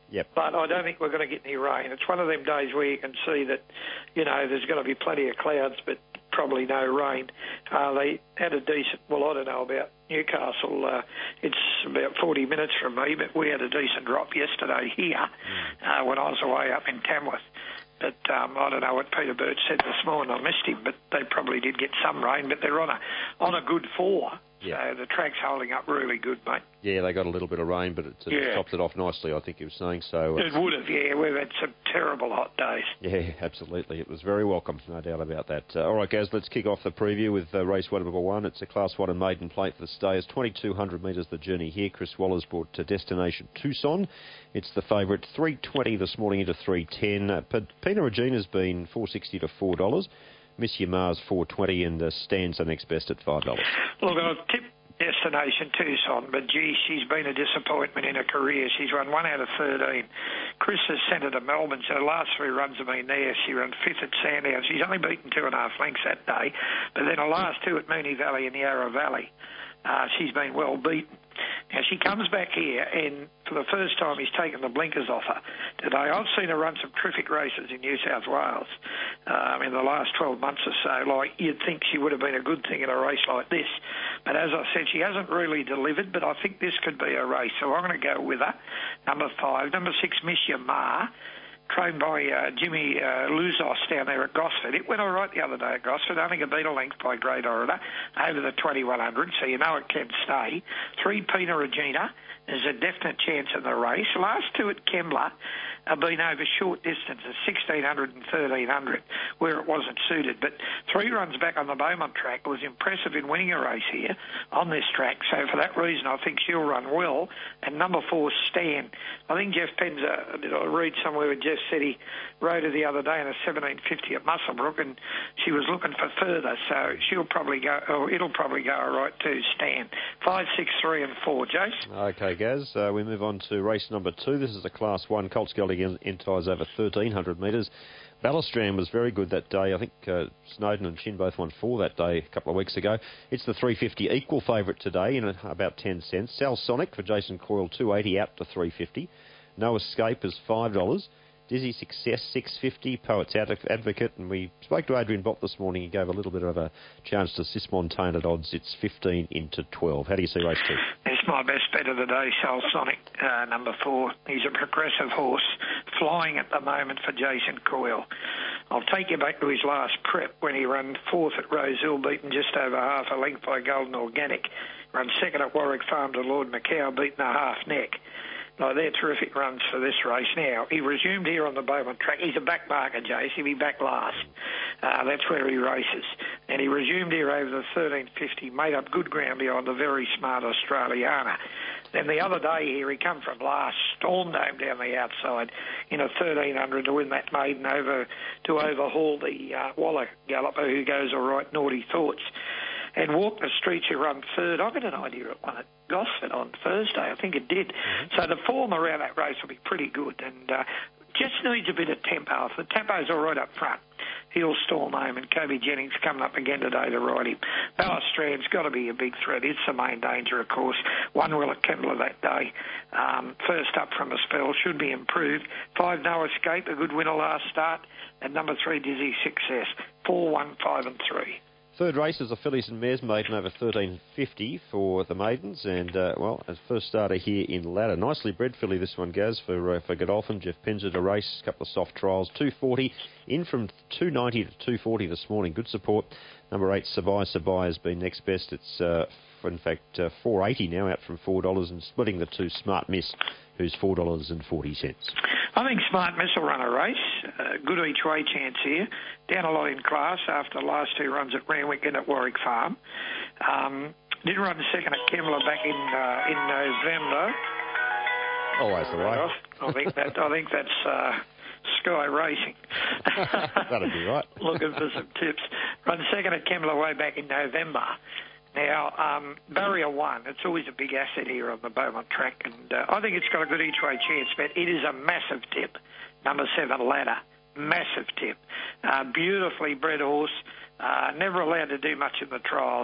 Yep. But I don't think we're going to get any rain. It's one of them days where you can see that, you know, there's going to be plenty of clouds, but probably no rain. Uh, they had a decent, well, I don't know about Newcastle. Uh, it's about forty minutes from me, but we had a decent drop yesterday here uh, when I was away up in Tamworth. But um, I don't know what Peter Birch said this morning. I missed him, but they probably did get some rain. But they're on a on a good four. Yeah. So the track's holding up really good, mate. Yeah, they got a little bit of rain, but it uh, Yeah. topped it off nicely, I think he was saying. So uh, It would have, yeah. We've had some terrible hot days. yeah, absolutely. It was very welcome, no doubt about that. Uh, all right, Gaz, let's kick off the preview with uh, race one, number one. It's a Class one and maiden plate for the stayers. twenty-two hundred metres the journey here. Chris Waller's brought to Destination Tucson. It's the favourite, three twenty this morning into three ten. Uh, Pina Regina's been four sixty to four dollars. Miss Yamar's four twenty and uh, stands the next best at five dollars. Look, I've tipped Destination Tucson, but gee, she's been a disappointment in her career. She's run one out of thirteen. Chris has sent her to Melbourne, so the last three runs have been there. She ran fifth at Sandown. She's only beaten two and a half lengths that day, but then her last two at Moonee Valley and Yarra Valley, uh, she's been well beaten. Now, she comes back here, and for the first time, he's taken the blinkers off her today. I've seen her run some terrific races in New South Wales um, in the last twelve months or so. Like, you'd think she would have been a good thing in a race like this. But as I said, she hasn't really delivered, but I think this could be a race. So I'm going to go with her. Number five. Number six, Miss Yamar, trained by uh, Jimmy uh, Luzos down there at Gosford. It went all right the other day at Gosford. I think it beat a length by Great Orator over the twenty-one hundred, so you know it can stay. Three, Pina Regina. There's a definite chance in the race. Last two at Kembla have been over short distances, sixteen hundred and thirteen hundred, where it wasn't suited. But three runs back on the Beaumont track was impressive in winning a race here on this track. So for that reason, I think she'll run well. And number four, Stan. I think Jeff Penza, did I read somewhere where Jeff said he rode her the other day in a seventeen fifty at Muswellbrook, and she was looking for further. So she'll probably go, or it'll probably go all right too, Stan. Five, six, three, and four, Jace. Okay, Gaz, uh, we move on to race number two. This is a Class one. Colts Gelding Entice over thirteen hundred metres. Ballastram was very good that day. I think uh, Snowden and Chin both won four that day a couple of weeks ago. It's the three fifty equal favourite today in about ten cents. Sal Sonic for Jason Coyle, two eighty out to three fifty. No Escape is five dollars. Dizzy Success, six fifty. Poets Advocate, and we spoke to Adrian Bott this morning. He gave a little bit of a chance to Sis Montane at odds. It's fifteen into twelve. How do you see race two? It's my best bet of the day, Sal Sonic, uh, number four. He's a progressive horse, flying at the moment for Jason Coyle. I'll take you back to his last prep when he ran fourth at Rosehill, beaten just over half a length by Golden Organic. Run second at Warwick Farm to Lord Macau, beaten a half neck. No, they're terrific runs for this race. Now, he resumed here on the Beaumont track. He's a back marker, Jace. He'll be back last. Uh, that's where he races. And he resumed here over the thirteen fifty, made up good ground behind the very smart Australiana. Then the other day here, he come from last, stormed home down the outside in a thirteen hundred to win that maiden over to overhaul the uh, Waller galloper who goes all right, Naughty Thoughts. And Walk the Streets, who run third. I got an idea it won at Gosford on Thursday. I think it did. Mm-hmm. So the form around that race will be pretty good, and uh, just needs a bit of tempo. If the tempo's all right up front, he'll storm home, and Kobe Jennings coming up again today to ride him. Ballastram's got to be a big threat. It's the main danger, of course. One well at Kembla that day. Um, first up from a spell, should be improved. Five, No Escape, a good winner last start. And number three, Dizzy Success. Four, one, five, and three. Third race is a Fillies and Mares maiden over thirteen fifty for the maidens, and uh, well, as first starter here in ladder, nicely bred filly this one, Gaz, for uh, for Godolphin. Jeff Penza to race, a couple of soft trials, two forty in from two ninety to two forty this morning. Good support. Number eight, Sabai Sabai has been next best. It's uh, in fact uh, four eighty now, out from four dollars, and splitting the two, Smart Miss, who's four dollars and forty cents. I think Smart Miss will run a race. Uh, good each way chance here. Down a lot in class after the last two runs at Randwick and at Warwick Farm. Um, did run second at Kembla back in uh, in November. Always the way. I think that I think that's uh, Sky Racing. That'd be right. Looking for some tips. Run second at Kembla way back in November. Now, um, Barrier One, it's always a big asset here on the Beaumont track, and uh, I think it's got a good each-way chance, but it is a massive tip. Number seven, Ladder, massive tip. Uh, beautifully bred horse, uh, never allowed to do much in the trials,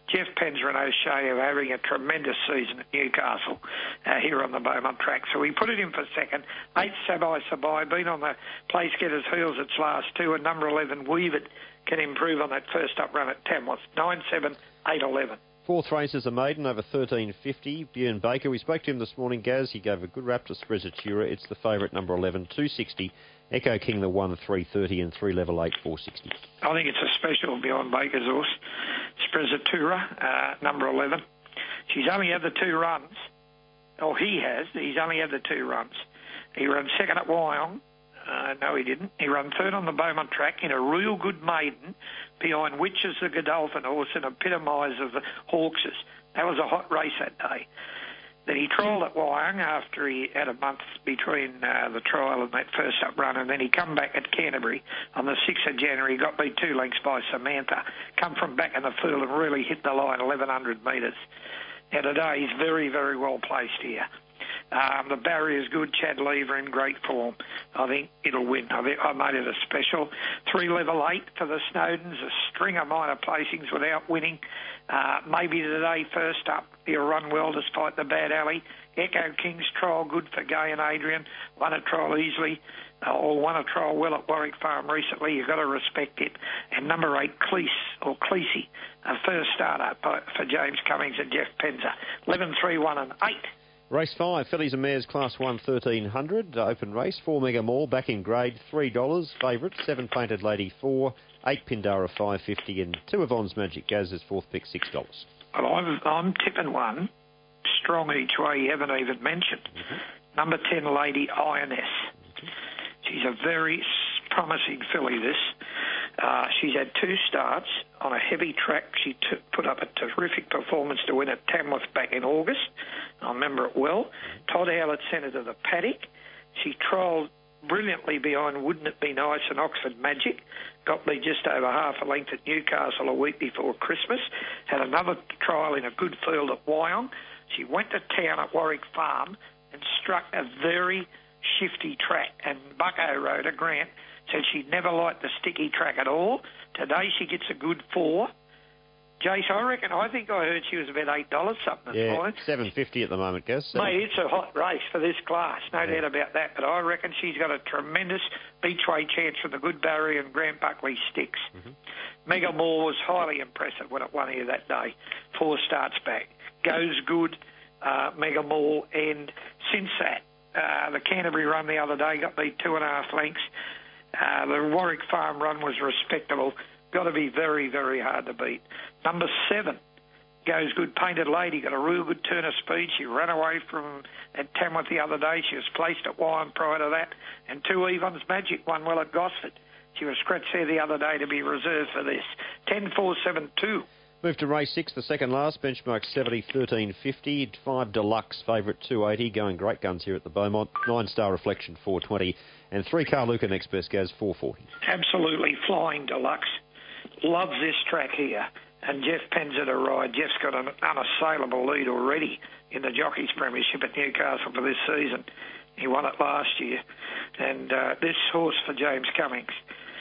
Jeff Penn's Renault Shea are having a tremendous season at Newcastle uh, here on the Beaumont track. So we put it in for second. Eight, Sabai Sabai, been on the place getter's heels its last two, and number eleven, Weave It, can improve on that first up run at Tamworth. nine, seven, eight, eleven. Fourth race is a maiden over thirteen fifty. Bjorn Baker. We spoke to him this morning, Gaz. He gave a good rap to Sprezzatura. It's the favourite, number eleven, two sixty. Echo King, the one, three thirty, and three level eight, four sixty. I think it's a special Bjorn Baker's horse. Sprezzatura, uh, number eleven. She's only had the two runs. Oh, he has. He's only had the two runs. He ran second at Wyong. Uh, no, he didn't. He ran third on the Beaumont track in a real good maiden behind Witches the Godolphin horse and epitomise of the Hawkses. That was a hot race that day. Then he trialled at Wyong after he had a month between uh, the trial and that first up run, and then he come back at Canterbury on the sixth of January. He got beat two lengths by Samantha, come from back in the field and really hit the line eleven hundred metres. Now today he's very, very well placed here. Um, the barrier's good. Chad Lever in great form. I think it'll win. I, think I made it a special. Three level eight for the Snowdens. A string of minor placings without winning. Uh, maybe today first up. He'll run well despite the bad alley. Echo King's trial good for Gay and Adrian. Won a trial easily. Uh, or won a trial well at Warwick Farm recently. You've got to respect it. And number eight, Cleese, or Cleesey, a first starter for James Cummings and Jeff Penza. eleven, three, one and eight. Race five, Fillies and Mares, Class one, thirteen hundred, uh, open race. Four Mega Mall, back in grade, three dollars. Favourite, seven Painted Lady, four. Eight Pindara, five fifty, and two Yvonne's Magic Gaz is fourth pick, six dollars. Well, I'm, I'm tipping one strong each way you haven't even mentioned. Mm-hmm. Number ten, Lady Ioness. Mm-hmm. She's a very promising filly, this. Uh, she's had two starts on a heavy track. She t- put up a terrific performance to win at Tamworth back in August. I remember it well. Todd Howlett sent her to the paddock. She trialled brilliantly behind Wouldn't It Be Nice and Oxford Magic. Got me just over half a length at Newcastle a week before Christmas. Had another trial in a good field at Wyong. She went to town at Warwick Farm and struck a very shifty track. And Bucko rode her, Grant, said she never liked the sticky track at all. Today she gets a good four. Jace, I reckon, I think I heard she was about eight dollars something. Yeah, seven fifty at the moment, Gaz. Mate, it's a hot race for this class, no yeah. doubt about that. But I reckon she's got a tremendous beachway chance from the good Barry and Grant Buckley sticks. Mm-hmm. Mega Moore was highly impressive when it won here that day. Four starts back. Goes good, uh, Mega Moore, and since that, uh, the Canterbury run the other day got beat two and a half lengths. Uh, the Warwick Farm run was respectable. Got to be very, very hard to beat. Number seven, Goes Good, Painted Lady, got a real good turn of speed. She ran away from at Tamworth the other day. She was placed at Wyong prior to that. And two Evans Magic won well at Gosford. She was scratched there the other day to be reserved for this. ten, four, seven, two. Move to race six, the second last, benchmark seventy, thirteen fifty, five Deluxe, favourite two eighty, going great guns here at the Beaumont, nine Star Reflection four twenty, and three Carluca next best Gaz four forty. Absolutely flying Deluxe. Loves this track here, and Jeff Penza to ride. Jeff's got an unassailable lead already in the Jockeys Premiership at Newcastle for this season. He won it last year, and uh, this horse for James Cummings,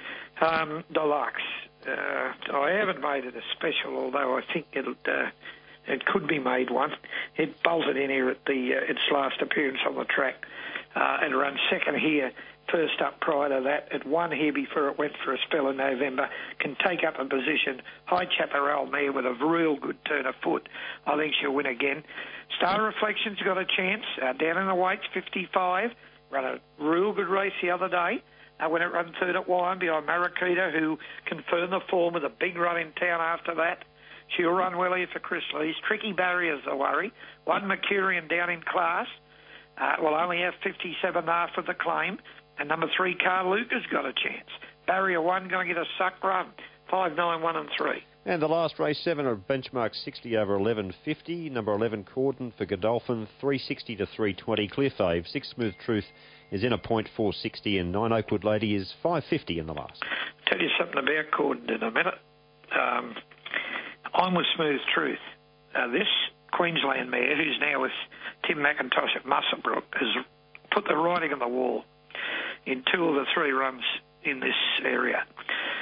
um, Deluxe. Uh, I haven't made it a special, although I think it'll, uh, it could be made one. It bolted in here at the uh, its last appearance on the track uh, and ran second here. First up prior to that, it won here before it went for a spell in November, can take up a position. High Chaparral mare with a real good turn of foot. I think she'll win again. Star Reflection's got a chance. Uh, down in the weights, fifty-five. Run a real good race the other day. Uh, when it ran third at Wyong behind Maracita, who confirmed the form with a big run in town after that. She'll run well here for Chris Lees. Tricky Barriers, the worry. One Mercurian down in class. Uh, will only have fifty-seven after the claim. And number three, Carl Luca's got a chance. Barrier one going to get a suck run. Five, nine, one and three. And the last race, seven, a benchmark sixty over eleven fifty. Number eleven, Corden for Godolphin, three sixty to three twenty. Clear fave. Six, Smooth Truth is in a point, four sixty. And nine, Oakwood Lady is five fifty in the last. Tell you something about Corden in a minute. Um, I'm with Smooth Truth. Uh, this Queensland mare, who's now with Tim McIntosh at Musselbrook, has put the writing on the wall in two of the three runs in this area.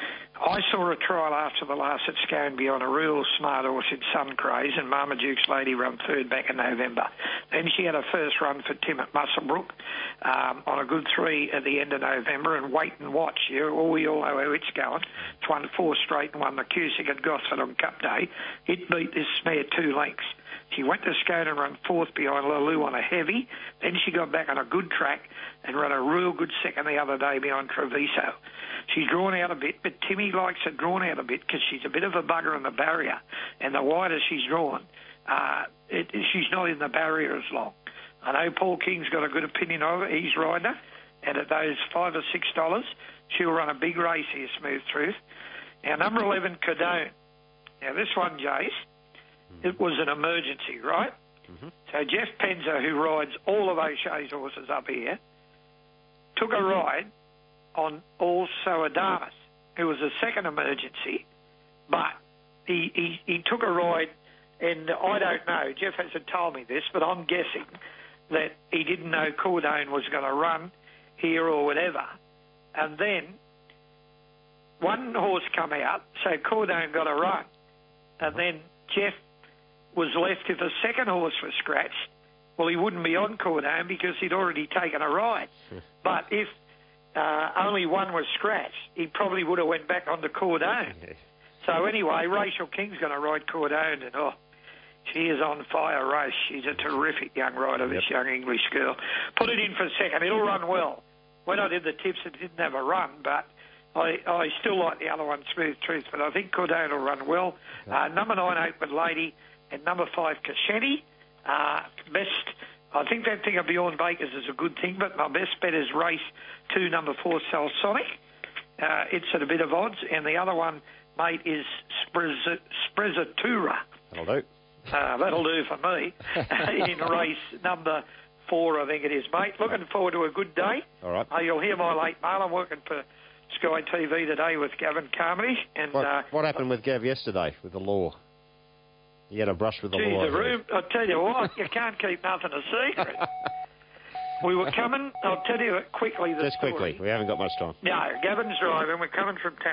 I saw a trial after the last at Scone on a real smart horse in Suncraze, and Marmaduke's Lady run third back in November. Then she had a first run for Tim at Musselbrook um, on a good three at the end of November, and Wait and Watch. You all, we all know how it's going. It's won four straight and won the Cusick at Gosford on Cup Day. It beat this mare two lengths. She went to Scone and run fourth behind Laloo on a heavy. Then she got back on a good track and ran a real good second the other day behind Treviso. She's drawn out a bit, but Timmy likes her drawn out a bit because she's a bit of a bugger in the barrier. And the wider she's drawn, uh, it, she's not in the barrier as long. I know Paul King's got a good opinion of her. He's riding her. And at those five or six dollars, she'll run a big race here, Smooth Truth. Now, number eleven, Cardone. Now, this one, Jace, it was an emergency, right? Mm-hmm. So Jeff Penzer, who rides all of O'Shea's horses up here, took a ride on also Adamus. It was a second emergency, but he, he, he took a ride, and I don't know, Jeff hasn't told me this, but I'm guessing that he didn't know Cordone was going to run here or whatever. And then one horse come out, so Cordone got a run. And then Jeff was left if a second horse was scratched. Well, he wouldn't be on Cordone because he'd already taken a ride. But if uh, only one was scratched, he probably would have went back onto Cordone. So anyway, Rachel King's going to ride Cordone, and oh, she is on fire race. She's a terrific young rider, this young English girl. Put it in for a second. It'll run well. When I did the tips, it didn't have a run, but I, I still like the other one, Smooth Truth, but I think Cordone will run well. Uh, number nine, Oakwood Lady, and number five, Crescetti. Uh, best, I think that thing of Bjorn Baker's is a good thing, but my best bet is race two, number four, Selsonic. Uh, it's at a bit of odds, and the other one, mate, is Sprez- Sprezzatura. That'll do. Uh, that'll do for me. In race number four, I think it is, mate. Looking forward to a good day. All right. Uh, you'll hear my late mail. I'm working for Sky T V today with Gavin Carmody. And what, uh, what happened with Gav yesterday with the law? You had a brush with the geez, law. The room, I'll tell you what, you can't keep nothing a secret. We were coming, I'll tell you quickly the Just story. quickly, we haven't got much time. No, Gavin's driving. We're coming from town.